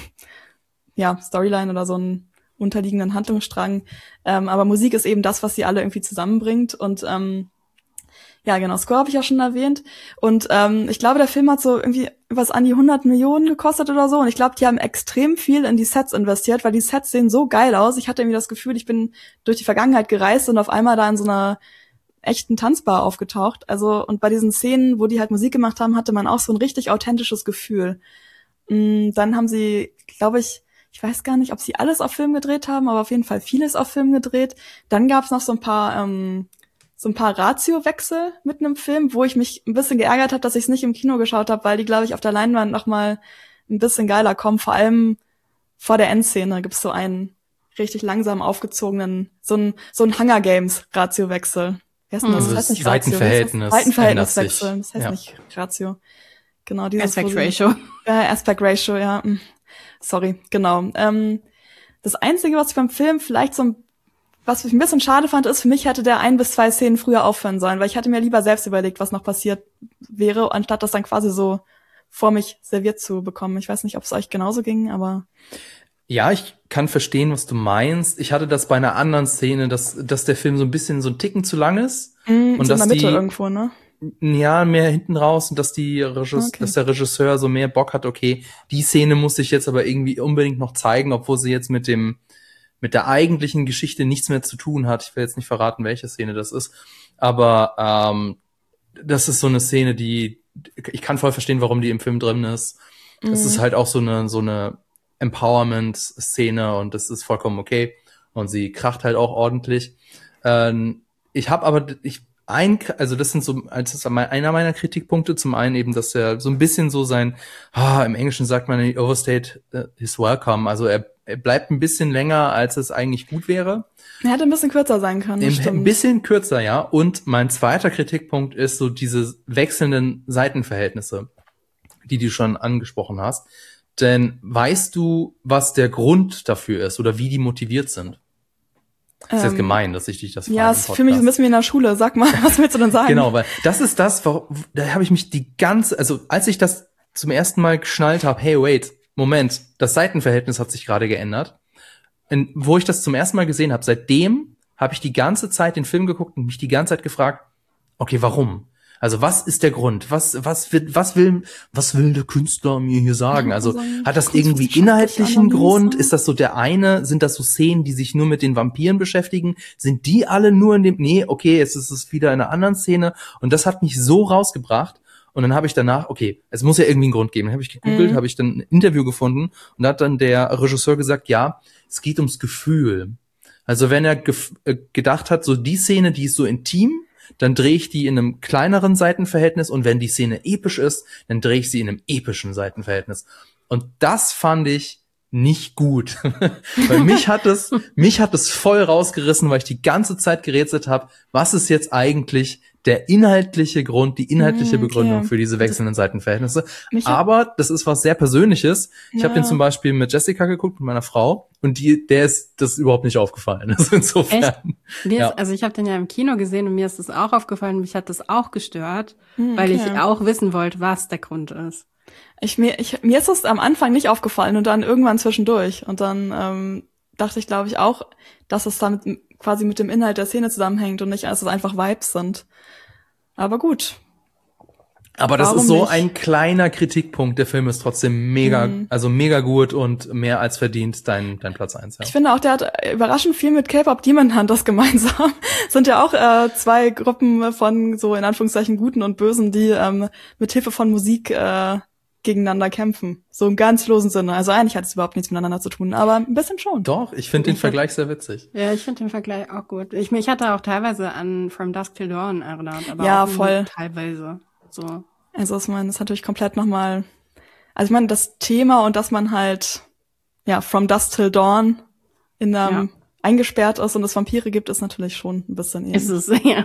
Storyline oder so einen unterliegenden Handlungsstrang. Aber Musik ist eben das, was sie alle irgendwie zusammenbringt. Und Ja, genau, Score habe ich auch schon erwähnt. Und ich glaube, der Film hat so irgendwie was an die 100 Millionen gekostet oder so. Und ich glaube, die haben extrem viel in die Sets investiert, weil die Sets sehen so geil aus. Ich hatte irgendwie das Gefühl, ich bin durch die Vergangenheit gereist und auf einmal da in so einer echten Tanzbar aufgetaucht. Also, und bei diesen Szenen, wo die halt Musik gemacht haben, hatte man auch so ein richtig authentisches Gefühl. Dann haben sie, glaube ich weiß gar nicht, ob sie alles auf Film gedreht haben, aber auf jeden Fall vieles auf Film gedreht. Dann gab es noch so ein paar Ratio-Wechsel mitten im Film, wo ich mich ein bisschen geärgert habe, dass ich es nicht im Kino geschaut habe, weil die, glaube ich, auf der Leinwand noch mal ein bisschen geiler kommen. Vor allem vor der Endszene gibt's so einen richtig langsam aufgezogenen, so ein Hunger Games Ratio-Wechsel. Wer ist denn das? Das heißt nicht Seitenverhältnis. Seitenverhältniswechsel. Das heißt nicht Ratio. Genau, dieses Aspect Ratio. Aspect Ratio, ja. Sorry, genau. Das Einzige, was ich beim Film vielleicht was ich ein bisschen schade fand, ist, für mich hätte der 1 bis 2 Szenen früher aufhören sollen, weil ich hatte mir lieber selbst überlegt, was noch passiert wäre, anstatt das dann quasi so vor mich serviert zu bekommen. Ich weiß nicht, ob es euch genauso ging, aber... Ja, ich kann verstehen, was du meinst. Ich hatte das bei einer anderen Szene, dass der Film so ein bisschen so ein Ticken zu lang ist. Und so in der Mitte irgendwo, ne? Ja, mehr hinten raus und dass dass der Regisseur so mehr Bock hat, okay, die Szene muss ich jetzt aber irgendwie unbedingt noch zeigen, obwohl sie jetzt mit der eigentlichen Geschichte nichts mehr zu tun hat. Ich will jetzt nicht verraten, welche Szene das ist, aber das ist so eine Szene, die ich kann voll verstehen, warum die im Film drin ist. Das ist halt auch so eine Empowerment-Szene und das ist vollkommen okay und sie kracht halt auch ordentlich. Das sind so, einer meiner Kritikpunkte, zum einen eben, dass er so ein bisschen so im Englischen sagt man, he overstayed his welcome, also er bleibt ein bisschen länger, als es eigentlich gut wäre. Er hätte ein bisschen kürzer sein können, Ein bisschen kürzer, ja. Und mein zweiter Kritikpunkt ist so diese wechselnden Seitenverhältnisse, die du schon angesprochen hast. Denn weißt du, was der Grund dafür ist oder wie die motiviert sind? Das ist jetzt gemein, dass ich dich das frage. Ja, es ist für mich so ein bisschen wie in der Schule. Sag mal, was willst du denn sagen? Genau, weil das ist das, da habe ich mich als ich das zum ersten Mal geschnallt habe, hey, wait, Moment, das Seitenverhältnis hat sich gerade geändert. Und wo ich das zum ersten Mal gesehen habe, seitdem habe ich die ganze Zeit den Film geguckt und mich die ganze Zeit gefragt, okay, warum? Also was ist der Grund? Was will der Künstler mir hier sagen? Also hat das irgendwie inhaltlichen Grund? Ist das so sind das so Szenen, die sich nur mit den Vampiren beschäftigen? Sind die alle nur nee, okay, jetzt ist es wieder in einer anderen Szene. Und das hat mich so rausgebracht. Und dann habe ich danach, okay, es muss ja irgendwie einen Grund geben. Dann habe ich gegoogelt, habe ich dann ein Interview gefunden und da hat dann der Regisseur gesagt, ja, es geht ums Gefühl. Also wenn er gedacht hat, so die Szene, die ist so intim, dann drehe ich die in einem kleineren Seitenverhältnis und wenn die Szene episch ist, dann drehe ich sie in einem epischen Seitenverhältnis. Und das fand ich nicht gut. Weil mich hat es voll rausgerissen, weil ich die ganze Zeit gerätselt habe, was ist jetzt eigentlich der inhaltliche Grund, die inhaltliche Begründung für diese wechselnden Seitenverhältnisse. Aber das ist was sehr Persönliches. Ich habe den zum Beispiel mit Jessica geguckt, mit meiner Frau, und der ist das überhaupt nicht aufgefallen. Also insofern. Echt? Also ich habe den ja im Kino gesehen und mir ist das auch aufgefallen. Mich hat das auch gestört, weil ich auch wissen wollte, was der Grund ist. Mir ist es am Anfang nicht aufgefallen und dann irgendwann zwischendurch. Und dann dachte ich, glaube ich, auch, dass es damit quasi mit dem Inhalt der Szene zusammenhängt und nicht, dass es einfach Vibes sind. Aber gut. Aber das ist so ein kleiner Kritikpunkt. Der Film ist trotzdem mega gut und mehr als verdient dein Platz 1. Ja. Ich finde auch, der hat überraschend viel mit K-Pop Demon Hunters gemeinsam. Sind ja auch zwei Gruppen von so in Anführungszeichen Guten und Bösen, die mit Hilfe von Musik gegeneinander kämpfen. So im ganz losen Sinne. Also eigentlich hat es überhaupt nichts miteinander zu tun, aber ein bisschen schon. Doch, ich finde den Vergleich sehr witzig. Ja, ich finde den Vergleich auch gut. Ich hatte auch teilweise an From Dusk Till Dawn erinnert, aber ja, auch voll. Teilweise. So. Also ich meine, das ist natürlich komplett nochmal, also ich meine, das Thema und dass man halt, ja, From Dusk Till Dawn eingesperrt ist und es Vampire gibt, ist natürlich schon ein bisschen ähnlich. Ist es, ja.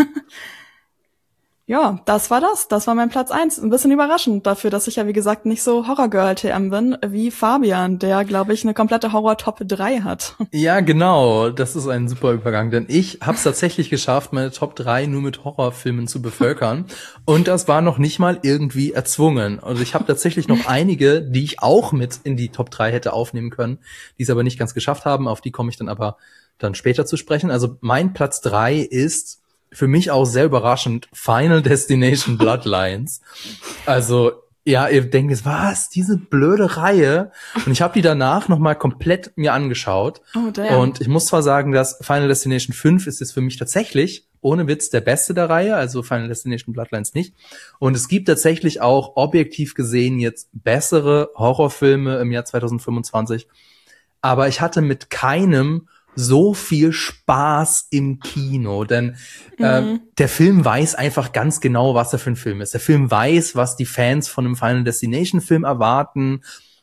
Ja, das war das. Das war mein Platz 1. Ein bisschen überraschend dafür, dass ich ja, wie gesagt, nicht so Horror-Girl-TM bin, wie Fabian, der, glaube ich, eine komplette Horror-Top 3 hat. Ja, genau. Das ist ein super Übergang, denn ich habe es tatsächlich geschafft, meine Top 3 nur mit Horrorfilmen zu bevölkern. Und das war noch nicht mal irgendwie erzwungen. Also ich habe tatsächlich noch einige, die ich auch mit in die Top 3 hätte aufnehmen können, die es aber nicht ganz geschafft haben. Auf die komme ich dann aber später zu sprechen. Also mein Platz 3 ist für mich auch sehr überraschend, Final Destination Bloodlines. Also, ja, ihr denkt jetzt, was, diese blöde Reihe? Und ich habe die danach nochmal komplett mir angeschaut. Oh, damn. Und ich muss zwar sagen, dass Final Destination 5 ist jetzt für mich tatsächlich, ohne Witz, der beste der Reihe, also Final Destination Bloodlines nicht. Und es gibt tatsächlich auch objektiv gesehen jetzt bessere Horrorfilme im Jahr 2025. Aber ich hatte mit keinem so viel Spaß im Kino, denn der Film weiß einfach ganz genau, was er für ein Film ist. Der Film weiß, was die Fans von einem Final Destination Film erwarten.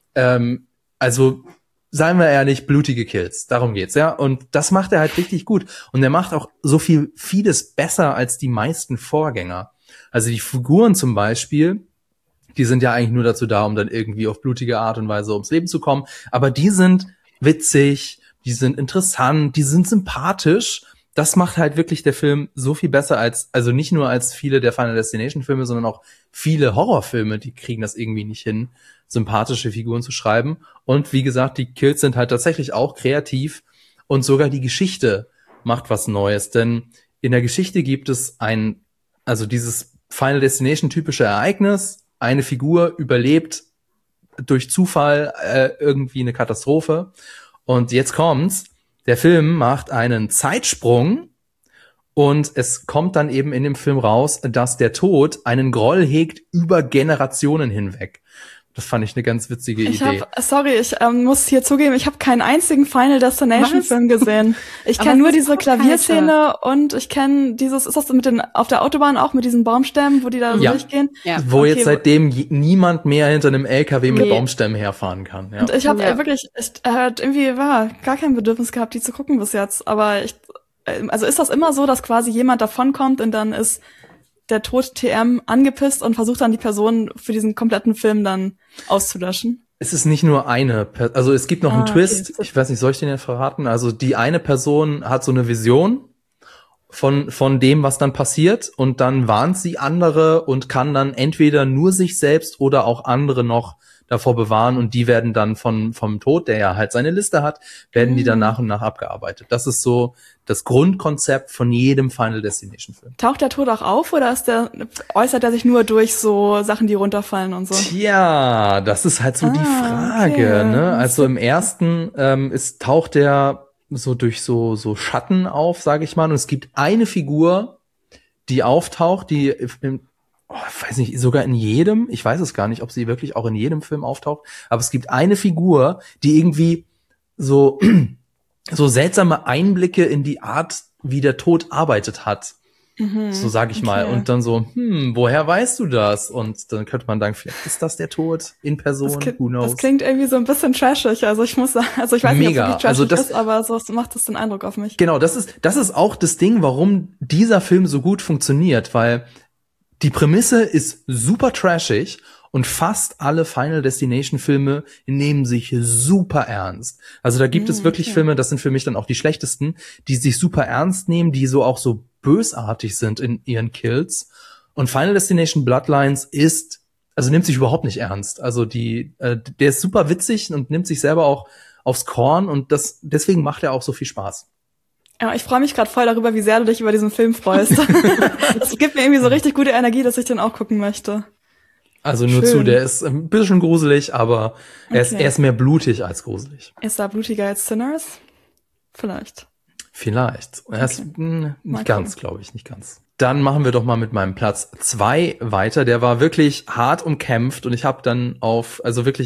Also seien wir ehrlich, blutige Kills, darum geht's, ja. Und das macht er halt richtig gut. Und er macht auch vieles besser als die meisten Vorgänger. Also die Figuren zum Beispiel, die sind ja eigentlich nur dazu da, um dann irgendwie auf blutige Art und Weise ums Leben zu kommen. Aber die sind witzig, die sind interessant, die sind sympathisch. Das macht halt wirklich der Film so viel besser also nicht nur als viele der Final Destination Filme, sondern auch viele Horrorfilme, die kriegen das irgendwie nicht hin, sympathische Figuren zu schreiben. Und wie gesagt, die Kills sind halt tatsächlich auch kreativ und sogar die Geschichte macht was Neues, denn in der Geschichte gibt es also dieses Final Destination typische Ereignis, eine Figur überlebt durch Zufall irgendwie eine Katastrophe. Und jetzt kommt's, der Film macht einen Zeitsprung und es kommt dann eben in dem Film raus, dass der Tod einen Groll hegt über Generationen hinweg. Das fand ich eine ganz witzige Idee. Ich muss hier zugeben, ich habe keinen einzigen Final Destination Film gesehen. Ich kenne nur diese Klavierszene und ich kenne dieses, ist das auf der Autobahn auch mit diesen Baumstämmen, wo die da so durchgehen? Ja. Wo jetzt seitdem niemand mehr hinter einem LKW mit Baumstämmen herfahren kann. Ja. Und ich habe irgendwie gar kein Bedürfnis gehabt, die zu gucken bis jetzt. Aber also ist das immer so, dass quasi jemand davonkommt und dann ist der Tod TM angepisst und versucht dann die Person für diesen kompletten Film dann auszulöschen? Es ist nicht nur also es gibt noch einen Twist. Okay. Ich weiß nicht, soll ich den jetzt verraten? Also die eine Person hat so eine Vision von dem, was dann passiert, und dann warnt sie andere und kann dann entweder nur sich selbst oder auch andere noch davor bewahren, und die werden dann vom Tod, der ja halt seine Liste hat, werden die dann nach und nach abgearbeitet. Das ist so das Grundkonzept von jedem Final Destination Film. Taucht der Tod auch auf oder äußert er sich nur durch so Sachen, die runterfallen und so? Tja, das ist halt so die Frage, okay. Ne? Also im ersten taucht der so durch so Schatten auf, sage ich mal, und es gibt eine Figur, die auftaucht, die ich weiß nicht, sogar in jedem, ich weiß es gar nicht, ob sie wirklich auch in jedem Film auftaucht, aber es gibt eine Figur, die irgendwie so seltsame Einblicke in die Art, wie der Tod arbeitet hat. So sage ich mal. Und dann so, woher weißt du das? Und dann könnte man sagen, vielleicht ist das der Tod in Person, who knows? Das klingt irgendwie so ein bisschen trashig. Also ich muss sagen, ich weiß nicht, ob es wirklich trashig ist, aber so macht das den Eindruck auf mich. Genau, das ist auch das Ding, warum dieser Film so gut funktioniert, weil die Prämisse ist super trashig und fast alle Final Destination Filme nehmen sich super ernst. Also da gibt es wirklich Filme, das sind für mich dann auch die schlechtesten, die sich super ernst nehmen, die so auch so bösartig sind in ihren Kills. Und Final Destination Bloodlines nimmt sich überhaupt nicht ernst. Also der ist super witzig und nimmt sich selber auch aufs Korn, und deswegen macht er auch so viel Spaß. Ja, ich freue mich gerade voll darüber, wie sehr du dich über diesen Film freust. Das gibt mir irgendwie so richtig gute Energie, dass ich den auch gucken möchte. Also nur Schön. der ist ein bisschen gruselig, aber er ist mehr blutig als gruselig. Ist er blutiger als Sinners? Vielleicht. Er ist nicht ganz, glaube ich, nicht ganz. Dann machen wir doch mal mit meinem Platz 2 weiter. Der war wirklich hart umkämpft, und ich habe dann auf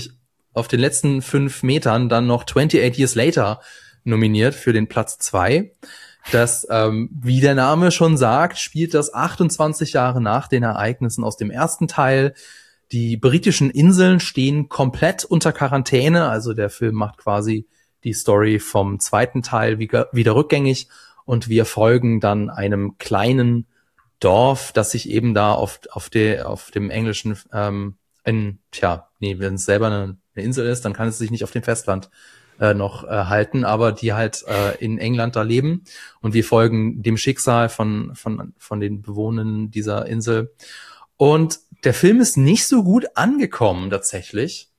den letzten 5 Metern dann noch 28 Years Later nominiert für den Platz 2. Das, wie der Name schon sagt, spielt das 28 Jahre nach den Ereignissen aus dem ersten Teil. Die britischen Inseln stehen komplett unter Quarantäne, also der Film macht quasi die Story vom zweiten Teil wieder rückgängig, und wir folgen dann einem kleinen Dorf, das sich eben da auf dem englischen, wenn es selber eine Insel ist, dann kann es sich nicht auf dem Festland noch halten, aber die halt in England da leben, und wir folgen dem Schicksal von den Bewohnern dieser Insel. Und der Film ist nicht so gut angekommen tatsächlich,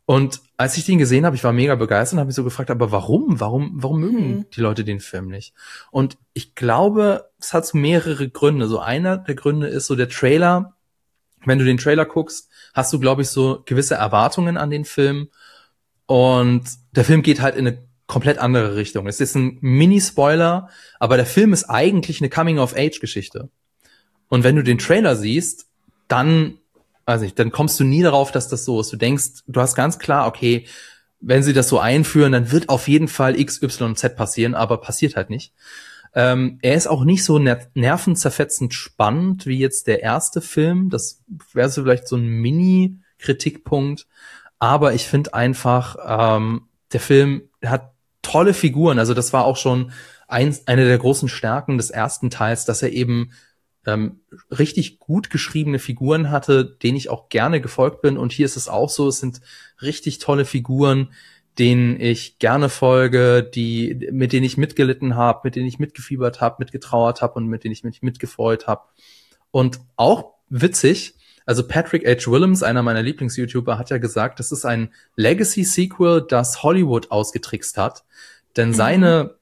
Und als ich den gesehen habe, ich war mega begeistert und habe mich so gefragt, aber warum? Warum mögen die Leute den Film nicht? Und ich glaube, es hat so mehrere Gründe. So einer der Gründe ist so der Trailer. Wenn du den Trailer guckst, hast du, glaube ich, so gewisse Erwartungen an den Film. Und der Film geht halt in eine komplett andere Richtung. Es ist ein Mini-Spoiler, aber der Film ist eigentlich eine Coming-of-Age-Geschichte. Und wenn du den Trailer siehst, dann kommst du nie darauf, dass das so ist. Du denkst, du hast ganz klar, okay, wenn sie das so einführen, dann wird auf jeden Fall X, Y, Z passieren, aber passiert halt nicht. Er ist auch nicht so nervenzerfetzend spannend wie jetzt der erste Film. Das wäre so vielleicht so ein Mini-Kritikpunkt. Aber ich finde einfach, der Film hat tolle Figuren. Also das war auch schon eine der großen Stärken des ersten Teils, dass er eben richtig gut geschriebene Figuren hatte, denen ich auch gerne gefolgt bin. Und hier ist es auch so, es sind richtig tolle Figuren, denen ich gerne folge, mit denen ich mitgelitten habe, mit denen ich mitgefiebert habe, mitgetrauert habe und mit denen ich mich mitgefreut habe. Und auch witzig, also Patrick H. Willems, einer meiner Lieblings-YouTuber, hat ja gesagt, das ist ein Legacy-Sequel, das Hollywood ausgetrickst hat. Denn seine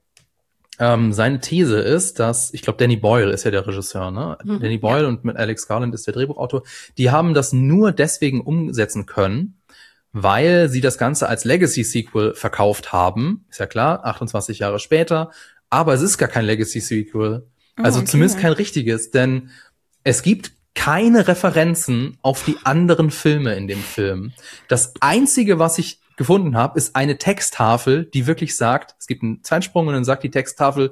These ist, dass, ich glaube, Danny Boyle ist ja der Regisseur, ne? Danny Boyle und mit Alex Garland ist der Drehbuchautor. Die haben das nur deswegen umsetzen können, weil sie das Ganze als Legacy-Sequel verkauft haben. Ist ja klar, 28 Jahre später. Aber es ist gar kein Legacy-Sequel. Also zumindest kein richtiges, denn es gibt keine Referenzen auf die anderen Filme in dem Film. Das Einzige, was ich gefunden habe, ist eine Texttafel, die wirklich sagt, es gibt einen Zeitsprung und dann sagt die Texttafel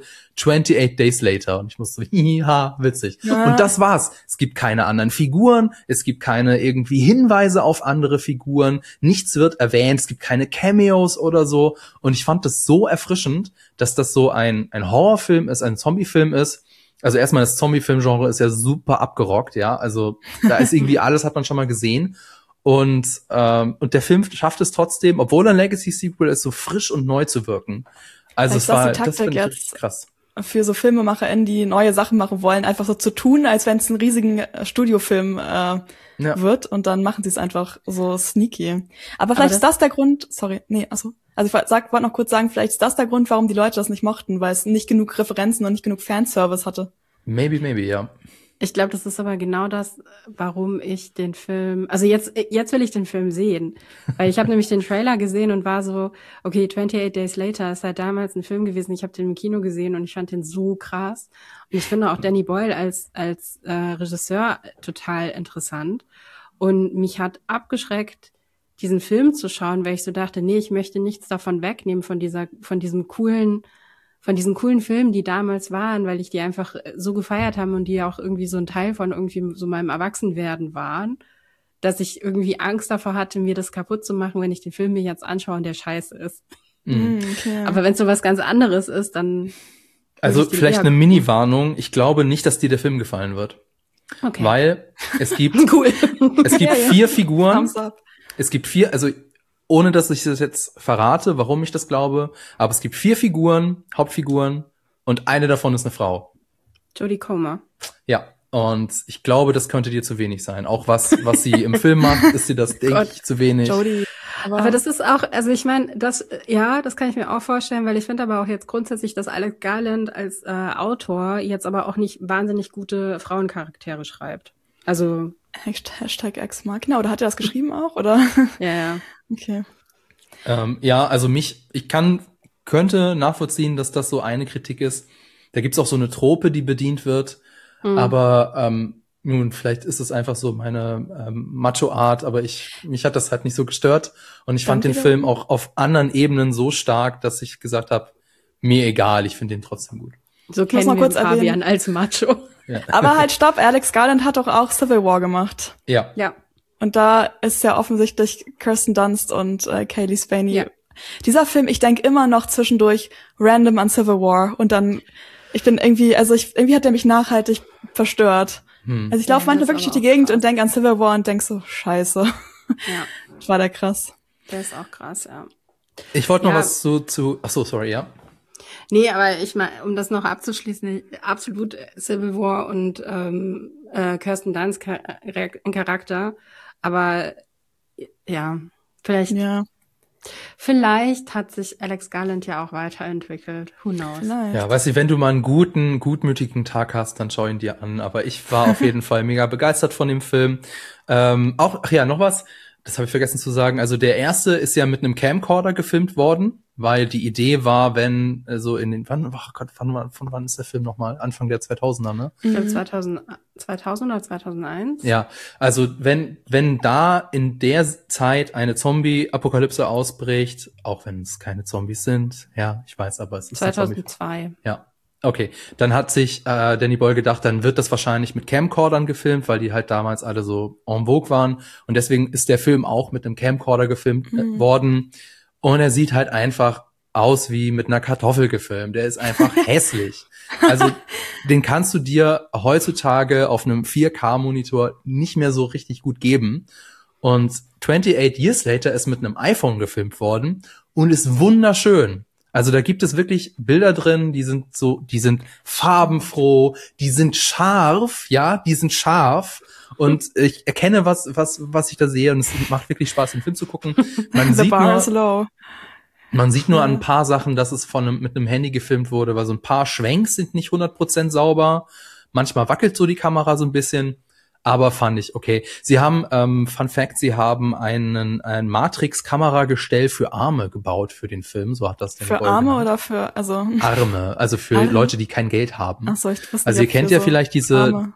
28 Days Later. Und ich muss so, hiha, witzig. Ja. Und das war's. Es gibt keine anderen Figuren, es gibt keine irgendwie Hinweise auf andere Figuren, nichts wird erwähnt, es gibt keine Cameos oder so. Und ich fand das so erfrischend, dass das so ein Horrorfilm ist, ein Zombiefilm ist. Also erstmal, das Zombie-Film-Genre ist ja super abgerockt, ja. Also da ist irgendwie alles, hat man schon mal gesehen. Und der Film schafft es trotzdem, obwohl er ein Legacy-Sequel ist, so frisch und neu zu wirken. Also das finde ich richtig krass. Für so FilmemacherInnen, die neue Sachen machen wollen, einfach so zu tun, als wenn es ein riesigen Studiofilm wird, und dann machen sie es einfach so sneaky. Aber vielleicht ist das der Grund, Also ich wollte noch kurz sagen, vielleicht ist das der Grund, warum die Leute das nicht mochten, weil es nicht genug Referenzen und nicht genug Fanservice hatte. Maybe, ja. Ich glaube, das ist aber genau das, warum ich den Film, also jetzt will ich den Film sehen, weil ich habe nämlich den Trailer gesehen und war so, okay, 28 Days Later ist halt damals ein Film gewesen, ich habe den im Kino gesehen und ich fand den so krass. Und ich finde auch Danny Boyle als Regisseur total interessant, und mich hat abgeschreckt, diesen Film zu schauen, weil ich so dachte, nee, ich möchte nichts davon wegnehmen von diesen coolen Filmen, die damals waren, weil ich die einfach so gefeiert habe und die auch irgendwie so ein Teil von irgendwie so meinem Erwachsenwerden waren, dass ich irgendwie Angst davor hatte, mir das kaputt zu machen, wenn ich den Film mir jetzt anschaue und der scheiße ist. Okay. Aber wenn es so was ganz anderes ist, dann... Also vielleicht eine Mini-Warnung. Ich glaube nicht, dass dir der Film gefallen wird. Okay. Weil es gibt, es gibt 4 Figuren. Es gibt 4, also ohne dass ich das jetzt verrate, warum ich das glaube, aber es gibt 4 Figuren, Hauptfiguren, und eine davon ist eine Frau. Jodie Comer. Ja, und ich glaube, das könnte dir zu wenig sein. Auch was sie im Film macht, ist dir das, denke ich, zu wenig. Jodie. Aber das ist auch, also ich meine, das kann ich mir auch vorstellen, weil ich finde aber auch jetzt grundsätzlich, dass Alex Garland als Autor jetzt aber auch nicht wahnsinnig gute Frauencharaktere schreibt. Also Hashtag Ex-Machina, oder hat er das geschrieben auch, oder? Ja. Okay. Ja, also ich könnte nachvollziehen, dass das so eine Kritik ist. Da gibt's auch so eine Trope, die bedient wird. Aber nun, vielleicht ist es einfach so meine Macho-Art, aber mich hat das halt nicht so gestört. Und ich fand den Film auch auf anderen Ebenen so stark, dass ich gesagt habe, mir egal, ich finde den trotzdem gut. So kennen wir kurz Fabian als Macho. Ja. Aber halt, stopp, Alex Garland hat doch auch Civil War gemacht. Ja. Und da ist ja offensichtlich Kirsten Dunst und Kaylee Spaney. Ja. Dieser Film, ich denke immer noch zwischendurch random an Civil War, und dann, irgendwie hat der mich nachhaltig verstört. Also ich laufe manchmal wirklich durch die Gegend und denke an Civil War und denke so, scheiße. Ja. War der krass. Der ist auch krass, ja. Ich wollte noch was ach so, sorry, ja. Nee, aber ich meine, um das noch abzuschließen, absolut Civil War und Kirsten Dunst ein Charakter. Aber ja, Vielleicht hat sich Alex Garland ja auch weiterentwickelt. Who knows? Vielleicht. Ja, weißt du, wenn du mal einen gutmütigen Tag hast, dann schau ihn dir an. Aber ich war auf jeden Fall mega begeistert von dem Film. Noch was, das habe ich vergessen zu sagen. Also der erste ist ja mit einem Camcorder gefilmt worden, weil die Idee war, wenn so in den, von wann ist der Film nochmal? Anfang der 2000er, ne? Ich glaube 2000 oder 2001. Ja, also wenn da in der Zeit eine Zombie-Apokalypse ausbricht, auch wenn es keine Zombies sind, ja, ich weiß, aber es ist 2002. Ja, okay. Dann hat sich Danny Boyle gedacht, dann wird das wahrscheinlich mit Camcordern gefilmt, weil die halt damals alle so en vogue waren. Und deswegen ist der Film auch mit einem Camcorder gefilmt worden. Und er sieht halt einfach aus wie mit einer Kartoffel gefilmt. Der ist einfach hässlich. Also den kannst du dir heutzutage auf einem 4K-Monitor nicht mehr so richtig gut geben. Und 28 Years Later ist mit einem iPhone gefilmt worden und ist wunderschön. Also da gibt es wirklich Bilder drin, die sind farbenfroh, die sind scharf, und ich erkenne was ich da sehe und es macht wirklich Spaß, den Film zu gucken. Man sieht nur an ein paar Sachen, dass es mit einem Handy gefilmt wurde, weil so ein paar Schwenks sind nicht 100% sauber. Manchmal wackelt so die Kamera so ein bisschen. Aber fand ich okay. Sie haben, Fun Fact, sie haben ein Matrix-Kameragestell für Arme gebaut für den Film. So hat das den Für Arme oder Arme, also für Arme? Leute, die kein Geld haben. Ach so, ich wusste also ihr kennt ja vielleicht diese Arme.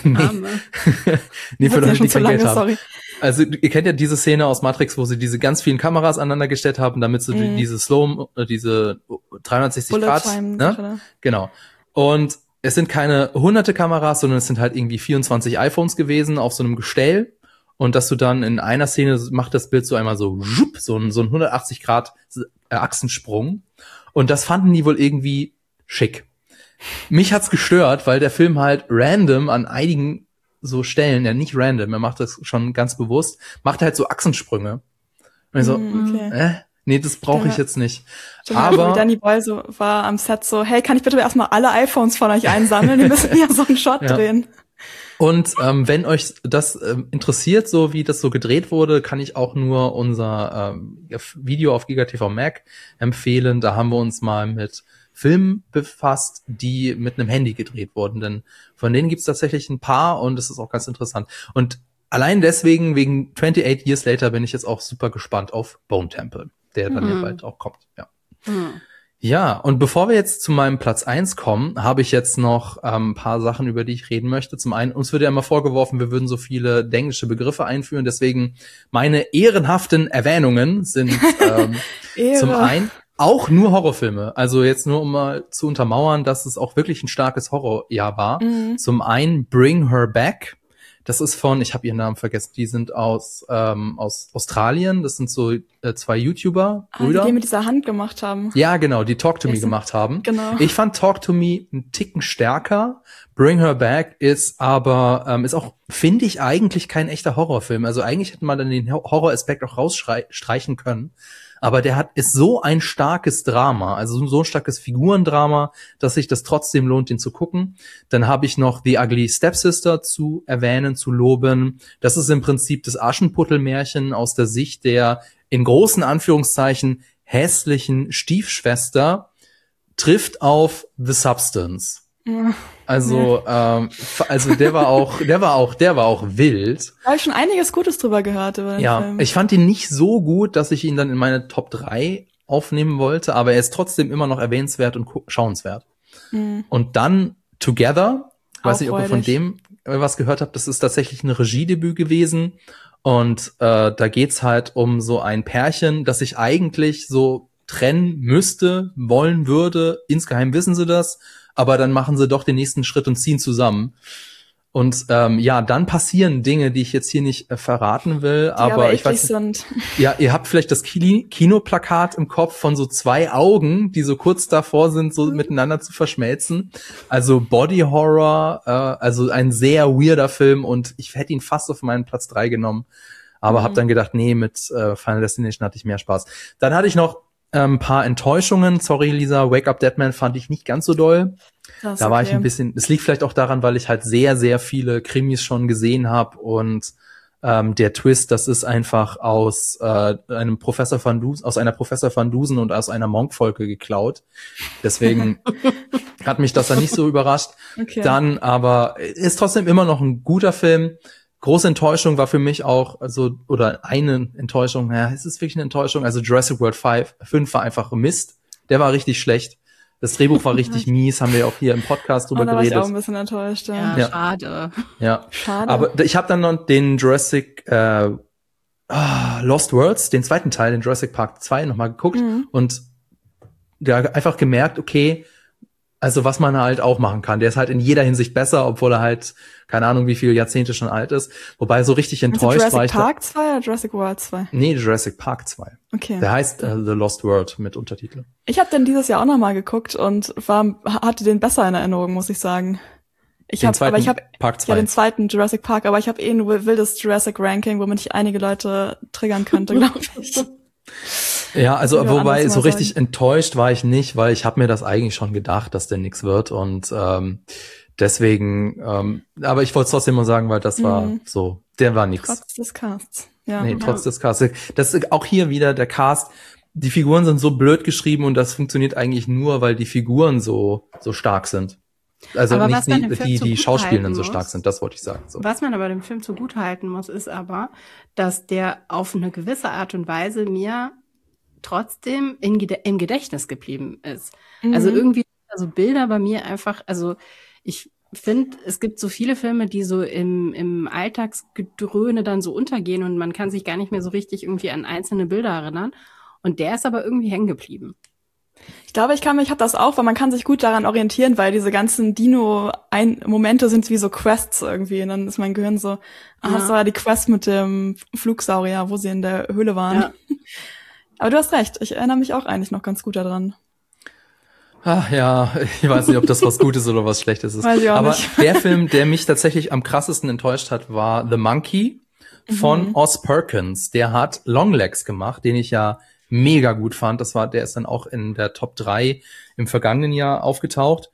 Nee, für Leute, die kein Geld haben. Sorry. Also ihr kennt ja diese Szene aus Matrix, wo sie diese ganz vielen Kameras aneinander gestellt haben, damit sie diese diese 360 Bullet Grad, Time, ne? Genau. Und es sind keine hunderte Kameras, sondern es sind halt irgendwie 24 iPhones gewesen auf so einem Gestell. Und dass du dann in einer Szene macht das Bild so einmal so ein 180 Grad Achsensprung. Und das fanden die wohl irgendwie schick. Mich hat's gestört, weil der Film halt random an einigen so Stellen, ja nicht random, er macht das schon ganz bewusst, macht halt so Achsensprünge. Und ich so, nee, das brauche ich jetzt nicht. Aber Danny Boyle so war am Set so, hey, kann ich bitte erstmal alle iPhones von euch einsammeln? Die müssen ja so einen Shot drehen. Und wenn euch das interessiert, so wie das so gedreht wurde, kann ich auch nur unser Video auf GigaTV Mac empfehlen. Da haben wir uns mal mit Filmen befasst, die mit einem Handy gedreht wurden. Denn von denen gibt's tatsächlich ein paar und das ist auch ganz interessant. Und allein deswegen, wegen 28 Years Later, bin ich jetzt auch super gespannt auf Bone Temple, der dann ja bald auch kommt. Ja. Ja, und bevor wir jetzt zu meinem Platz 1 kommen, habe ich jetzt noch ein paar Sachen, über die ich reden möchte. Zum einen, uns wird ja immer vorgeworfen, wir würden so viele englische Begriffe einführen, deswegen meine ehrenhaften Erwähnungen sind zum einen auch nur Horrorfilme. Also jetzt nur, um mal zu untermauern, dass es auch wirklich ein starkes Horrorjahr war. Zum einen Bring Her Back. Das ist ich habe ihren Namen vergessen, die sind aus Australien. Das sind so zwei YouTuber, Brüder. Die mit dieser Hand gemacht haben. Ja, genau, die Talk to Me gemacht haben. Genau. Ich fand Talk to Me einen Ticken stärker. Bring Her Back ist aber, ist auch, finde ich, eigentlich kein echter Horrorfilm. Also eigentlich hätte man dann den Horroraspekt auch rausstreichen können. Aber der ist so ein starkes Drama, also so ein starkes Figurendrama, dass sich das trotzdem lohnt, den zu gucken. Dann habe ich noch The Ugly Stepsister zu erwähnen, zu loben. Das ist im Prinzip das Aschenputtel-Märchen aus der Sicht der in großen Anführungszeichen hässlichen Stiefschwester trifft auf The Substance. Also, der war auch wild. Da habe ich schon einiges Gutes drüber gehört über den Film. Ich fand ihn nicht so gut, dass ich ihn dann in meine Top 3 aufnehmen wollte, aber er ist trotzdem immer noch erwähnenswert und schauenswert. Und dann Together, weiß nicht, ob ihr von dem was gehört habt, das ist tatsächlich ein Regiedebüt gewesen. Und da geht's halt um so ein Pärchen, das sich eigentlich so trennen müsste, wollen würde. Insgeheim wissen sie das. Aber dann machen sie doch den nächsten Schritt und ziehen zusammen. Und dann passieren Dinge, die ich jetzt hier nicht verraten will. Aber ich weiß nicht, ja, ihr habt vielleicht das Kinoplakat im Kopf von so zwei Augen, die so kurz davor sind, so miteinander zu verschmelzen. Also Body Horror, also ein sehr weirder Film und ich hätte ihn fast auf meinen Platz 3 genommen. Aber habe dann gedacht, nee, mit Final Destination hatte ich mehr Spaß. Dann hatte ich noch ein paar Enttäuschungen. Sorry, Lisa, Wake Up Dead Man fand ich nicht ganz so doll. Da war ich ein bisschen, es liegt vielleicht auch daran, weil ich halt sehr, sehr viele Krimis schon gesehen habe und Der Twist, das ist einfach aus einer Professor Van Dusen und aus einer Monk-Folge geklaut. Deswegen hat mich das dann nicht so überrascht. Okay. Dann aber ist trotzdem immer noch ein guter Film. Große Enttäuschung war für mich auch, oder eine Enttäuschung, es ist wirklich eine Enttäuschung, also Jurassic World 5 war einfach Mist. Der war richtig schlecht. Das Drehbuch war richtig mies, haben wir ja auch hier im Podcast drüber da geredet. war ich auch ein bisschen enttäuscht, Ja, Ja. schade. Ja, Schade. aber ich habe dann noch den Jurassic Lost Worlds, den zweiten Teil, den Jurassic Park 2 nochmal geguckt und ja, einfach gemerkt, okay, also was man halt auch machen kann. Der ist halt in jeder Hinsicht besser, obwohl er halt, keine Ahnung, wie viele Jahrzehnte schon alt ist. Wobei so richtig enttäuscht war ich. Jurassic Park 2 oder Jurassic World 2? Nee, Jurassic Park 2. Okay. Der heißt The Lost World mit Untertitel. Ich habe den dieses Jahr auch nochmal geguckt und hatte den besser in Erinnerung, muss ich sagen. Park 2. Ja, den zweiten Jurassic Park, aber ich habe ein wildes Jurassic Ranking, womit ich einige Leute triggern könnte, glaube ich. Ja, also Ja, wobei anders so mal richtig sagen. enttäuscht war ich nicht, weil ich habe mir das eigentlich schon gedacht, dass der nix wird und deswegen, aber ich wollte es trotzdem mal sagen, weil das war so, der war nix. Trotz des Casts. Ja. Nee, trotz des Casts. Das ist auch hier wieder der Cast. Die Figuren sind so blöd geschrieben und das funktioniert eigentlich nur, weil die Figuren so stark sind. Also Aber nicht was man dem Film die zugutehalten Schauspielenden so muss, stark sind, das wollte ich sagen. So. Was man aber dem Film zugutehalten muss, ist aber, dass der auf eine gewisse Art und Weise mir trotzdem im Gedächtnis geblieben ist. Also irgendwie, also Bilder bei mir einfach, also ich finde, es gibt so viele Filme, die so im Alltagsgedröhne dann so untergehen und man kann sich gar nicht mehr so richtig irgendwie an einzelne Bilder erinnern. Und der ist aber irgendwie hängen geblieben. Ich glaube, ich habe das auch, weil man kann sich gut daran orientieren, weil diese ganzen Dino-Momente sind wie so Quests irgendwie. Und dann ist mein Gehirn so, das war die Quest mit dem Flugsaurier, wo sie in der Höhle waren. Ja. Aber du hast recht, ich erinnere mich auch eigentlich noch ganz gut daran. Ach ja, ich weiß nicht, ob das was Gutes oder was Schlechtes ist. Weiß ich auch Aber nicht. der Film, der mich tatsächlich am krassesten enttäuscht hat, war The Monkey von Oz Perkins. Der hat Longlegs gemacht, den ich ja mega gut fand. Der ist dann auch in der Top 3 im vergangenen Jahr aufgetaucht.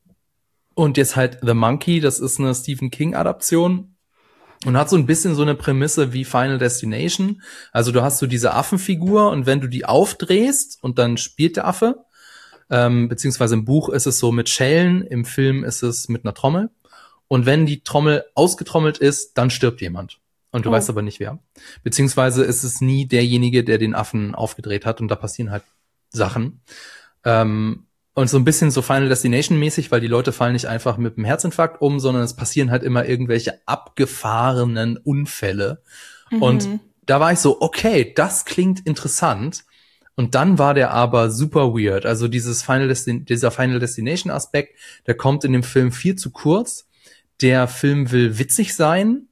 Und jetzt halt The Monkey, das ist eine Stephen King-Adaption und hat so ein bisschen so eine Prämisse wie Final Destination. Also du hast so diese Affenfigur und wenn du die aufdrehst und dann spielt der Affe, beziehungsweise im Buch ist es so mit Schellen, im Film ist es mit einer Trommel. Und wenn die Trommel ausgetrommelt ist, dann stirbt jemand. Und du weißt aber nicht wer. Beziehungsweise ist es nie derjenige, der den Affen aufgedreht hat und da passieren halt Sachen. Und so ein bisschen so Final Destination mäßig, weil die Leute fallen nicht einfach mit einem Herzinfarkt um, sondern es passieren halt immer irgendwelche abgefahrenen Unfälle. Und da war ich so, okay, das klingt interessant. Und dann war der aber super weird. Also dieser Final Destination Aspekt, der kommt in dem Film viel zu kurz. Der Film will witzig sein,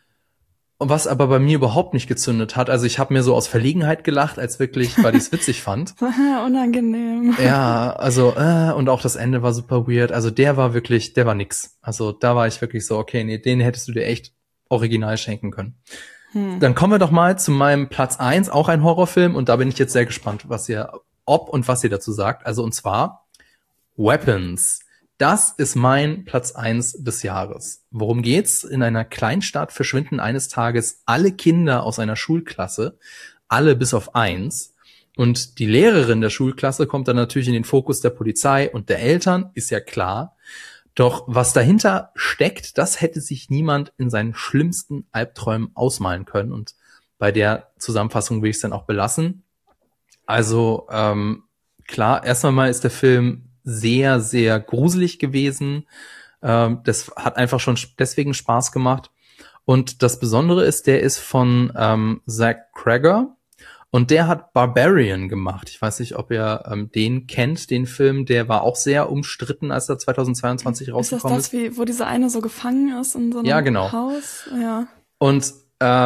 was aber bei mir überhaupt nicht gezündet hat. Also ich habe mir so aus Verlegenheit gelacht, als wirklich, weil ich es witzig fand. Unangenehm. Ja, also und auch das Ende war super weird. Also der war nix. Also da war ich wirklich so, okay, nee, den hättest du dir echt original schenken können. Dann kommen wir doch mal zu meinem Platz 1, auch ein Horrorfilm. Und da bin ich jetzt sehr gespannt, was ihr dazu sagt. Also und zwar Weapons. Das ist mein Platz 1 des Jahres. Worum geht's? In einer Kleinstadt verschwinden eines Tages alle Kinder aus einer Schulklasse, alle bis auf 1. Und die Lehrerin der Schulklasse kommt dann natürlich in den Fokus der Polizei und der Eltern, ist ja klar. Doch was dahinter steckt, das hätte sich niemand in seinen schlimmsten Albträumen ausmalen können. Und bei der Zusammenfassung will ich es dann auch belassen. Also klar, erst einmal ist der Film sehr, sehr gruselig gewesen. Das hat einfach schon deswegen Spaß gemacht. Und das Besondere ist, der ist von Zach Cregger und der hat Barbarian gemacht. Ich weiß nicht, ob ihr den kennt, den Film. Der war auch sehr umstritten, als er 2022 rausgekommen ist. Ist das wo diese eine so gefangen ist in so einem Haus? Ja. Und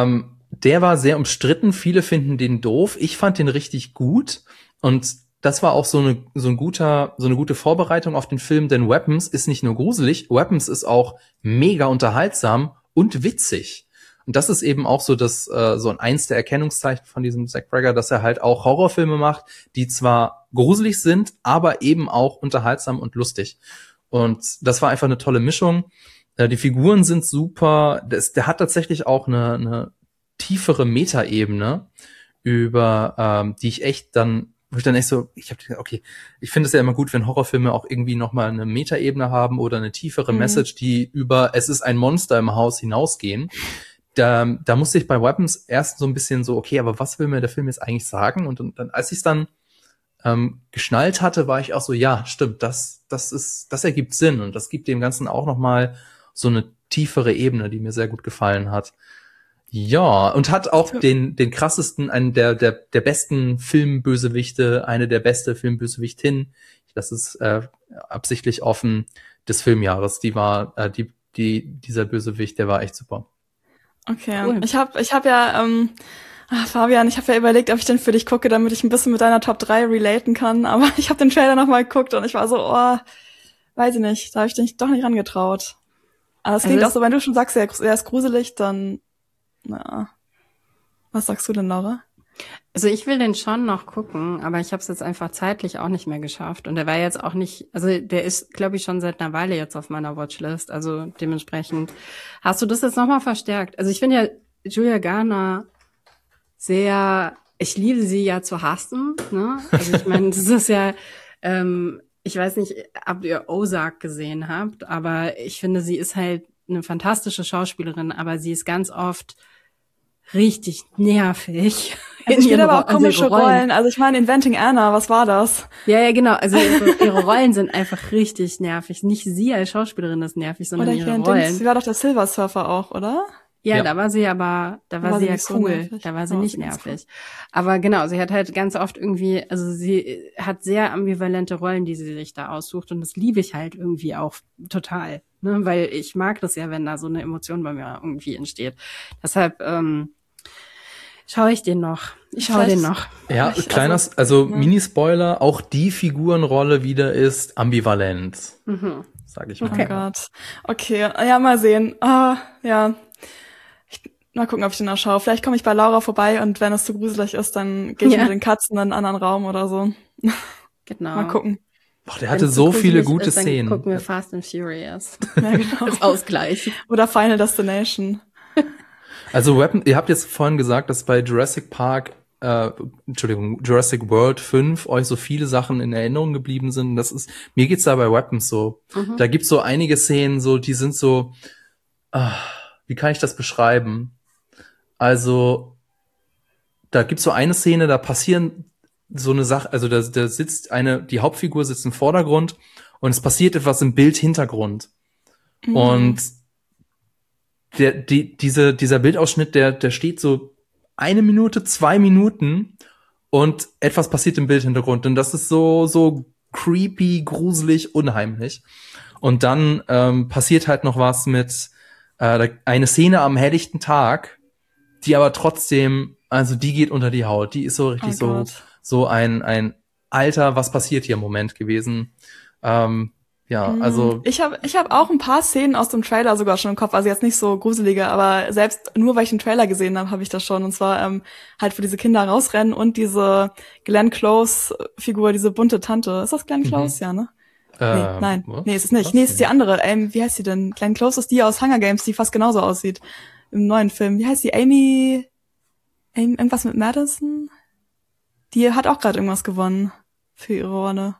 der war sehr umstritten. Viele finden den doof. Ich fand den richtig gut. Und das war auch so eine gute Vorbereitung auf den Film, denn Weapons ist nicht nur gruselig, Weapons ist auch mega unterhaltsam und witzig. Und das ist eben auch so eins der Erkennungszeichen von diesem Zach Cregger, dass er halt auch Horrorfilme macht, die zwar gruselig sind, aber eben auch unterhaltsam und lustig. Und das war einfach eine tolle Mischung. Die Figuren sind super. Der hat tatsächlich auch eine tiefere Metaebene, über die ich echt dann, wo ich dann echt so, okay, ich finde es ja immer gut, wenn Horrorfilme auch irgendwie nochmal eine Metaebene haben oder eine tiefere Message, die über es ist ein Monster im Haus hinausgehen. Da musste ich bei Weapons erst so ein bisschen so, okay, aber was will mir der Film jetzt eigentlich sagen? Und dann, als ich es dann geschnallt hatte, war ich auch so, ja, stimmt, das ergibt Sinn und das gibt dem Ganzen auch nochmal so eine tiefere Ebene, die mir sehr gut gefallen hat. Ja, und hat auch den krassesten, einen der besten Filmbösewichte, eine der beste Filmbösewichtin. Das ist absichtlich offen des Filmjahres. Die war dieser Bösewicht, der war echt super. Okay, Cool. ich hab ja, Fabian, ich habe ja überlegt, ob ich den für dich gucke, damit ich ein bisschen mit deiner Top 3 relaten kann, aber ich habe den Trailer nochmal geguckt und ich war so, weiß ich nicht, da habe ich dich doch nicht rangetraut. Aber es klingt auch so, wenn du schon sagst, er ist gruselig, dann, na, was sagst du denn, Laura? Also ich will den schon noch gucken, aber ich habe es jetzt einfach zeitlich auch nicht mehr geschafft. Und der war jetzt auch nicht, also der ist, glaube ich, schon seit einer Weile jetzt auf meiner Watchlist. Also dementsprechend hast du das jetzt nochmal verstärkt. Also ich finde ja Julia Garner ich liebe sie ja zu hassen, ne? Also ich meine, das ist ja, ich weiß nicht, ob ihr Ozark gesehen habt, aber ich finde, sie ist halt eine fantastische Schauspielerin, aber sie ist ganz oft richtig nervig. Sie spielt aber auch komische Rollen. Also ich meine, Inventing Anna, was war das? Ja, genau. Also ihre Rollen sind einfach richtig nervig. Nicht sie als Schauspielerin ist nervig, sondern ihre Rollen. Sie war doch der Silver Surfer auch, oder? Ja, da war sie ja cool. So da war sie nicht nervig. Aber genau, sie hat halt ganz oft irgendwie, also sie hat sehr ambivalente Rollen, die sie sich da aussucht. Und das liebe ich halt irgendwie auch total. Ne? Weil ich mag das ja, wenn da so eine Emotion bei mir irgendwie entsteht. Deshalb, schaue ich den noch. Ja, Mini-Spoiler, auch die Figurenrolle wieder ist ambivalent. Sag ich mal. Oh Gott. Okay, ja, mal sehen. Ja. Mal gucken, ob ich den noch schaue. Vielleicht komme ich bei Laura vorbei und wenn es zu gruselig ist, dann gehe ich mit den Katzen in einen anderen Raum oder so. Genau. Mal gucken. Boah, der hatte so viele gute Szenen. Dann gucken wir Fast and Furious. Ja, genau. Als Ausgleich. Oder Final Destination. Also ihr habt jetzt vorhin gesagt, dass bei Jurassic World 5 euch so viele Sachen in Erinnerung geblieben sind. Mir geht's da bei Weapons so. Da gibt's so einige Szenen, so, die sind so, wie kann ich das beschreiben? Also, da gibt's so eine Szene, da passieren so eine Sache, also da sitzt die Hauptfigur sitzt im Vordergrund und es passiert etwas im Bildhintergrund. Und dieser Bildausschnitt, der steht so 1 Minute, 2 Minuten und etwas passiert im Bildhintergrund. Und das ist so creepy, gruselig, unheimlich. Und dann passiert halt noch was mit eine Szene am helllichten Tag, die aber trotzdem, also die geht unter die Haut. Die ist so richtig so ein Alter, was passiert hier im Moment gewesen. Also ich hab auch ein paar Szenen aus dem Trailer sogar schon im Kopf, also jetzt nicht so gruselige, aber selbst nur weil ich den Trailer gesehen habe, ich das schon. Und zwar halt, wo diese Kinder rausrennen und diese Glenn Close-Figur, diese bunte Tante. Ist das Glenn Close? Ja, ne? Nein. Was? Nee, ist es nicht. Was? Nee, ist die andere. Wie heißt sie denn? Glenn Close ist die aus Hunger Games, die fast genauso aussieht. Im neuen Film. Wie heißt die? Amy irgendwas mit Madison? Die hat auch gerade irgendwas gewonnen für ihre Rolle.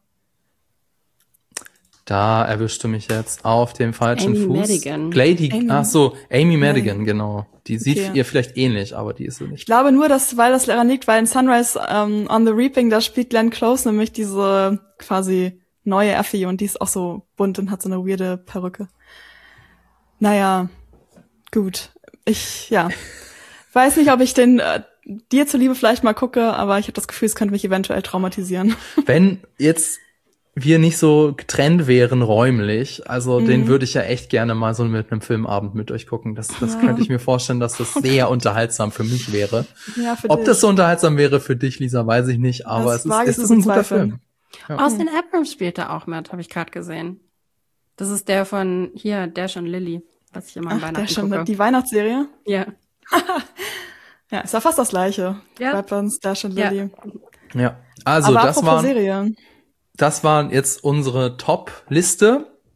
Da erwischte mich jetzt auf dem falschen Amy Fuß. Madigan. Amy Madigan, genau. Die sieht ihr vielleicht ähnlich, aber die ist so nicht. Ich glaube nur, weil das daran liegt, weil in Sunrise on the Reaping, da spielt Glenn Close nämlich diese quasi neue Effie und die ist auch so bunt und hat so eine weirde Perücke. Naja, gut. Ich weiß nicht, ob ich den dir zuliebe vielleicht mal gucke, aber ich habe das Gefühl, es könnte mich eventuell traumatisieren. Wenn jetzt wir nicht so getrennt wären räumlich, also den würde ich ja echt gerne mal so mit einem Filmabend mit euch gucken. Das könnte ich mir vorstellen, dass das sehr unterhaltsam für mich wäre. Ja, für Ob dich. das so unterhaltsam wäre für dich, Lisa, weiß ich nicht, aber es ist ein guter Film. Ja. Austin Abrams spielt da auch mit, habe ich gerade gesehen. Das ist der von hier, Dash und Lily, was ich immer an Weihnachten gucke. Die Weihnachtsserie? Ja. Ja, ist ja fast das Gleiche. Ja. Weapons, Dash und Lily. Ja, also aber das waren jetzt unsere Top-Liste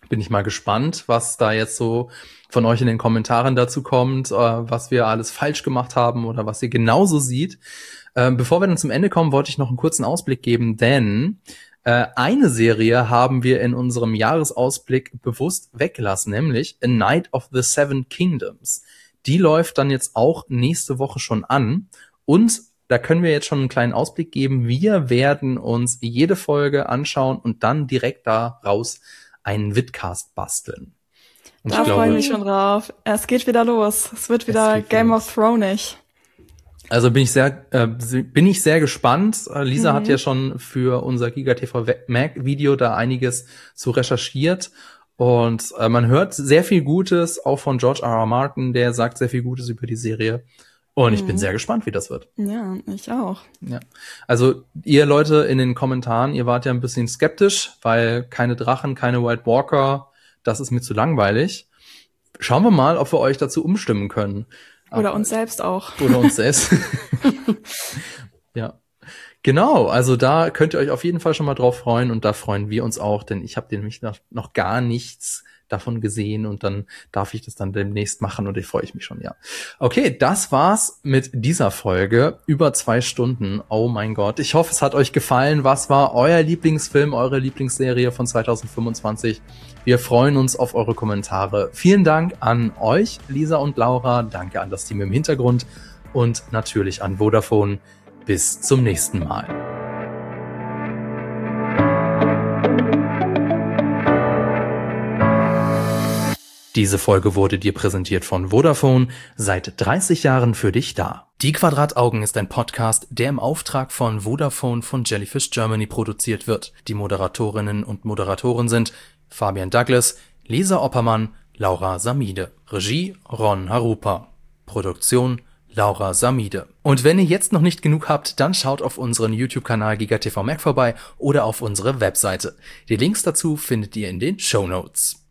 Bin ich mal gespannt, was da jetzt so von euch in den Kommentaren dazu kommt, was wir alles falsch gemacht haben oder was ihr genauso seht. Bevor wir dann zum Ende kommen, wollte ich noch einen kurzen Ausblick geben, denn eine Serie haben wir in unserem Jahresausblick bewusst weggelassen, nämlich A Night of the Seven Kingdoms. Die läuft dann jetzt auch nächste Woche schon an und da können wir jetzt schon einen kleinen Ausblick geben. Wir werden uns jede Folge anschauen und dann direkt daraus einen Vidcast basteln. Und da freue ich mich schon drauf. Es geht wieder los. Es wird wieder Game of Thrones. Also bin ich sehr gespannt. Lisa hat ja schon für unser GigaTV Mac Video da einiges zu recherchiert. Und man hört sehr viel Gutes, auch von George R.R. Martin, der sagt sehr viel Gutes über die Serie. Und ich bin sehr gespannt, wie das wird. Ja, ich auch. Ja. Also ihr Leute in den Kommentaren, ihr wart ja ein bisschen skeptisch, weil keine Drachen, keine White Walker, das ist mir zu langweilig. Schauen wir mal, ob wir euch dazu umstimmen können. Oder uns selbst auch. Oder uns selbst. Ja. Genau, also da könnt ihr euch auf jeden Fall schon mal drauf freuen und da freuen wir uns auch, denn ich habe nämlich noch gar nichts davon gesehen und dann darf ich das dann demnächst machen und ich freue mich schon, ja. Okay, das war's mit dieser Folge. Über 2 Stunden. Oh mein Gott. Ich hoffe, es hat euch gefallen. Was war euer Lieblingsfilm, eure Lieblingsserie von 2025? Wir freuen uns auf eure Kommentare. Vielen Dank an euch, Lisa und Laura. Danke an das Team im Hintergrund und natürlich an Vodafone. Bis zum nächsten Mal. Diese Folge wurde dir präsentiert von Vodafone, seit 30 Jahren für dich da. Die Quadrataugen ist ein Podcast, der im Auftrag von Vodafone von Jellyfish Germany produziert wird. Die Moderatorinnen und Moderatoren sind Fabian Douglas, Lisa Oppermann, Laura Samide. Regie Ron Harupa. Produktion Laura Samide. Und wenn ihr jetzt noch nicht genug habt, dann schaut auf unseren YouTube-Kanal GigaTV Mac vorbei oder auf unsere Webseite. Die Links dazu findet ihr in den Shownotes.